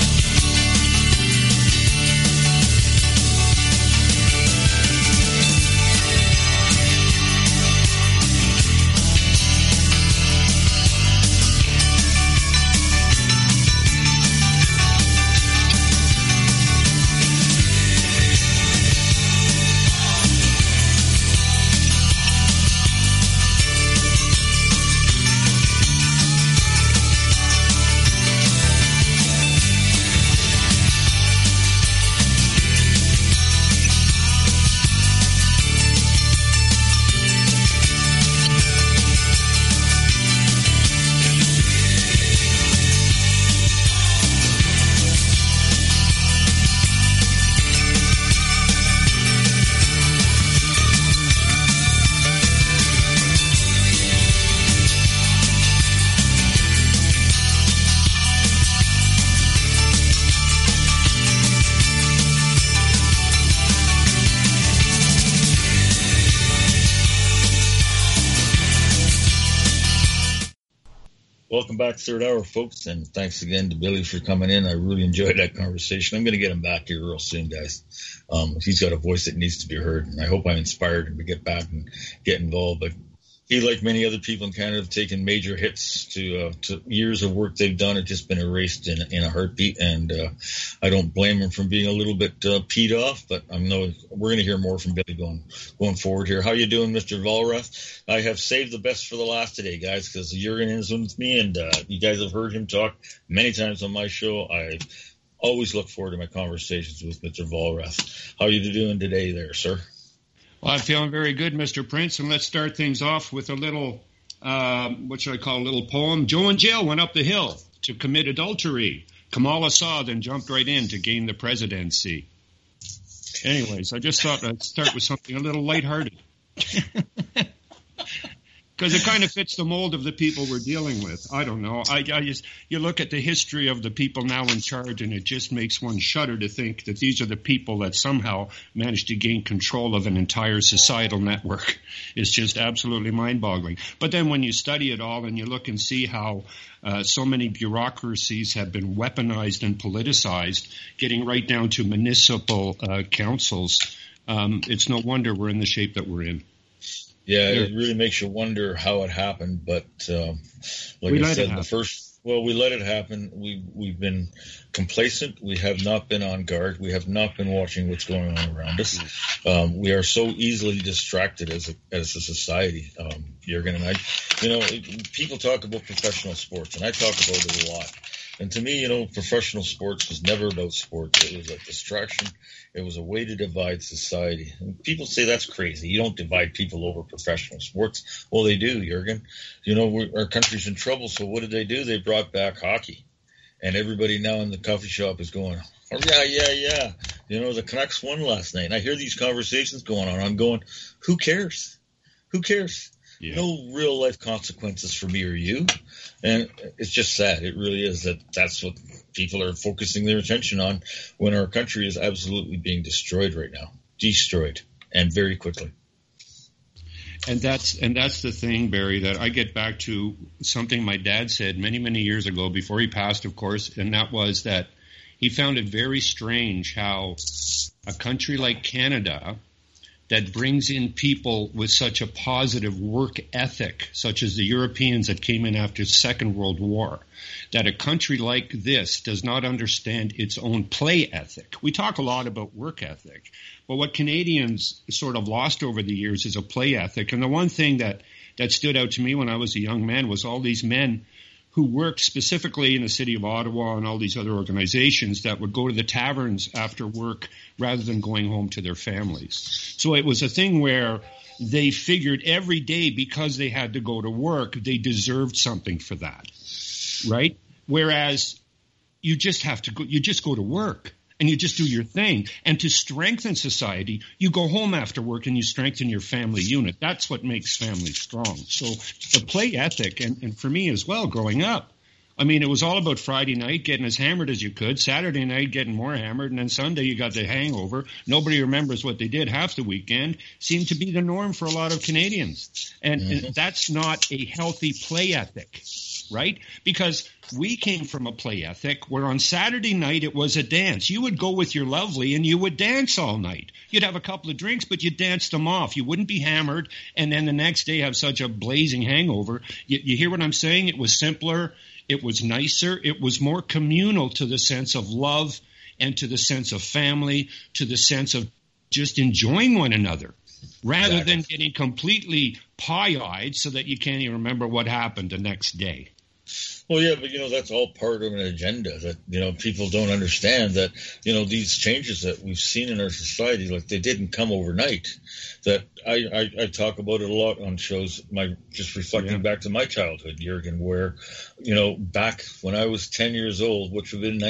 Welcome back, third hour, folks, and thanks again to Billy for coming in. I really enjoyed that conversation. I'm going to get him back here real soon, guys. He's got a voice that needs to be heard, and I hope I inspired him to get back and get involved. But he, like many other people in Canada, have taken major hits to years of work they've done. It's just been erased in a heartbeat, and I don't blame him for being a little bit peed off. But we're going to hear more from Billy going forward here. How you doing, Mr. Vollrath? I have saved the best for the last today, guys, because Jurgen is with me, and you guys have heard him talk many times on my show. I always look forward to my conversations with Mr. Vollrath. How you doing today there, sir? Well, I'm feeling very good, Mr. Prince, and let's start things off with a little, what should I call a little poem? Joe in jail went up the hill to commit adultery. Kamala saw, then jumped right in to gain the presidency. Anyways, I just thought I'd start with something a little lighthearted. Because it kind of fits the mold of the people we're dealing with. I don't know. You look at the history of the people now in charge, and it just makes one shudder to think that these are the people that somehow managed to gain control of an entire societal network. It's just absolutely mind-boggling. But then when you study it all and you look and see how so many bureaucracies have been weaponized and politicized, getting right down to municipal councils, it's no wonder we're in the shape that we're in. Yeah, it really makes you wonder how it happened. But like I said, we let it happen. We've been complacent. We have not been on guard. We have not been watching what's going on around us. We are so easily distracted as a society. Jurgen and I, people talk about professional sports, and I talk about it a lot. And to me, professional sports was never about sports. It was a distraction. It was a way to divide society. And people say that's crazy. You don't divide people over professional sports. Well, they do, Jurgen. Our country's in trouble, so what did they do? They brought back hockey. And everybody now in the coffee shop is going, oh, yeah. The Canucks won last night. And I hear these conversations going on. I'm going, who cares? Who cares? no real life consequences for me or you. And it's just sad. It really is that's what people are focusing their attention on when our country is absolutely being destroyed right now. Destroyed, and very quickly. And that's the thing, Barry, that I get back to something my dad said many, many years ago before he passed, of course, and that was that he found it very strange how a country like Canada that brings in people with such a positive work ethic, such as the Europeans that came in after the Second World War, that a country like this does not understand its own play ethic. We talk a lot about work ethic, but what Canadians sort of lost over the years is a play ethic. And the one thing that stood out to me when I was a young man was all these men who worked specifically in the city of Ottawa and all these other organizations that would go to the taverns after work rather than going home to their families. So it was a thing where they figured every day because they had to go to work, they deserved something for that, right? Whereas you just have to go, you just go to work and you just do your thing. And to strengthen society, you go home after work and you strengthen your family unit. That's what makes families strong. So the play ethic, and for me as well, growing up, I mean, it was all about Friday night getting as hammered as you could, Saturday night getting more hammered, and then Sunday you got the hangover. Nobody remembers what they did half the weekend. Seemed to be the norm for a lot of Canadians. And that's not a healthy play ethic, right? Because we came from a play ethic where on Saturday night it was a dance. You would go with your lovely and you would dance all night. You'd have a couple of drinks, but you danced them off. You wouldn't be hammered and then the next day have such a blazing hangover. You hear what I'm saying? It was simpler. It was nicer. It was more communal to the sense of love and to the sense of family, to the sense of just enjoying one another rather than getting completely pie-eyed so that you can't even remember what happened the next day. Well, yeah, but, that's all part of an agenda that, people don't understand that, these changes that we've seen in our society, like they didn't come overnight. That I talk about it a lot on shows, just reflecting back to my childhood, Jurgen, where, back when I was 10 years old, which would have been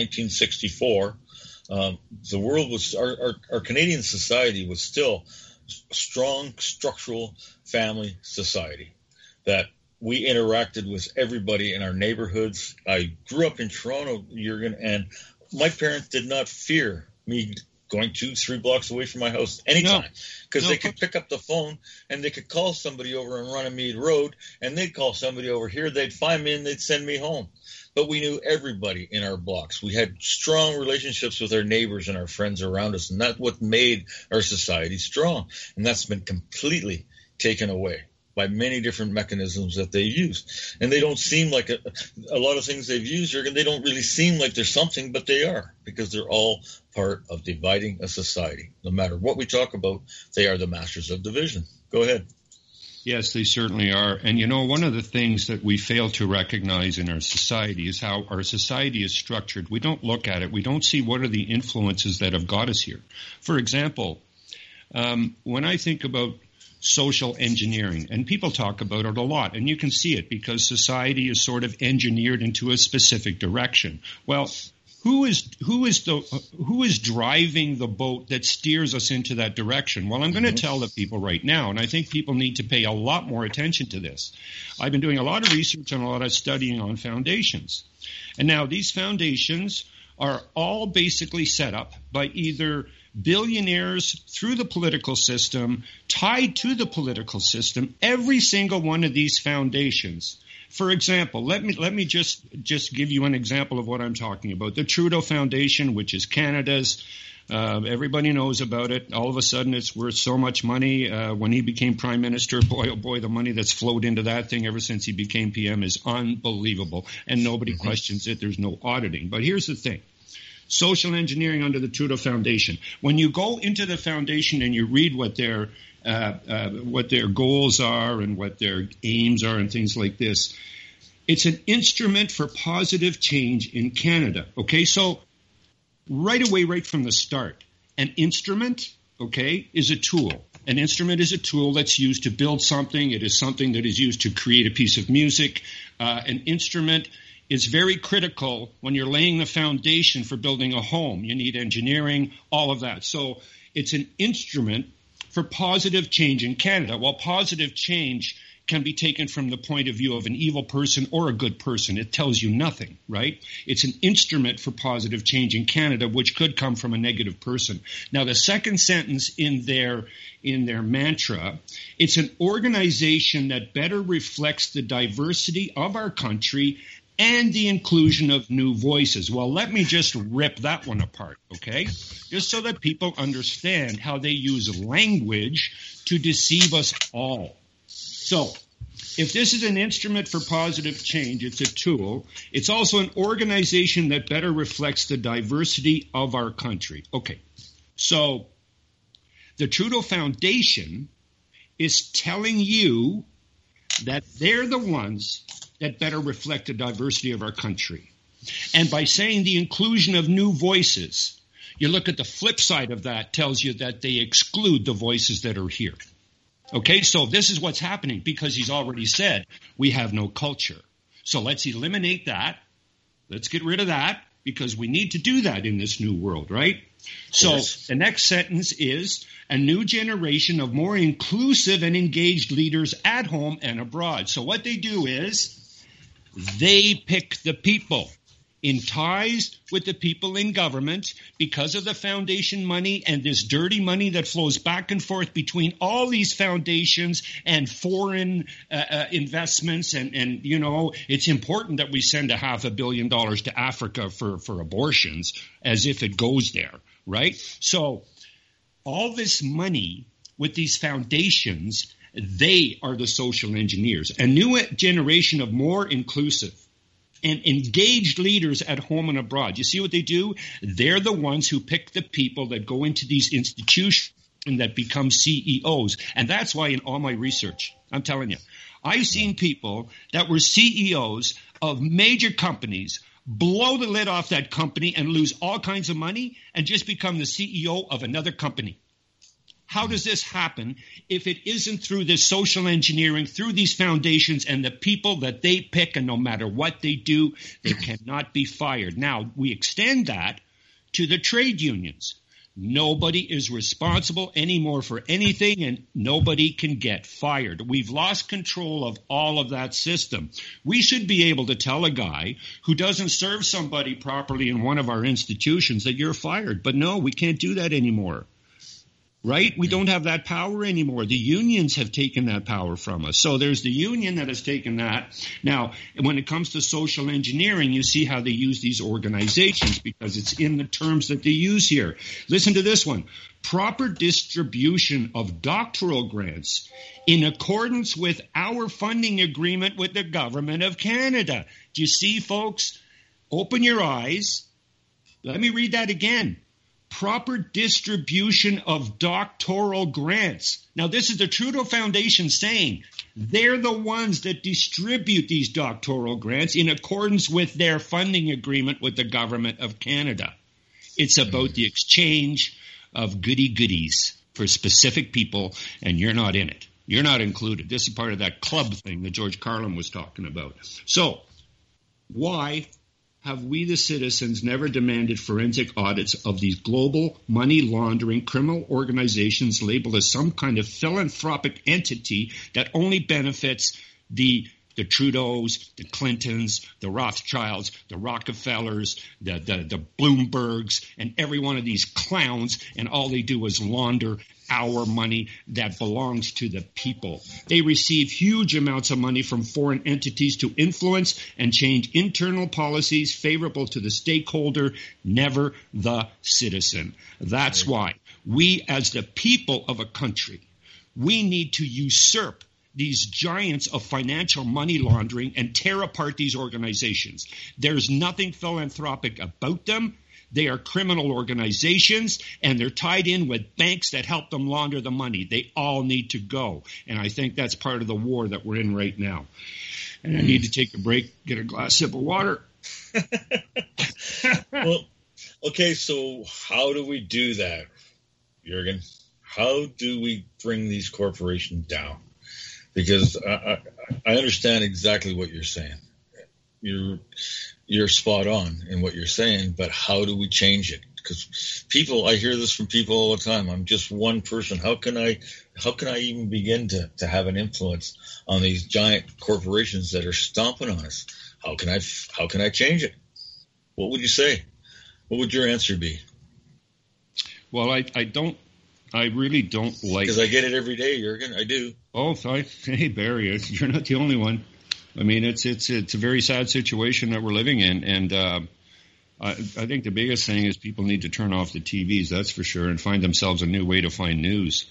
1964, the world was, our Canadian society was still a strong structural family society that we interacted with everybody in our neighborhoods. I grew up in Toronto, Jurgen, and my parents did not fear me going 2-3 blocks away from my house anytime because they could pick up the phone and they could call somebody over on Runnymede Road and they'd call somebody over here. They'd find me and they'd send me home. But we knew everybody in our blocks. We had strong relationships with our neighbors and our friends around us, and that's what made our society strong. And that's been completely taken away by many different mechanisms that they use. And they don't seem like a lot of things they've used, Jurgen, they don't really seem like they're something, but they are, because they're all part of dividing a society. No matter what we talk about, they are the masters of division. Go ahead. Yes, they certainly are. And, one of the things that we fail to recognize in our society is how our society is structured. We don't look at it. We don't see what are the influences that have got us here. For example, when I think about social engineering, and people talk about it a lot, and you can see it because society is sort of engineered into a specific direction. Well, who is driving the boat that steers us into that direction? Well, I'm going to tell the people right now, and I think people need to pay a lot more attention to this. I've been doing a lot of research and a lot of studying on foundations. And now these foundations are all basically set up by either billionaires through the political system, tied to the political system. Every single one of these foundations. For example, let me just give you an example of what I'm talking about. The Trudeau Foundation, which is Canada's, everybody knows about it. All of a sudden, it's worth so much money. When he became prime minister, boy, oh boy, the money that's flowed into that thing ever since he became PM is unbelievable, and nobody questions it. There's no auditing. But here's the thing. Social engineering under the Trudeau Foundation. When you go into the foundation and you read what their goals are and what their aims are and things like this, it's an instrument for positive change in Canada. Okay, so right away, right from the start, an instrument, is a tool. An instrument is a tool that's used to build something. It is something that is used to create a piece of music. An instrument is very critical when you're laying the foundation for building a home. You need engineering, all of that. So it's an instrument for positive change in Canada. Well, positive change can be taken from the point of view of an evil person or a good person. It tells you nothing, right? It's an instrument for positive change in Canada, which could come from a negative person. Now, the second sentence in their mantra, it's an organization that better reflects the diversity of our country and the inclusion of new voices. Well, let me just rip that one apart, okay? Just so that people understand how they use language to deceive us all. So, if this is an instrument for positive change, it's a tool. It's also an organization that better reflects the diversity of our country. Okay, so the Trudeau Foundation is telling you that they're the ones that better reflect the diversity of our country. And by saying the inclusion of new voices, you look at the flip side of that, tells you that they exclude the voices that are here. Okay, so this is what's happening because he's already said we have no culture. So let's eliminate that. Let's get rid of that because we need to do that in this new world, right? So the next sentence is a new generation of more inclusive and engaged leaders at home and abroad. So what they do is they pick the people in ties with the people in government because of the foundation money and this dirty money that flows back and forth between all these foundations and foreign investments. And, you know, it's important that we send $500 million to Africa for abortions as if it goes there, right? So all this money with these foundations, they are the social engineers. A new generation of more inclusive and engaged leaders at home and abroad. You see what they do? They're the ones who pick the people that go into these institutions and that become CEOs. And that's why in all my research, I'm telling you, I've seen people that were CEOs of major companies blow the lid off that company and lose all kinds of money and just become the CEO of another company. How does this happen if it isn't through this social engineering, through these foundations and the people that they pick, and no matter what they do, they cannot be fired? Now, we extend that to the trade unions. Nobody is responsible anymore for anything, and nobody can get fired. We've lost control of all of that system. We should be able to tell a guy who doesn't serve somebody properly in one of our institutions that you're fired. But no, we can't do that anymore. Right? We don't have that power anymore. The unions have taken that power from us. So there's the union that has taken that. Now, when it comes to social engineering, you see how they use these organizations because it's in the terms that they use here. Listen to this one. Proper distribution of doctoral grants in accordance with our funding agreement with the government of Canada. Do you see, folks? Open your eyes. Let me read that again. Proper distribution of doctoral grants. Now, this is the Trudeau Foundation saying they're the ones that distribute these doctoral grants in accordance with their funding agreement with the government of Canada. It's about the exchange of goodies for specific people, and you're not in it. You're not included. This is part of that club thing that George Carlin was talking about. So, why have we, the citizens, never demanded forensic audits of these global money laundering criminal organizations labeled as some kind of philanthropic entity that only benefits the Trudeaus, the Clintons, the Rothschilds, the Rockefellers, the Bloombergs, and every one of these clowns, and all they do is launder our money that belongs to the people. They receive huge amounts of money from foreign entities to influence and change internal policies favorable to the stakeholder, never the citizen. That's why we, as the people of a country, we need to usurp these giants of financial money laundering and tear apart these organizations. There's nothing philanthropic about them. They are criminal organizations, and they're tied in with banks that help them launder the money. They all need to go. And I think that's part of the war that we're in right now. And I need to take a break, get a glass sip of water. Well, okay, so how do we do that, Jürgen? How do we bring these corporations down? Because I understand exactly what you're saying. you're spot on in what you're saying, but how do we change it? Because I hear this from people all the time. I'm just one person. How can I even begin to have an influence on these giant corporations that are stomping on us? How can I change it? What would you say? What would your answer be? Well, I really don't like... Because I get it every day, Jurgen. I do. Oh, hey, Barry, you're not the only one. I mean, it's a very sad situation that we're living in, and I think the biggest thing is people need to turn off the TVs, that's for sure, and find themselves a new way to find news.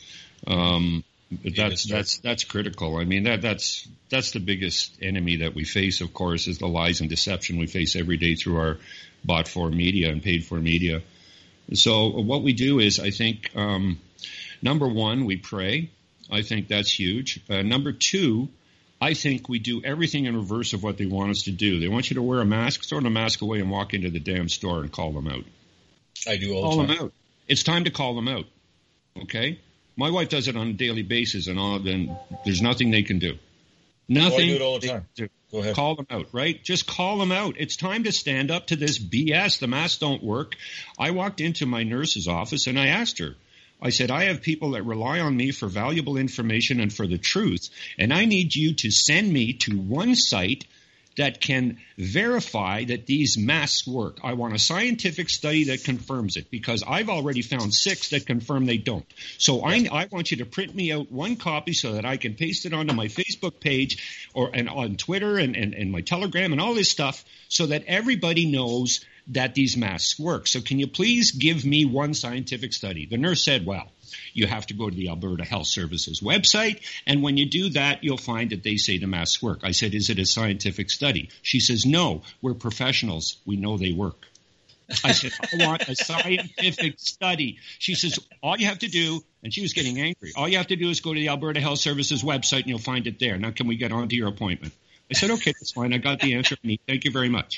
That's critical. I mean, that's the biggest enemy that we face, of course, is the lies and deception we face every day through our bought-for media and paid-for media. So what we do is, I think, number one, we pray. I think that's huge. Number two, I think we do everything in reverse of what they want us to do. They want you to wear a mask, throw the mask away, and walk into the damn store and call them out. I do all the time. Call them out. It's time to call them out. Okay? My wife does it on a daily basis, and there's nothing they can do. Nothing. I do it all the time. Go ahead. Call them out, right? Just call them out. It's time to stand up to this BS. The masks don't work. I walked into my nurse's office, and I asked her, I said, I have people that rely on me for valuable information and for the truth, and I need you to send me to one site that can verify that these masks work. I want a scientific study that confirms it, because I've already found 6 that confirm they don't. So I want you to print me out one copy so that I can paste it onto my Facebook page and on Twitter and my Telegram and all this stuff, so that everybody knows that these masks work. So can you please give me one scientific study? The nurse said, well, you have to go to the Alberta Health Services website, and when you do that, you'll find that they say the masks work. I said, is it a scientific study? She says, no, we're professionals. We know they work. I said, I want a scientific study. She says, all you have to do, and she was getting angry, all you have to do is go to the Alberta Health Services website and you'll find it there. Now, can we get on to your appointment? I said, okay, that's fine. I got the answer I need. Thank you very much.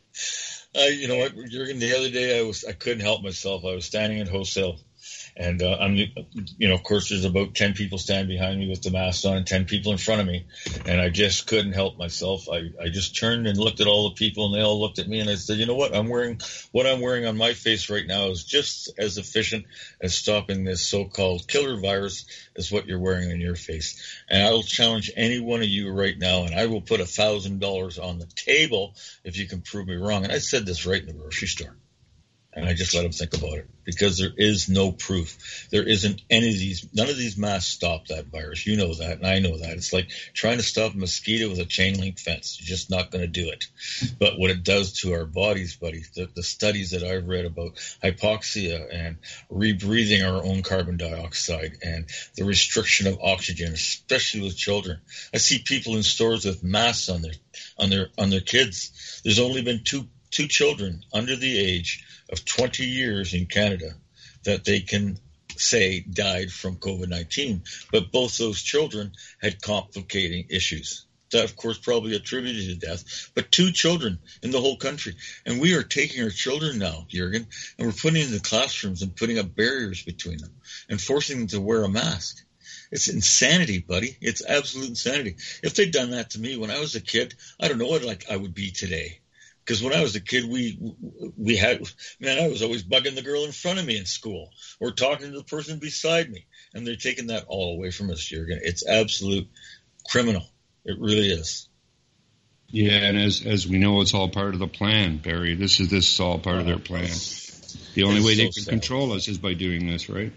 You know what, Jurgen, the other day I couldn't help myself. I was standing in wholesale, and of course there's about 10 people standing behind me with the mask on and 10 people in front of me, and I just couldn't help myself. I just turned and looked at all the people, and they all looked at me, and I said, you know what, what I'm wearing on my face right now is just as efficient as stopping this so-called killer virus as what you're wearing on your face. And I will challenge any one of you right now, and I will put $1,000 on the table if you can prove me wrong. And I said this right in the grocery store. And I just let them think about it, because there is no proof. There isn't none of these masks stop that virus. You know that, and I know that. It's like trying to stop a mosquito with a chain link fence. You're just not going to do it. But what it does to our bodies, buddy, the studies that I've read about hypoxia and rebreathing our own carbon dioxide and the restriction of oxygen, especially with children. I see people in stores with masks on their kids. There's only been two children under the age of 20 years in Canada that they can say died from COVID-19. But both those children had complicating issues. That, of course, probably attributed to death. But 2 children in the whole country. And we are taking our children now, Jurgen, and we're putting them in the classrooms and putting up barriers between them and forcing them to wear a mask. It's insanity, buddy. It's absolute insanity. If they'd done that to me when I was a kid, I don't know what I would be today. Because when I was a kid, I was always bugging the girl in front of me in school or talking to the person beside me. And they're taking that all away from us, Jurgen. It's absolute criminal. It really is. Yeah, and as we know, it's all part of the plan, Barry. This is all part of their plan. The only way they can control us is by doing this, right?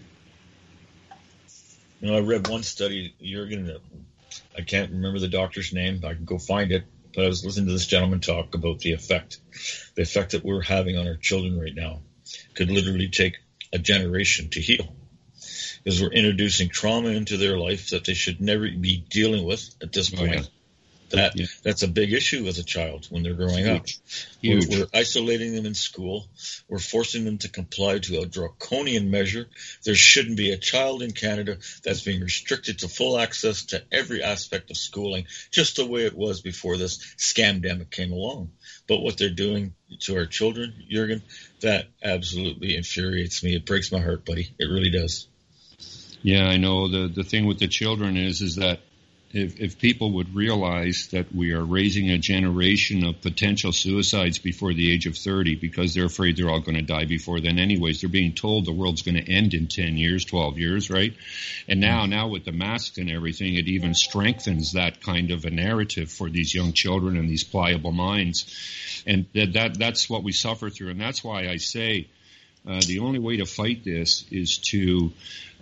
I read one study, Jurgen, I can't remember the doctor's name. I can go find it. But I was listening to this gentleman talk about the effect that we're having on our children right now could literally take a generation to heal, because we're introducing trauma into their life that they should never be dealing with at this point. Yeah. That's a big issue with a child when they're growing up. We're isolating them in school. We're forcing them to comply to a draconian measure. There shouldn't be a child in Canada that's being restricted to full access to every aspect of schooling, just the way it was before this scamdemic came along. But what they're doing to our children, Jurgen, that absolutely infuriates me. It breaks my heart, buddy. It really does. Yeah, I know. The thing with the children is that if people would realize that we are raising a generation of potential suicides before the age of 30 because they're afraid they're all going to die before then anyways. They're being told the world's going to end in 10 years, 12 years, right? And now with the masks and everything, it even strengthens that kind of a narrative for these young children and these pliable minds. And that's what we suffer through. And that's why I say the only way to fight this is to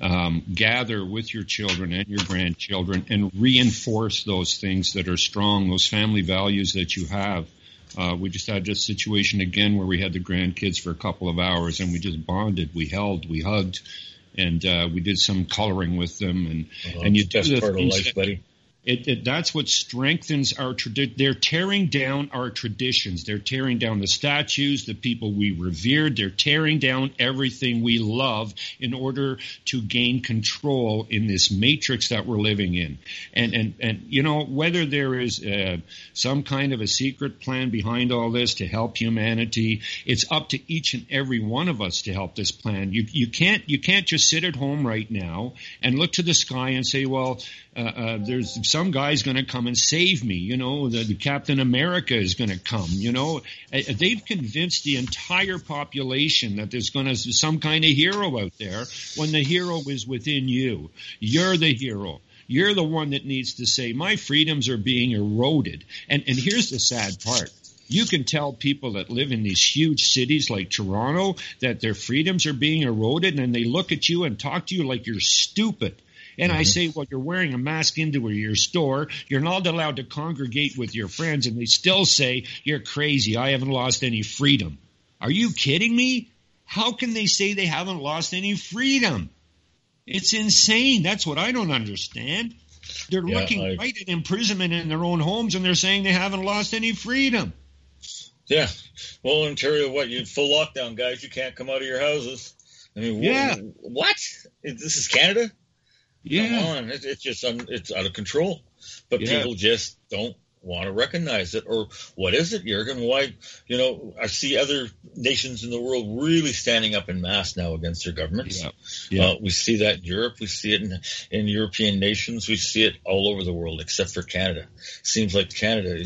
gather with your children and your grandchildren and reinforce those things that are strong, those family values that you have. We just had this situation again where we had the grandkids for a couple of hours and we just bonded, we held, we hugged, and we did some coloring with them. And you do the part of things life, buddy. That's what strengthens our tradition. They're tearing down our traditions. They're tearing down the statues, the people we revered. They're tearing down everything we love in order to gain control in this matrix that we're living in. And you know, whether there is some kind of a secret plan behind all this to help humanity, it's up to each and every one of us to help this plan. You can't just sit at home right now and look to the sky and say, well, there's some guy's going to come and save me. You know, the Captain America is going to come. You know, they've convinced the entire population that there's going to be some kind of hero out there when the hero is within you. You're the hero. You're the one that needs to say, my freedoms are being eroded. And here's the sad part. You can tell people that live in these huge cities like Toronto that their freedoms are being eroded, and they look at you and talk to you like you're stupid. And I say, well, you're wearing a mask into your store. You're not allowed to congregate with your friends. And they still say, you're crazy. I haven't lost any freedom. Are you kidding me? How can they say they haven't lost any freedom? It's insane. That's what I don't understand. They're looking right at imprisonment in their own homes, and they're saying they haven't lost any freedom. Yeah. Well, Ontario, you full lockdown, guys. You can't come out of your houses. I mean, what? This is Canada? Yeah. Come on. It's out of control. But people just don't want to recognize it. Or what is it, Jurgen? Why, I see other nations in the world really standing up en masse now against their governments. Yeah. We see that in Europe. We see it in European nations. We see it all over the world except for Canada. Seems like Canada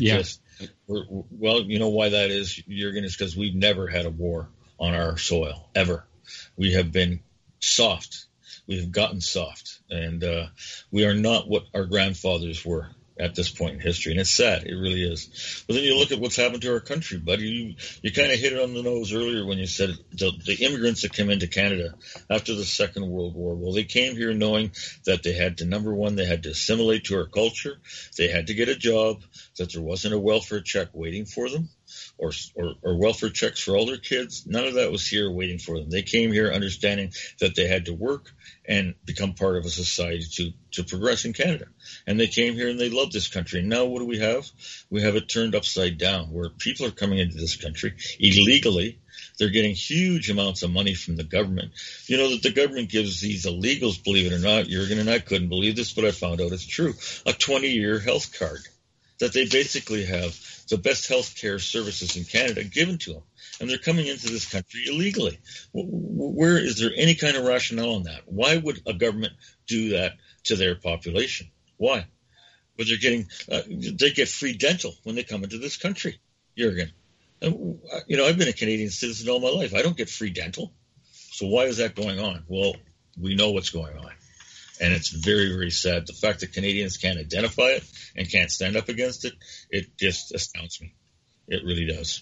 well, you know why that is, Jurgen, is because we've never had a war on our soil, ever. We have been soft. We have gotten soft, and we are not what our grandfathers were at this point in history. And it's sad. It really is. But then you look at what's happened to our country, buddy. You kind of hit it on the nose earlier when you said the immigrants that came into Canada after the Second World War. Well, they came here knowing that they had to, number one, they had to assimilate to our culture. They had to get a job, that there wasn't a welfare check waiting for them. Or welfare checks for all their kids. None of that was here waiting for them. They came here understanding that they had to work and become part of a society to progress in Canada. And they came here and they loved this country. And now what do we have? We have it turned upside down, where people are coming into this country illegally. They're getting huge amounts of money from the government. You know that the government gives these illegals, believe it or not, Jurgen, and I couldn't believe this, but I found out it's true, a 20-year health card, that they basically have the best health care services in Canada given to them. And they're coming into this country illegally. Where is there any kind of rationale in that? Why would a government do that to their population? Why? But they're getting, they get free dental when they come into this country, Jurgen. And, I've been a Canadian citizen all my life. I don't get free dental. So why is that going on? Well, we know what's going on. And it's very, very sad. The fact that Canadians can't identify it and can't stand up against it, it just astounds me. It really does.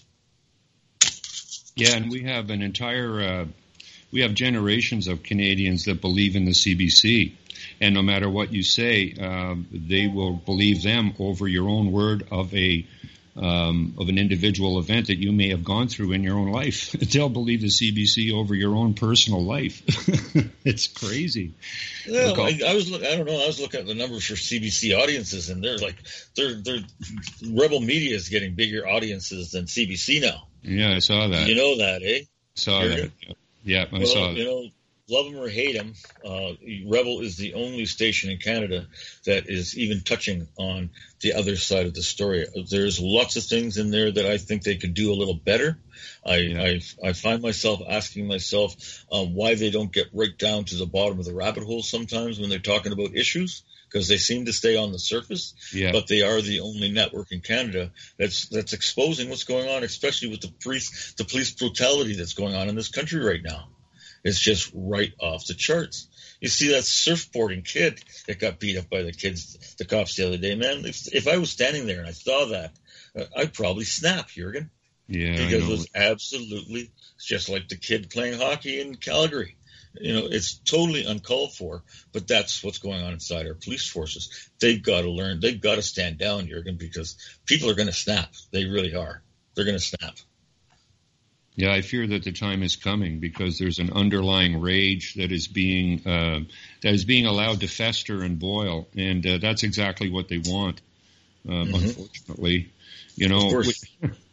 Yeah, and we have an entire, we have generations of Canadians that believe in the CBC. And no matter what you say, they will believe them over your own word of an individual event that you may have gone through in your own life. They'll believe the CBC over your own personal life. It's crazy. Yeah, I was looking at the numbers for CBC audiences, and they're Rebel Media is getting bigger audiences than CBC now. Yeah, I saw that. You know that, eh? Saw that. Yeah, I saw that. Love them or hate them, Rebel is the only station in Canada that is even touching on the other side of the story. There's lots of things in there that I think they could do a little better. I find myself asking myself why they don't get right down to the bottom of the rabbit hole sometimes when they're talking about issues, because they seem to stay on the surface, but they are the only network in Canada that's exposing what's going on, especially with the police brutality that's going on in this country right now. It's just right off the charts. You see that surfboarding kid that got beat up by the cops the other day, man. If I was standing there and I saw that, I'd probably snap, Jurgen. Yeah, because it was absolutely just like the kid playing hockey in Calgary. It's totally uncalled for, but that's what's going on inside our police forces. They've got to learn. They've got to stand down, Jurgen, because people are going to snap. They really are. They're going to snap. Yeah, I fear that the time is coming because there's an underlying rage that is being allowed to fester and boil, and that's exactly what they want. Unfortunately, Of course.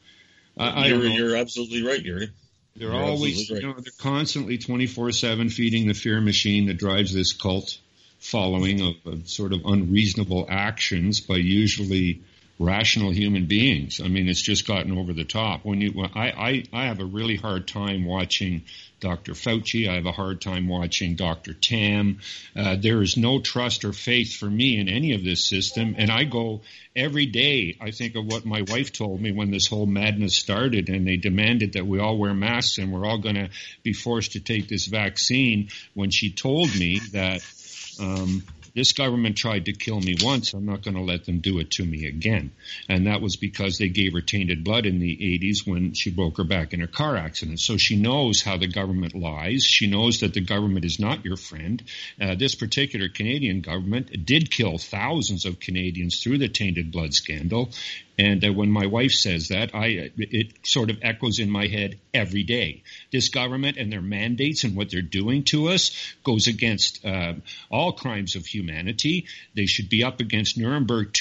You're absolutely right, Jurgen. They're always, they're constantly 24/7 feeding the fear machine that drives this cult following of sort of unreasonable actions by usually rational human beings. I mean, it's just gotten over the top. I have a really hard time watching Dr. Fauci. I have a hard time watching Dr. Tam. There is no trust or faith for me in any of this system. And I go every day, I think of what my wife told me when this whole madness started and they demanded that we all wear masks and we're all going to be forced to take this vaccine, when she told me that this government tried to kill me once. I'm not going to let them do it to me again. And that was because they gave her tainted blood in the 80s when she broke her back in a car accident. So she knows how the government lies. She knows that the government is not your friend. This particular Canadian government did kill thousands of Canadians through the tainted blood scandal. And when my wife says that, it sort of echoes in my head every day. This government and their mandates and what they're doing to us goes against all crimes of humanity. They should be up against Nuremberg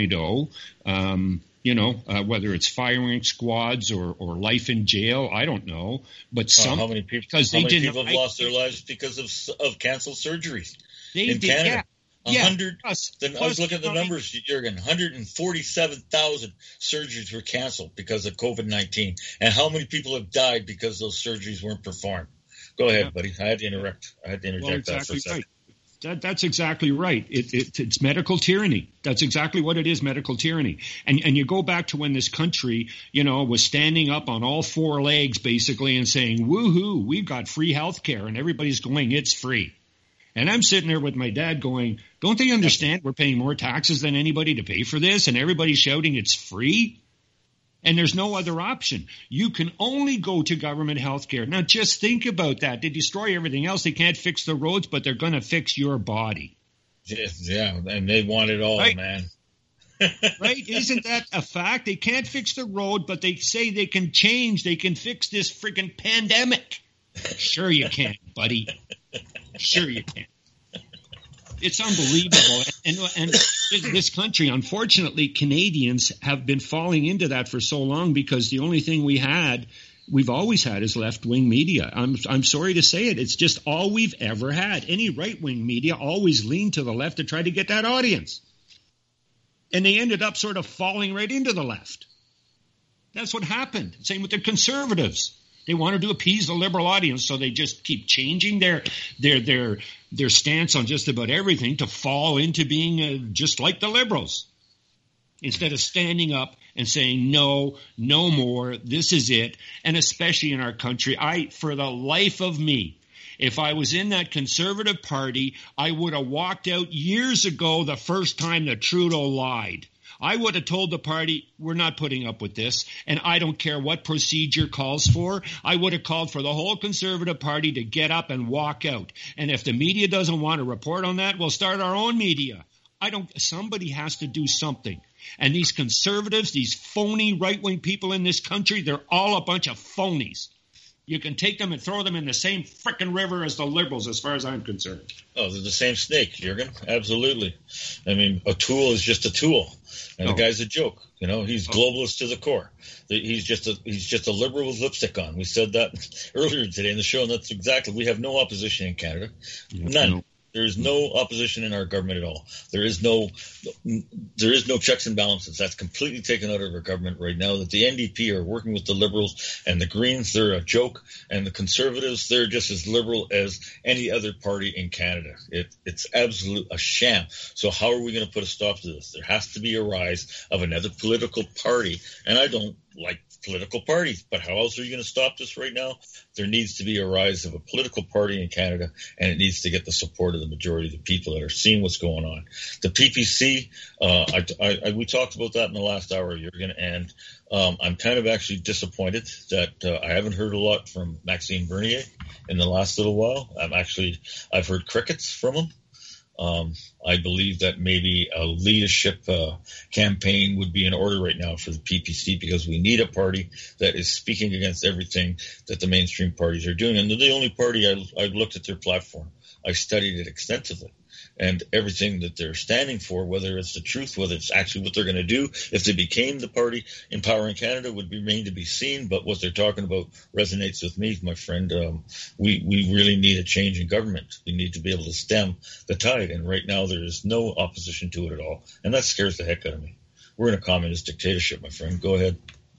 2.0. Whether it's firing squads or life in jail, I don't know. But how many people have lost their lives because of canceled surgeries in Canada? Yeah. 100. I was looking at the numbers, Jurgen. 147,000 surgeries were canceled because of COVID-19, and how many people have died because those surgeries weren't performed? Go ahead, buddy. I had to interject that for a second. Right. That's exactly right. It's medical tyranny. That's exactly what it is, medical tyranny. And you go back to when this country, was standing up on all four legs basically and saying, woohoo, we've got free health care, and everybody's going, it's free. And I'm sitting there with my dad going, don't they understand we're paying more taxes than anybody to pay for this? And everybody's shouting it's free. And there's no other option. You can only go to government health care. Now, just think about that. They destroy everything else. They can't fix the roads, but they're going to fix your body. Yeah, and they want it all, right, man. Right? Isn't that a fact? They can't fix the road, but they say they can fix this freaking pandemic. Sure you can, buddy. Sure you can. It's unbelievable. And this country, unfortunately, Canadians have been falling into that for so long because the only thing we've always had is left-wing media. I'm sorry to say it. It's just all we've ever had. Any right-wing media always leaned to the left to try to get that audience. And they ended up sort of falling right into the left. That's what happened. Same with the conservatives. They wanted to appease the liberal audience, so they just keep changing their stance on just about everything to fall into being just like the liberals. Instead of standing up and saying, no more, this is it. And especially in our country, for the life of me, if I was in that Conservative Party, I would have walked out years ago the first time that Trudeau lied. I would have told the party, we're not putting up with this, and I don't care what procedure calls for. I would have called for the whole Conservative Party to get up and walk out. And if the media doesn't want to report on that, we'll start our own media. Somebody has to do something. And these conservatives, these phony right-wing people in this country, they're all a bunch of phonies. You can take them and throw them in the same frickin' river as the liberals, as far as I'm concerned. Oh, they're the same snake, Jurgen. Absolutely. I mean, a tool is just a tool, and the guy's a joke. He's globalist to the core. He's just a liberal with lipstick on. We said that earlier today in the show, and that's exactly. We have no opposition in Canada, none. There is no opposition in our government at all. There is no checks and balances. That's completely taken out of our government right now. That the NDP are working with the Liberals and the Greens, they're a joke, and the Conservatives, they're just as liberal as any other party in Canada. It's absolute a sham. So how are we going to put a stop to this? There has to be a rise of another political party, and I don't like political parties, but how else are you going to stop this right now? There needs to be a rise of a political party in Canada, and it needs to get the support of the majority of the people that are seeing what's going on. The PPC, we talked about that in the last hour, Jurgen, and I'm kind of actually disappointed that I haven't heard a lot from Maxime Bernier in the last little while. I've heard crickets from him. I believe that maybe a leadership campaign would be in order right now for the PPC, because we need a party that is speaking against everything that the mainstream parties are doing. And they're the only party I've looked at their platform. I studied it extensively. And everything that they're standing for, whether it's the truth, whether it's actually what they're going to do, if they became the party in power in Canada, would remain to be seen. But what they're talking about resonates with me, my friend. We really need a change in government. We need to be able to stem the tide. And right now there is no opposition to it at all. And that scares the heck out of me. We're in a communist dictatorship, my friend. Go ahead.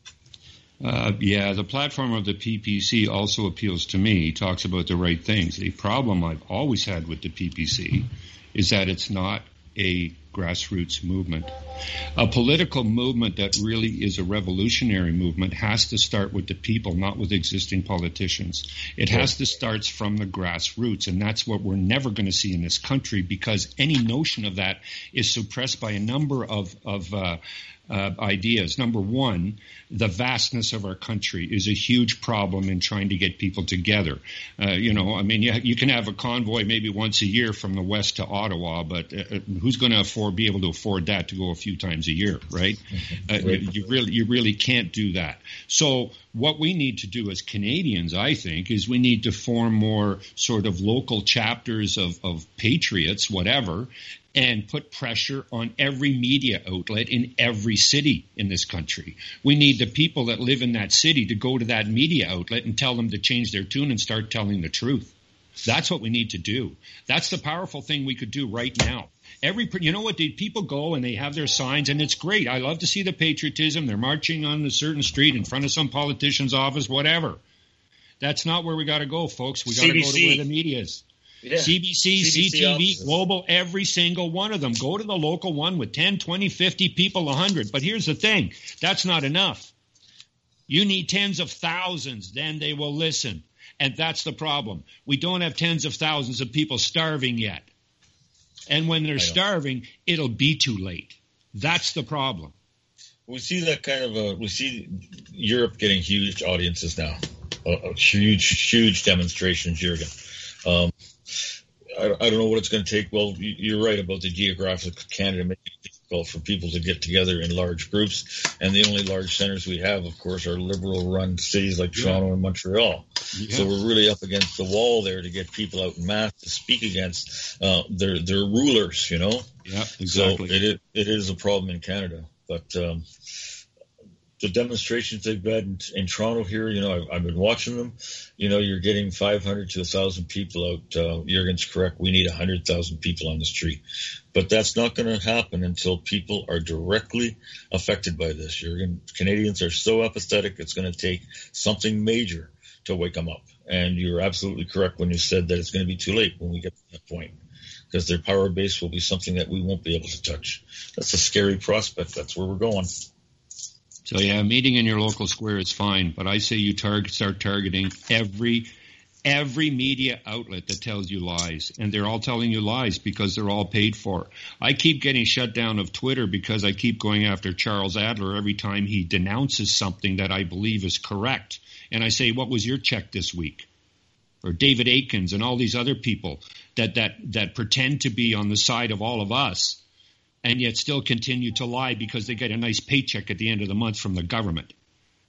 The platform of the PPC also appeals to me. He talks about the right things. The problem I've always had with the PPC is that it's not a grassroots movement. A political movement that really is a revolutionary movement has to start with the people, not with existing politicians. It has to start from the grassroots, and that's what we're never going to see in this country, because any notion of that is suppressed by a number of ideas. Number one, the vastness of our country is a huge problem in trying to get people together. You can have a convoy maybe once a year from the west to Ottawa, but who's going to be able to afford that to go a few times a year, right? You really can't do that. So what we need to do as Canadians, I think, is we need to form more sort of local chapters of patriots, whatever, and put pressure on every media outlet in every city in this country. We need the people that live in that city to go to that media outlet and tell them to change their tune and start telling the truth. That's what we need to do. That's the powerful thing we could do right now. People go and they have their signs, and it's great. I love to see the patriotism. They're marching on a certain street in front of some politician's office, whatever. That's not where we got to go, folks. We got to go to where the media is. Yeah. CBC, CTV, offices. Global, every single one of them. Go to the local one with 10, 20, 50 people, 100. But here's the thing. That's not enough. You need tens of thousands. Then they will listen. And that's the problem. We don't have tens of thousands of people starving yet. And when they're starving, it'll be too late. That's the problem. We see that we see Europe getting huge audiences now. Huge demonstrations, Jurgen. I don't know what it's going to take. Well, you're right about the geographic Canada making it difficult for people to get together in large groups. And the only large centers we have, of course, are liberal-run cities like Toronto and Montreal. Yeah. So we're really up against the wall there to get people out in mass to speak against their rulers, you know? Yeah, exactly. So it is a problem in Canada. But the demonstrations they've had in Toronto here, I've been watching them. You're getting 500 to 1,000 people out. Jurgen's correct. We need 100,000 people on the street. But that's not going to happen until people are directly affected by this, Jurgen. Canadians are so apathetic, it's going to take something major to wake them up. And you're absolutely correct when you said that it's going to be too late when we get to that point, because their power base will be something that we won't be able to touch. That's a scary prospect. That's where we're going. So, yeah, meeting in your local square is fine, but I say you start targeting every media outlet that tells you lies, and they're all telling you lies because they're all paid for. I keep getting shut down of Twitter because I keep going after Charles Adler every time he denounces something that I believe is correct. And I say, what was your check this week? Or David Aikens and all these other people that pretend to be on the side of all of us, and yet still continue to lie because they get a nice paycheck at the end of the month from the government.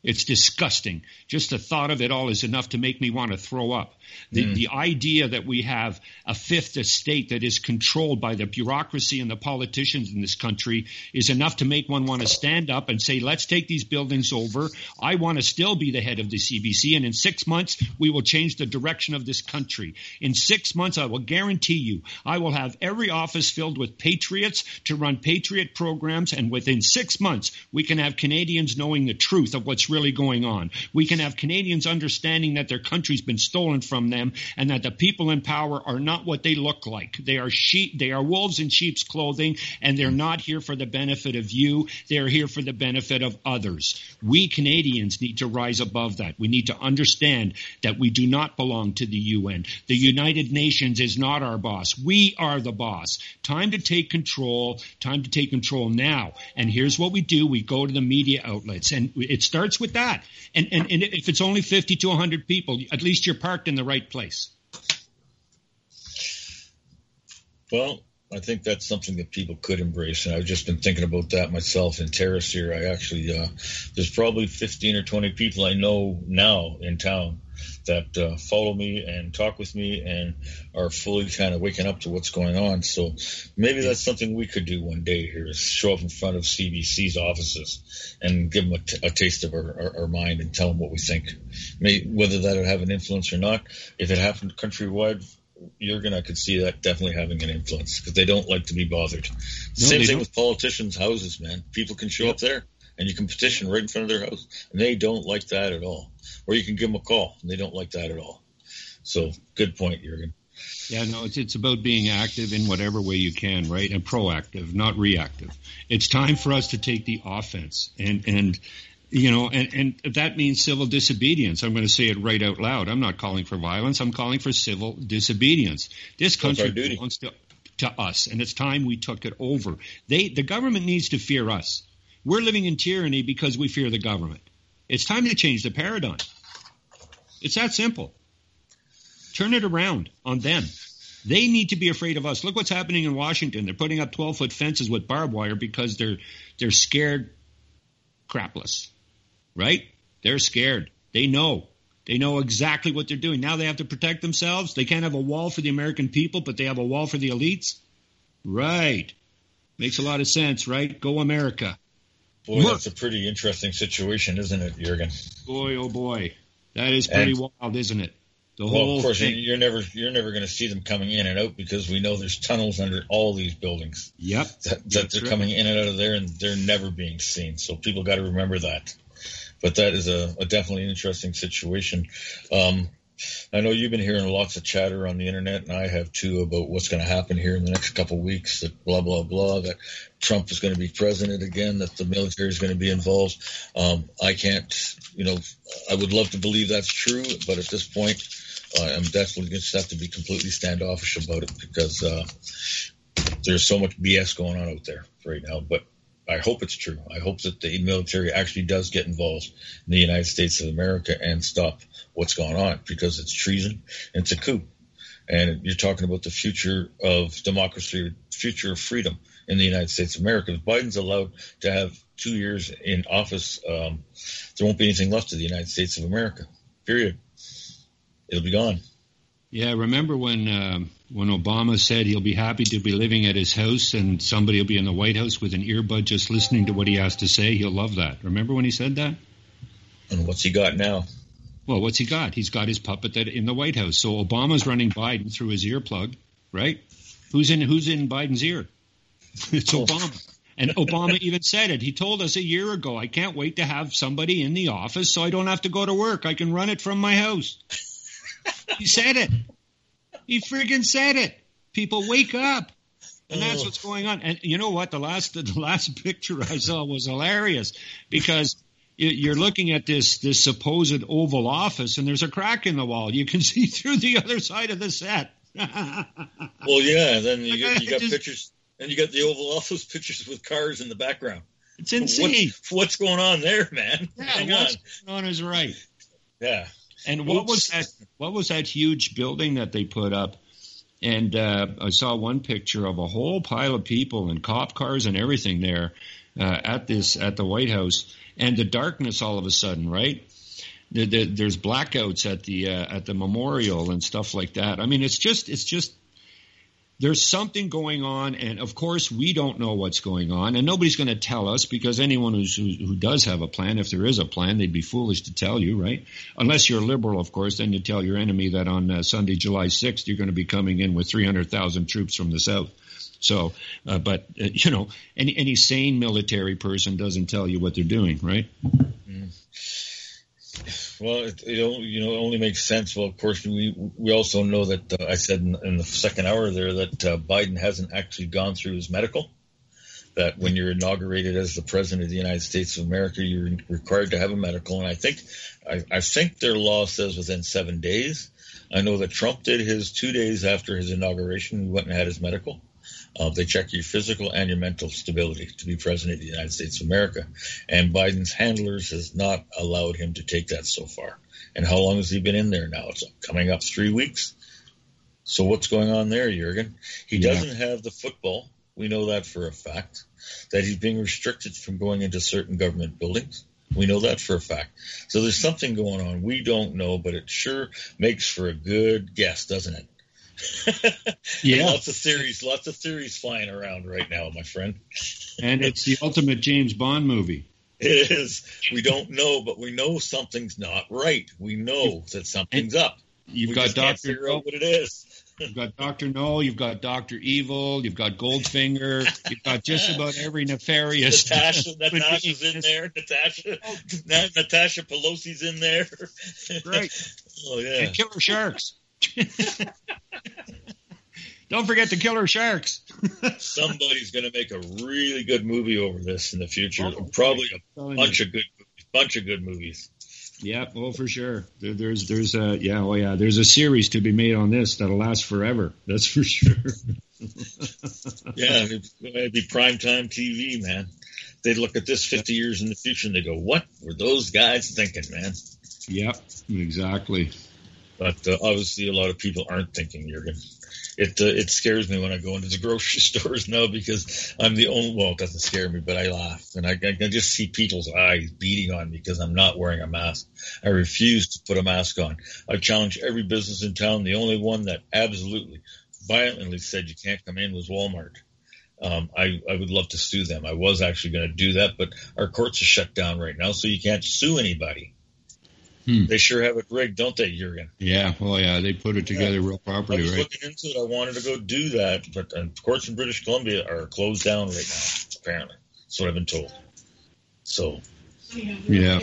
It's disgusting. Just the thought of it all is enough to make me want to throw up. The idea that we have a fifth estate that is controlled by the bureaucracy and the politicians in this country is enough to make one want to stand up and say, let's take these buildings over. I want to still be the head of the CBC, and in 6 months, we will change the direction of this country. In 6 months, I will guarantee you, I will have every office filled with patriots to run patriot programs, and within 6 months, we can have Canadians knowing the truth of what's really going on. We can have Canadians understanding that their country's been stolen from them and that the people in power are not what they look like. They are wolves in sheep's clothing, and they're not here for the benefit of you. They're here for the benefit of others. We Canadians need to rise above that. We need to understand that we do not belong to the UN. The United Nations is not our boss. We are the boss. Time to take control. Time to take control now. And here's what we do. We go to the media outlets, and it starts with that. And if it's only 50 to 100 people, at least you're parked in the right place. Well, I think that's something that people could embrace, and I've just been thinking about that myself in Terrace here. I actually, there's probably 15 or 20 people I know now in town that follow me and talk with me and are fully kind of waking up to what's going on. So maybe that's something we could do one day here, is show up in front of CBC's offices and give them a taste of our mind and tell them what we think. Whether that would have an influence or not, if it happened countrywide, I could see that definitely having an influence, because they don't like to be bothered. Same thing with politicians' houses, man. People can show up there and you can petition right in front of their house, and they don't like that at all. Or you can give them a call, and they don't like that at all. So, good point, Jürgen. Yeah, no, it's about being active in whatever way you can, right? And proactive, not reactive. It's time for us to take the offense, and that means civil disobedience. I'm going to say it right out loud. I'm not calling for violence. I'm calling for civil disobedience. This country belongs to us, and it's time we took it over. The government needs to fear us. We're living in tyranny because we fear the government. It's time to change the paradigm. It's that simple. Turn it around on them. They need to be afraid of us. Look what's happening in Washington. They're putting up 12-foot fences with barbed wire because they're scared crapless, right? They're scared. They know. They know exactly what they're doing. Now they have to protect themselves. They can't have a wall for the American people, but they have a wall for the elites. Right. Makes a lot of sense, right? Go America. Boy, that's a pretty interesting situation, isn't it, Jürgen? Boy, oh boy. That is pretty wild, isn't it? The whole of course, thing. you're never going to see them coming in and out, because we know there's tunnels under all these buildings. Yep. That they're coming in and out of there, and they're never being seen. So people got to remember that. But that is a definitely interesting situation. I know you've been hearing lots of chatter on the internet, and I have too, about what's going to happen here in the next couple of weeks, that blah, blah, blah, that Trump is going to be president again, that the military is going to be involved. I can't, I would love to believe that's true, but at this point, I'm definitely going to have to be completely standoffish about it, because there's so much BS going on out there right now. But I hope it's true. I hope that the military actually does get involved in the United States of America and stop what's going on, because it's treason and it's a coup. And you're talking about the future of democracy, future of freedom in the United States of America. If Biden's allowed to have 2 years in office, there won't be anything left of the United States of America, period. It'll be gone. Yeah, remember when Obama said he'll be happy to be living at his house and somebody will be in the White House with an earbud just listening to what he has to say? He'll love that. Remember when he said that? And what's he got now? Well, what's he got? He's got his puppet in the White House. So Obama's running Biden through his earplug, right? Who's in Biden's ear? It's Obama. And Obama even said it. He told us a year ago, I can't wait to have somebody in the office so I don't have to go to work. I can run it from my house. He said it. He friggin' said it. People, wake up. And that's what's going on. And you know what? The last picture I saw was hilarious, because you're looking at this supposed Oval Office, and there's a crack in the wall. You can see through the other side of the set. Well, yeah. Then you got pictures, and you got the Oval Office pictures with cars in the background. It's insane. What's going on there, man? Yeah, Hang what's on. going on is right. Yeah. And what was that huge building that they put up? And I saw one picture of a whole pile of people and cop cars and everything there. at the White House, and the darkness all of a sudden, right? There's blackouts at the memorial and stuff like that. I mean, it's just there's something going on, and of course we don't know what's going on, and nobody's going to tell us, because anyone who does have a plan, if there is a plan, they'd be foolish to tell you, right? Unless you're liberal, of course, then you tell your enemy that on Sunday, July 6th, you're going to be coming in with 300,000 troops from the south. So, but any sane military person doesn't tell you what they're doing, right? Well, it only makes sense. Well, of course, we also know that I said in the second hour there that Biden hasn't actually gone through his medical. That when you're inaugurated as the president of the United States of America, you're required to have a medical, and I think their law says within 7 days. I know that Trump did his 2 days after his inauguration. He went and had his medical. They check your physical and your mental stability to be president of the United States of America. And Biden's handlers has not allowed him to take that so far. And how long has he been in there now? It's coming up 3 weeks. So what's going on there, Jurgen? He doesn't have the football. We know that for a fact. That he's being restricted from going into certain government buildings. We know that for a fact. So there's something going on. We don't know, but it sure makes for a good guess, doesn't it? Yeah, lots of theories flying around right now, my friend. And it's the ultimate James Bond movie. It is. We don't know, but we know something's not right. We know that something's up. You've got Dr. Figure out what it is. You've got Dr. No, you've got Dr. Evil, you've got Goldfinger, you've got just about every nefarious. Natasha's in there. Natasha Pelosi's in there. Right. Oh yeah. And Killer Sharks. Don't forget the Killer Sharks. Somebody's going to make a really good movie over this in the future. Probably a bunch of good movies. Yeah, well, for sure. There's a series to be made on this that'll last forever. That's for sure. Yeah, it'd be primetime TV, man. They'd look at this 50 years in the future and they go, "What were those guys thinking, man?" Yep, exactly. But obviously, a lot of people aren't thinking, Jurgen. It scares me when I go into the grocery stores now because I'm the only. Well, it doesn't scare me, but I laugh and I just see people's eyes beating on me because I'm not wearing a mask. I refuse to put a mask on. I challenge every business in town. The only one that absolutely violently said you can't come in was Walmart. I would love to sue them. I was actually going to do that, but our courts are shut down right now, so you can't sue anybody. They sure have it rigged, don't they, Jurgen? Yeah, well, yeah, they put it together real properly, I was right? looking into it. I wanted to go do that, but courts in British Columbia are closed down right now, apparently. That's what I've been told. So. Yeah.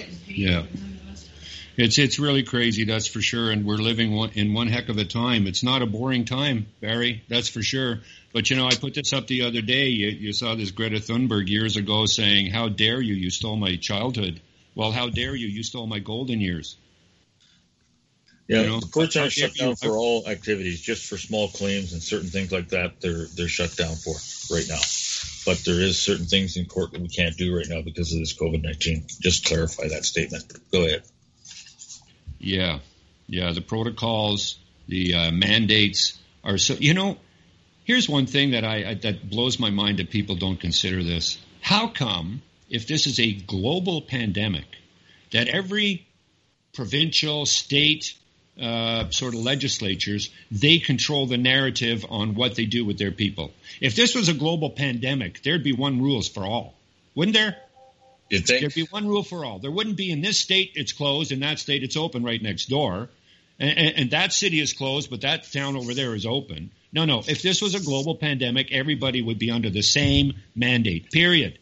It's really crazy, that's for sure, and we're living in one heck of a time. It's not a boring time, Barry, that's for sure. But, I put this up the other day. You saw this Greta Thunberg years ago saying, "How dare you? You stole my childhood." Well, how dare you? You stole my golden years. Yeah, the courts aren't shut down for all activities, just for small claims and certain things like that. They're shut down for right now. But there is certain things in court that we can't do right now because of this COVID-19. Just clarify that statement. Go ahead. Yeah, the protocols, the mandates are so. Here's one thing that blows my mind that people don't consider this. How come, if this is a global pandemic, that every provincial, state, sort of legislatures, they control the narrative on what they do with their people? If this was a global pandemic, there'd be one rules for all, wouldn't there? You'd think? There'd be one rule for all. There wouldn't be in this state it's closed, in that state it's open right next door, and that city is closed, but that town over there is open. No. If this was a global pandemic, everybody would be under the same mandate, period.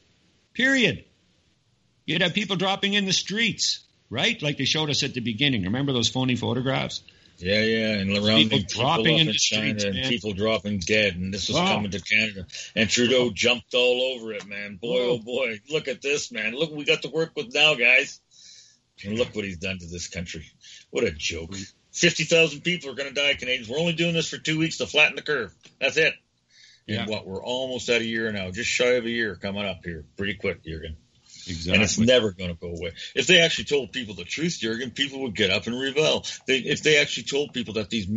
You'd have people dropping in the streets, right? Like they showed us at the beginning. Remember those phony photographs? Yeah, and rounding people dropping in the China streets, and man. People dropping dead, and this was coming to Canada. And Trudeau jumped all over it, man. Boy, oh boy, look at this, man. Look what we got to work with now, guys. And look what he's done to this country. What a joke. 50,000 people are going to die, Canadians. We're only doing this for 2 weeks to flatten the curve. That's it. Yeah. And we're almost at a year now. Just shy of a year coming up here. Pretty quick, Jurgen. Exactly. And it's never going to go away. If they actually told people the truth, Jurgen, people would get up and rebel. If they actually told people that these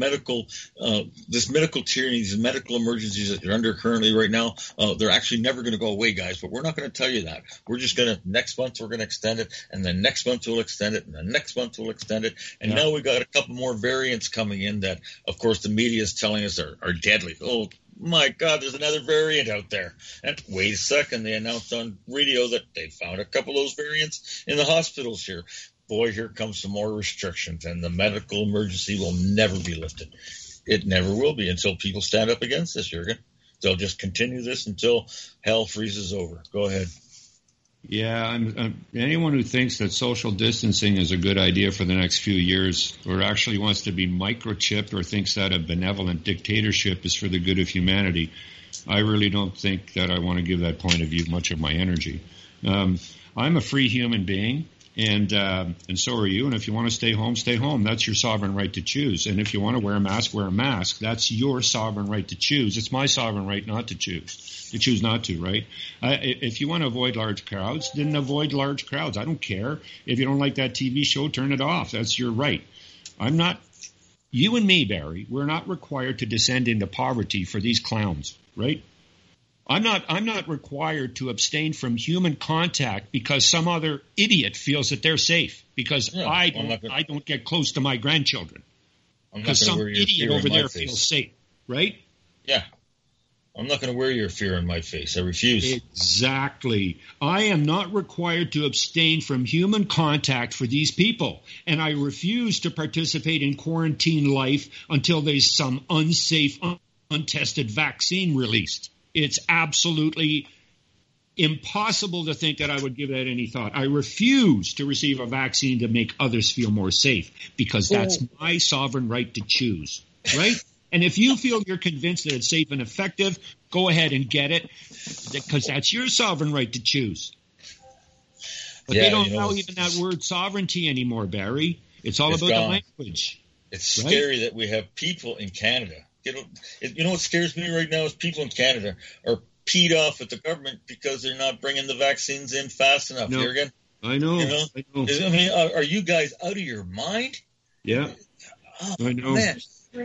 this medical tyranny, these medical emergencies that you're under currently right now, they're actually never going to go away, guys. But we're not going to tell you that. We're just going to, next month we're going to extend it, and then next month we'll extend it, and then next month we'll extend it. And now we've got a couple more variants coming in that, of course, the media is telling us are deadly. Oh, my God, there's another variant out there. And wait a second, they announced on radio that they found a couple of those variants in the hospitals here. Boy, here comes some more restrictions, and the medical emergency will never be lifted. It never will be until people stand up against this, Jurgen. They'll just continue this until hell freezes over. Go ahead. Yeah, anyone who thinks that social distancing is a good idea for the next few years, or actually wants to be microchipped, or thinks that a benevolent dictatorship is for the good of humanity, I really don't think that I want to give that point of view much of my energy. I'm a free human being, and so are you. And if you want to stay home, stay home. That's your sovereign right to choose. And if you want to wear a mask, wear a mask. That's your sovereign right to choose. It's my sovereign right not to choose. To choose not to, right? If you want to avoid large crowds, then avoid large crowds. I don't care. If you don't like that TV show, turn it off. That's your right. I'm not, you and me, Barry, we're not required to descend into poverty for these clowns, right? I'm not required to abstain from human contact because some other idiot feels that they're safe, because I don't get close to my grandchildren because some idiot over there feels safe, right? Yeah. I'm not going to wear your fear in my face. I refuse. Exactly. I am not required to abstain from human contact for these people, and I refuse to participate in quarantine life until there's some unsafe, untested vaccine released. It's absolutely impossible to think that I would give that any thought. I refuse to receive a vaccine to make others feel more safe, because that's my sovereign right to choose, right? And if you feel you're convinced that it's safe and effective, go ahead and get it, because that's your sovereign right to choose. But they don't know even that word sovereignty anymore, Barry. It's all about the language. It's scary that we have people in Canada. You know what scares me right now is people in Canada are peed off with the government because they're not bringing the vaccines in fast enough. No, Jurgen? I know. I mean, are you guys out of your mind? Yeah. Oh, I know. Man.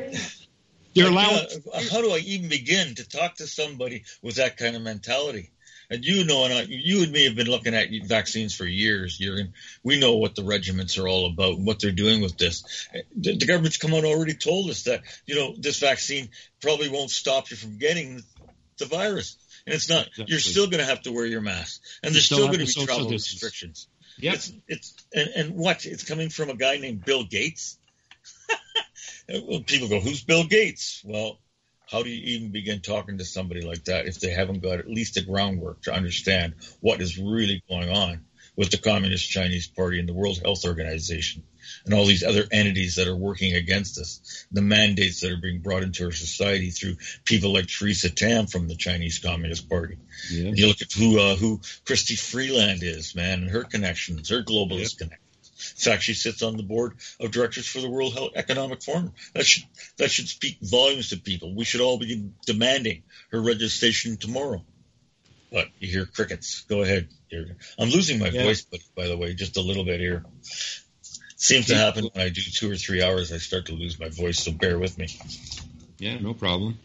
How do I even begin to talk to somebody with that kind of mentality? And you and me have been looking at vaccines for years, Jurgen. We know what the regiments are all about and what they're doing with this. The government's come out and already told us that, this vaccine probably won't stop you from getting the virus. And it's not. Exactly. You're still going to have to wear your mask. And there's still going to be travel restrictions. Yep. It's coming from a guy named Bill Gates. People go, who's Bill Gates? Well, how do you even begin talking to somebody like that if they haven't got at least the groundwork to understand what is really going on with the Communist Chinese Party and the World Health Organization and all these other entities that are working against us, the mandates that are being brought into our society through people like Theresa Tam from the Chinese Communist Party. Yeah. You look at who Christy Freeland is, man, and her connections, her globalist connections. In fact, she sits on the board of directors for the World Health Economic Forum. That should speak volumes to people. We should all be demanding her registration tomorrow. But you hear crickets. Go ahead. I'm losing my voice, by the way, just a little bit here. Seems to happen when I do 2 or 3 hours. I start to lose my voice, so bear with me. Yeah, no problem.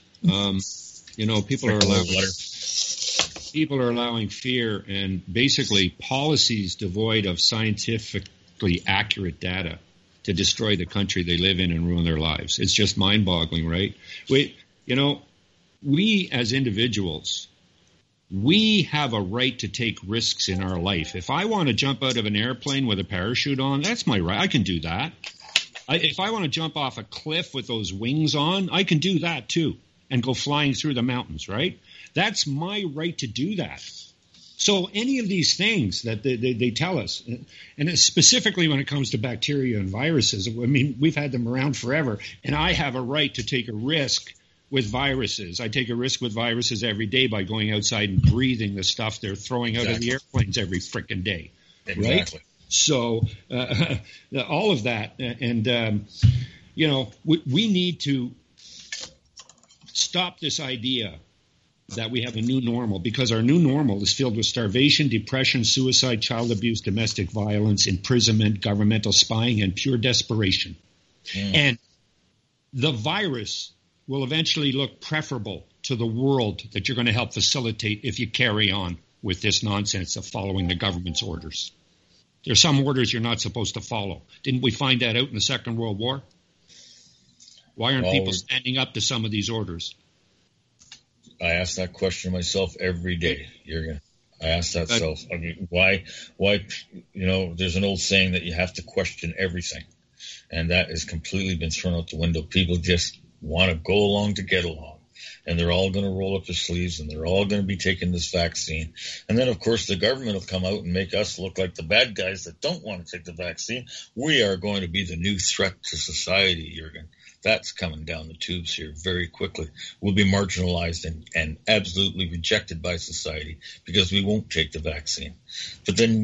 People are allowing fear and basically policies devoid of scientifically accurate data to destroy the country they live in and ruin their lives. It's just mind-boggling, right? We as individuals, we have a right to take risks in our life. If I want to jump out of an airplane with a parachute on, that's my right. I can do that. If I want to jump off a cliff with those wings on, I can do that too and go flying through the mountains, right? That's my right to do that. So any of these things that they tell us, and specifically when it comes to bacteria and viruses, I mean, we've had them around forever, and I have a right to take a risk with viruses. I take a risk with viruses every day by going outside and breathing the stuff they're throwing out of the airplanes every frickin' day. Exactly. Right? So all of that, and we need to stop this idea that we have a new normal, because our new normal is filled with starvation, depression, suicide, child abuse, domestic violence, imprisonment, governmental spying, and pure desperation. And the virus will eventually look preferable to the world that you're going to help facilitate if you carry on with this nonsense of following the government's orders. There are some orders you're not supposed to follow. Didn't we find that out in the Second World War? Why aren't people standing up to some of these orders? I ask that question myself every day, Jürgen. I ask that self. I mean, why, there's an old saying that you have to question everything. And that has completely been thrown out the window. People just want to go along to get along. And they're all going to roll up their sleeves, and they're all going to be taking this vaccine. And then, of course, the government will come out and make us look like the bad guys that don't want to take the vaccine. We are going to be the new threat to society, Jürgen. That's coming down the tubes here very quickly. We'll be marginalized and absolutely rejected by society because we won't take the vaccine. But then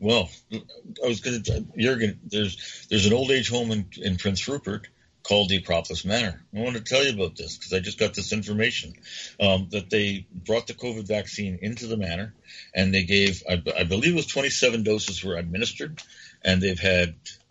Jürgen, there's an old age home in Prince Rupert called the Acropolis Manor. I want to tell you about this because I just got this information that they brought the COVID vaccine into the manor, and they gave, I believe it was 27 doses were administered, and they've had,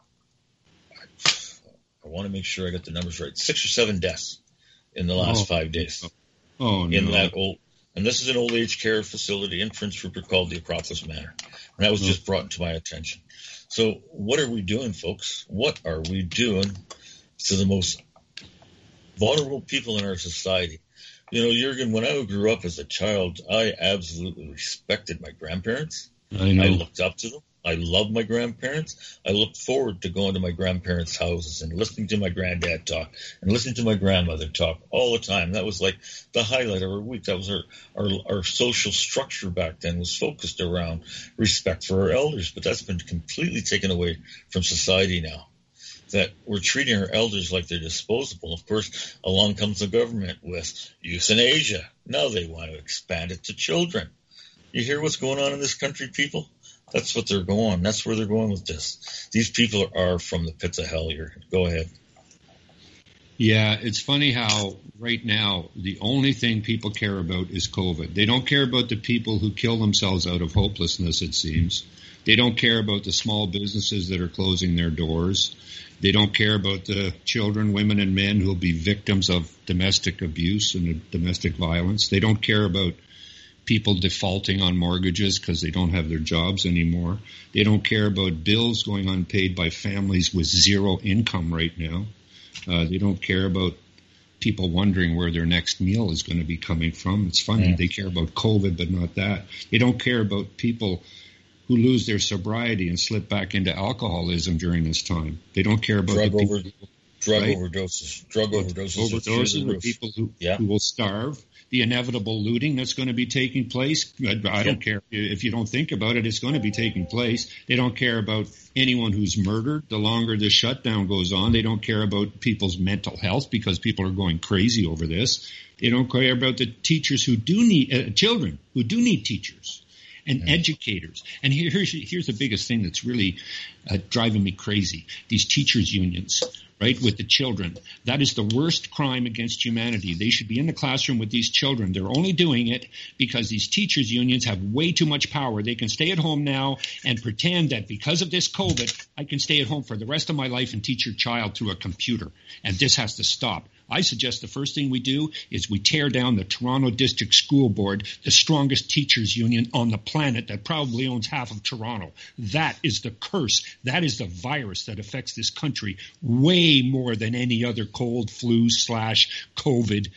I want to make sure I got the numbers right, 6 or 7 deaths in the last 5 days. Oh, no. In that and this is an old age care facility in Prince Rupert called the Acropolis Manor. And that was just brought to my attention. So what are we doing, folks? What are we doing to the most vulnerable people in our society? Jürgen, when I grew up as a child, I absolutely respected my grandparents. I looked up to them. I loved my grandparents. I looked forward to going to my grandparents' houses and listening to my granddad talk and listening to my grandmother talk all the time. That was like the highlight of our week. That was our social structure back then, was focused around respect for our elders. But that's been completely taken away from society now, that we're treating our elders like they're disposable. Of course, along comes the government with euthanasia. Now they want to expand it to children. You hear what's going on in this country, people? That's what they're going. That's where they're going with this. These people are from the pits of hell here. Go ahead. Yeah, it's funny how right now the only thing people care about is COVID. They don't care about the people who kill themselves out of hopelessness, it seems. They don't care about the small businesses that are closing their doors. They don't care about the children, women, and men who will be victims of domestic abuse and domestic violence. They don't care about people defaulting on mortgages because they don't have their jobs anymore. They don't care about bills going unpaid by families with zero income right now. They don't care about people wondering where their next meal is going to be coming from. It's funny. They care about COVID, but not that. They don't care about people who lose their sobriety and slip back into alcoholism during this time. They don't care about overdoses. Drug overdoses, the people who will starve. The inevitable looting that's going to be taking place. I don't care if you don't think about it, it's going to be taking place. They don't care about anyone who's murdered. The longer this shutdown goes on, they don't care about people's mental health because people are going crazy over this. They don't care about the teachers who do need, children who do need teachers and educators. And here's the biggest thing that's really driving me crazy. These teachers' unions. Right, with the children. That is the worst crime against humanity. They should be in the classroom with these children. They're only doing it because these teachers' unions have way too much power. They can stay at home now and pretend that because of this COVID, I can stay at home for the rest of my life and teach your child through a computer. And this has to stop. I suggest the first thing we do is we tear down the Toronto District School Board, the strongest teachers union on the planet that probably owns half of Toronto. That is the curse. That is the virus that affects this country way more than any other cold flu / COVID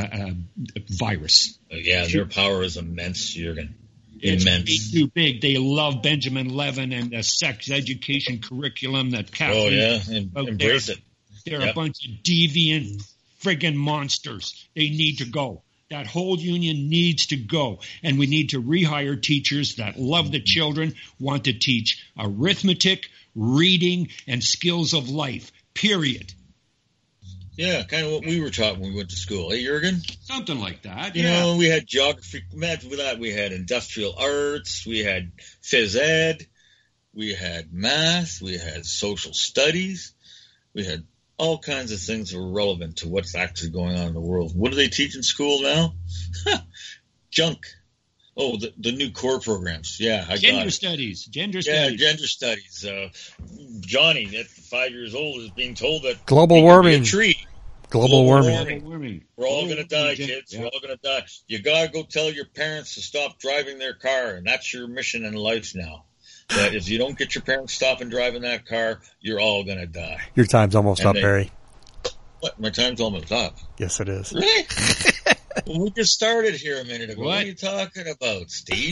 virus. Yeah, their power is immense, Jürgen. It's immense. way too big. They love Benjamin Levin and the sex education curriculum that Kathleen. Embrace it. They're a bunch of deviant friggin' monsters. They need to go. That whole union needs to go. And we need to rehire teachers that love the children, want to teach arithmetic, reading, and skills of life, period. Yeah, kind of what we were taught when we went to school. Hey, Jürgen? Something like that, You know, we had geography. Imagine with that, we had industrial arts, we had phys ed, we had math, we had social studies, we had all kinds of things that were relevant to what's actually going on in the world. What do they teach in school now? Junk. Oh, the new core programs. Yeah, I got Gender it. studies. Gender Yeah, studies. gender studies. Johnny, at 5 years old, is being told that Global he could be warming. a tree. Global warming. Global warming. We're all going to die, Gen- kids. yeah. We're all going to die. You got to go tell your parents to stop driving their car, and that's your mission in life now. That if you don't get your parents stopping driving that car, you're all going to die. Your time's almost And up, they- Barry. What? My time's almost up. Yes, it is. Really? Well, we just started here a minute ago. What What? are you talking about, Steve?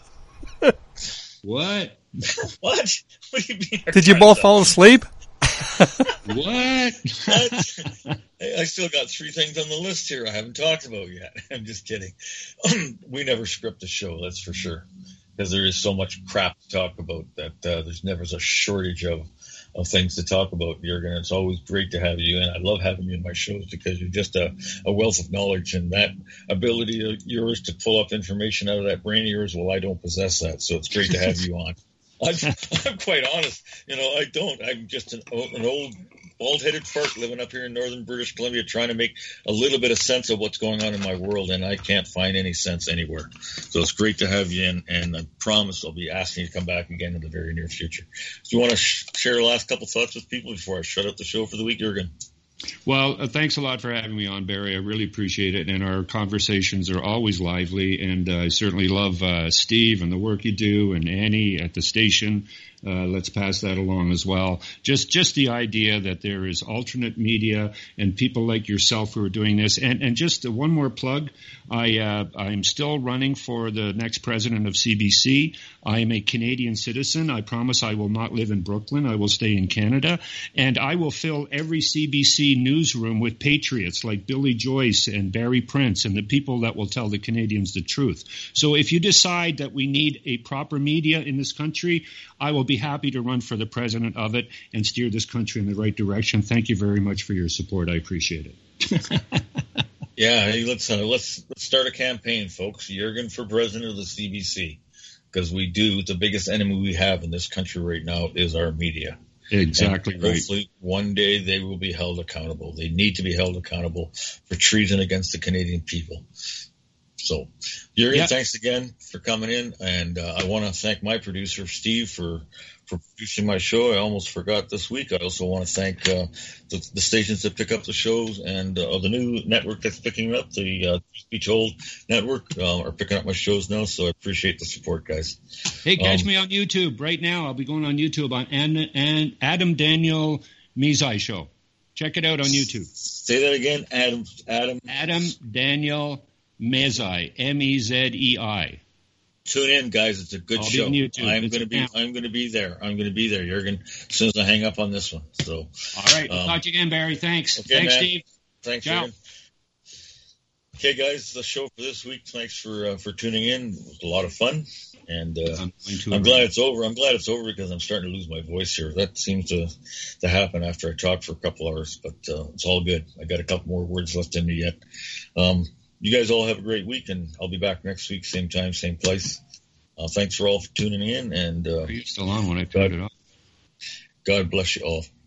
What? What? What do you mean? our Did you time's both up? fall asleep? What? What? I still got 3 things on the list here I haven't talked about yet. I'm just kidding. We never script a show, that's for sure, because there is so much crap to talk about that there's never a shortage of things to talk about, Jurgen. It's always great to have you, and I love having you in my shows because you're just a wealth of knowledge, and that ability of yours to pull up information out of that brain of yours, well, I don't possess that, so it's great to have you on. I'm quite honest. I don't. I'm just an old, bald-headed fart living up here in northern British Columbia trying to make a little bit of sense of what's going on in my world, and I can't find any sense anywhere. So it's great to have you in, and I promise I'll be asking you to come back again in the very near future. Do you want to share the last couple thoughts with people before I shut up the show for the week, Jurgen? Well, thanks a lot for having me on, Barry. I really appreciate it, and our conversations are always lively, and I certainly love Steve and the work you do, and Annie at the station. Let's pass that along as well. Just the idea that there is alternate media and people like yourself who are doing this. And just one more plug. I'm still running for the next president of CBC. I am a Canadian citizen. I promise I will not live in Brooklyn. I will stay in Canada. And I will fill every CBC newsroom with patriots like Billy Joyce and Barry Prince and the people that will tell the Canadians the truth. So if you decide that we need a proper media in this country, I will be happy to run for the president of it and steer this country in the right direction. Thank you very much for your support. I appreciate it. Yeah, hey, let's start a campaign, folks. Jurgen for president of the CBC, because the biggest enemy we have in this country right now is our media. Exactly and right. Hopefully one day they will be held accountable. They need to be held accountable for treason against the Canadian people. So, Jurgen, thanks again for coming in, and I want to thank my producer, Steve, for producing my show. I almost forgot this week. I also want to thank the stations that pick up the shows, and the new network that's picking up, the Truth Be Told network, are picking up my shows now, so I appreciate the support, guys. Hey, catch me on YouTube right now. I'll be going on YouTube on Adam Daniel Mezai Show. Check it out on YouTube. Say that again, Adam Daniel Mezai, Mezei. Tune in, guys. It's a good show. I'm going to be there. Jurgen, as soon as I hang up on this one. So, all right. We'll talk to you again, Barry. Thanks. Okay, thanks, man. Steve. Thanks, Ciao. Jurgen. Okay, guys, the show for this week. Thanks for tuning in. It was a lot of fun, and I'm glad it's over. I'm glad it's over because I'm starting to lose my voice here. That seems to happen after I talk for a couple hours, but it's all good. I got a couple more words left in me yet. You guys all have a great week, and I'll be back next week, same time, same place. Thanks for all for tuning in, and Are you still on when I turned it off? God bless you all.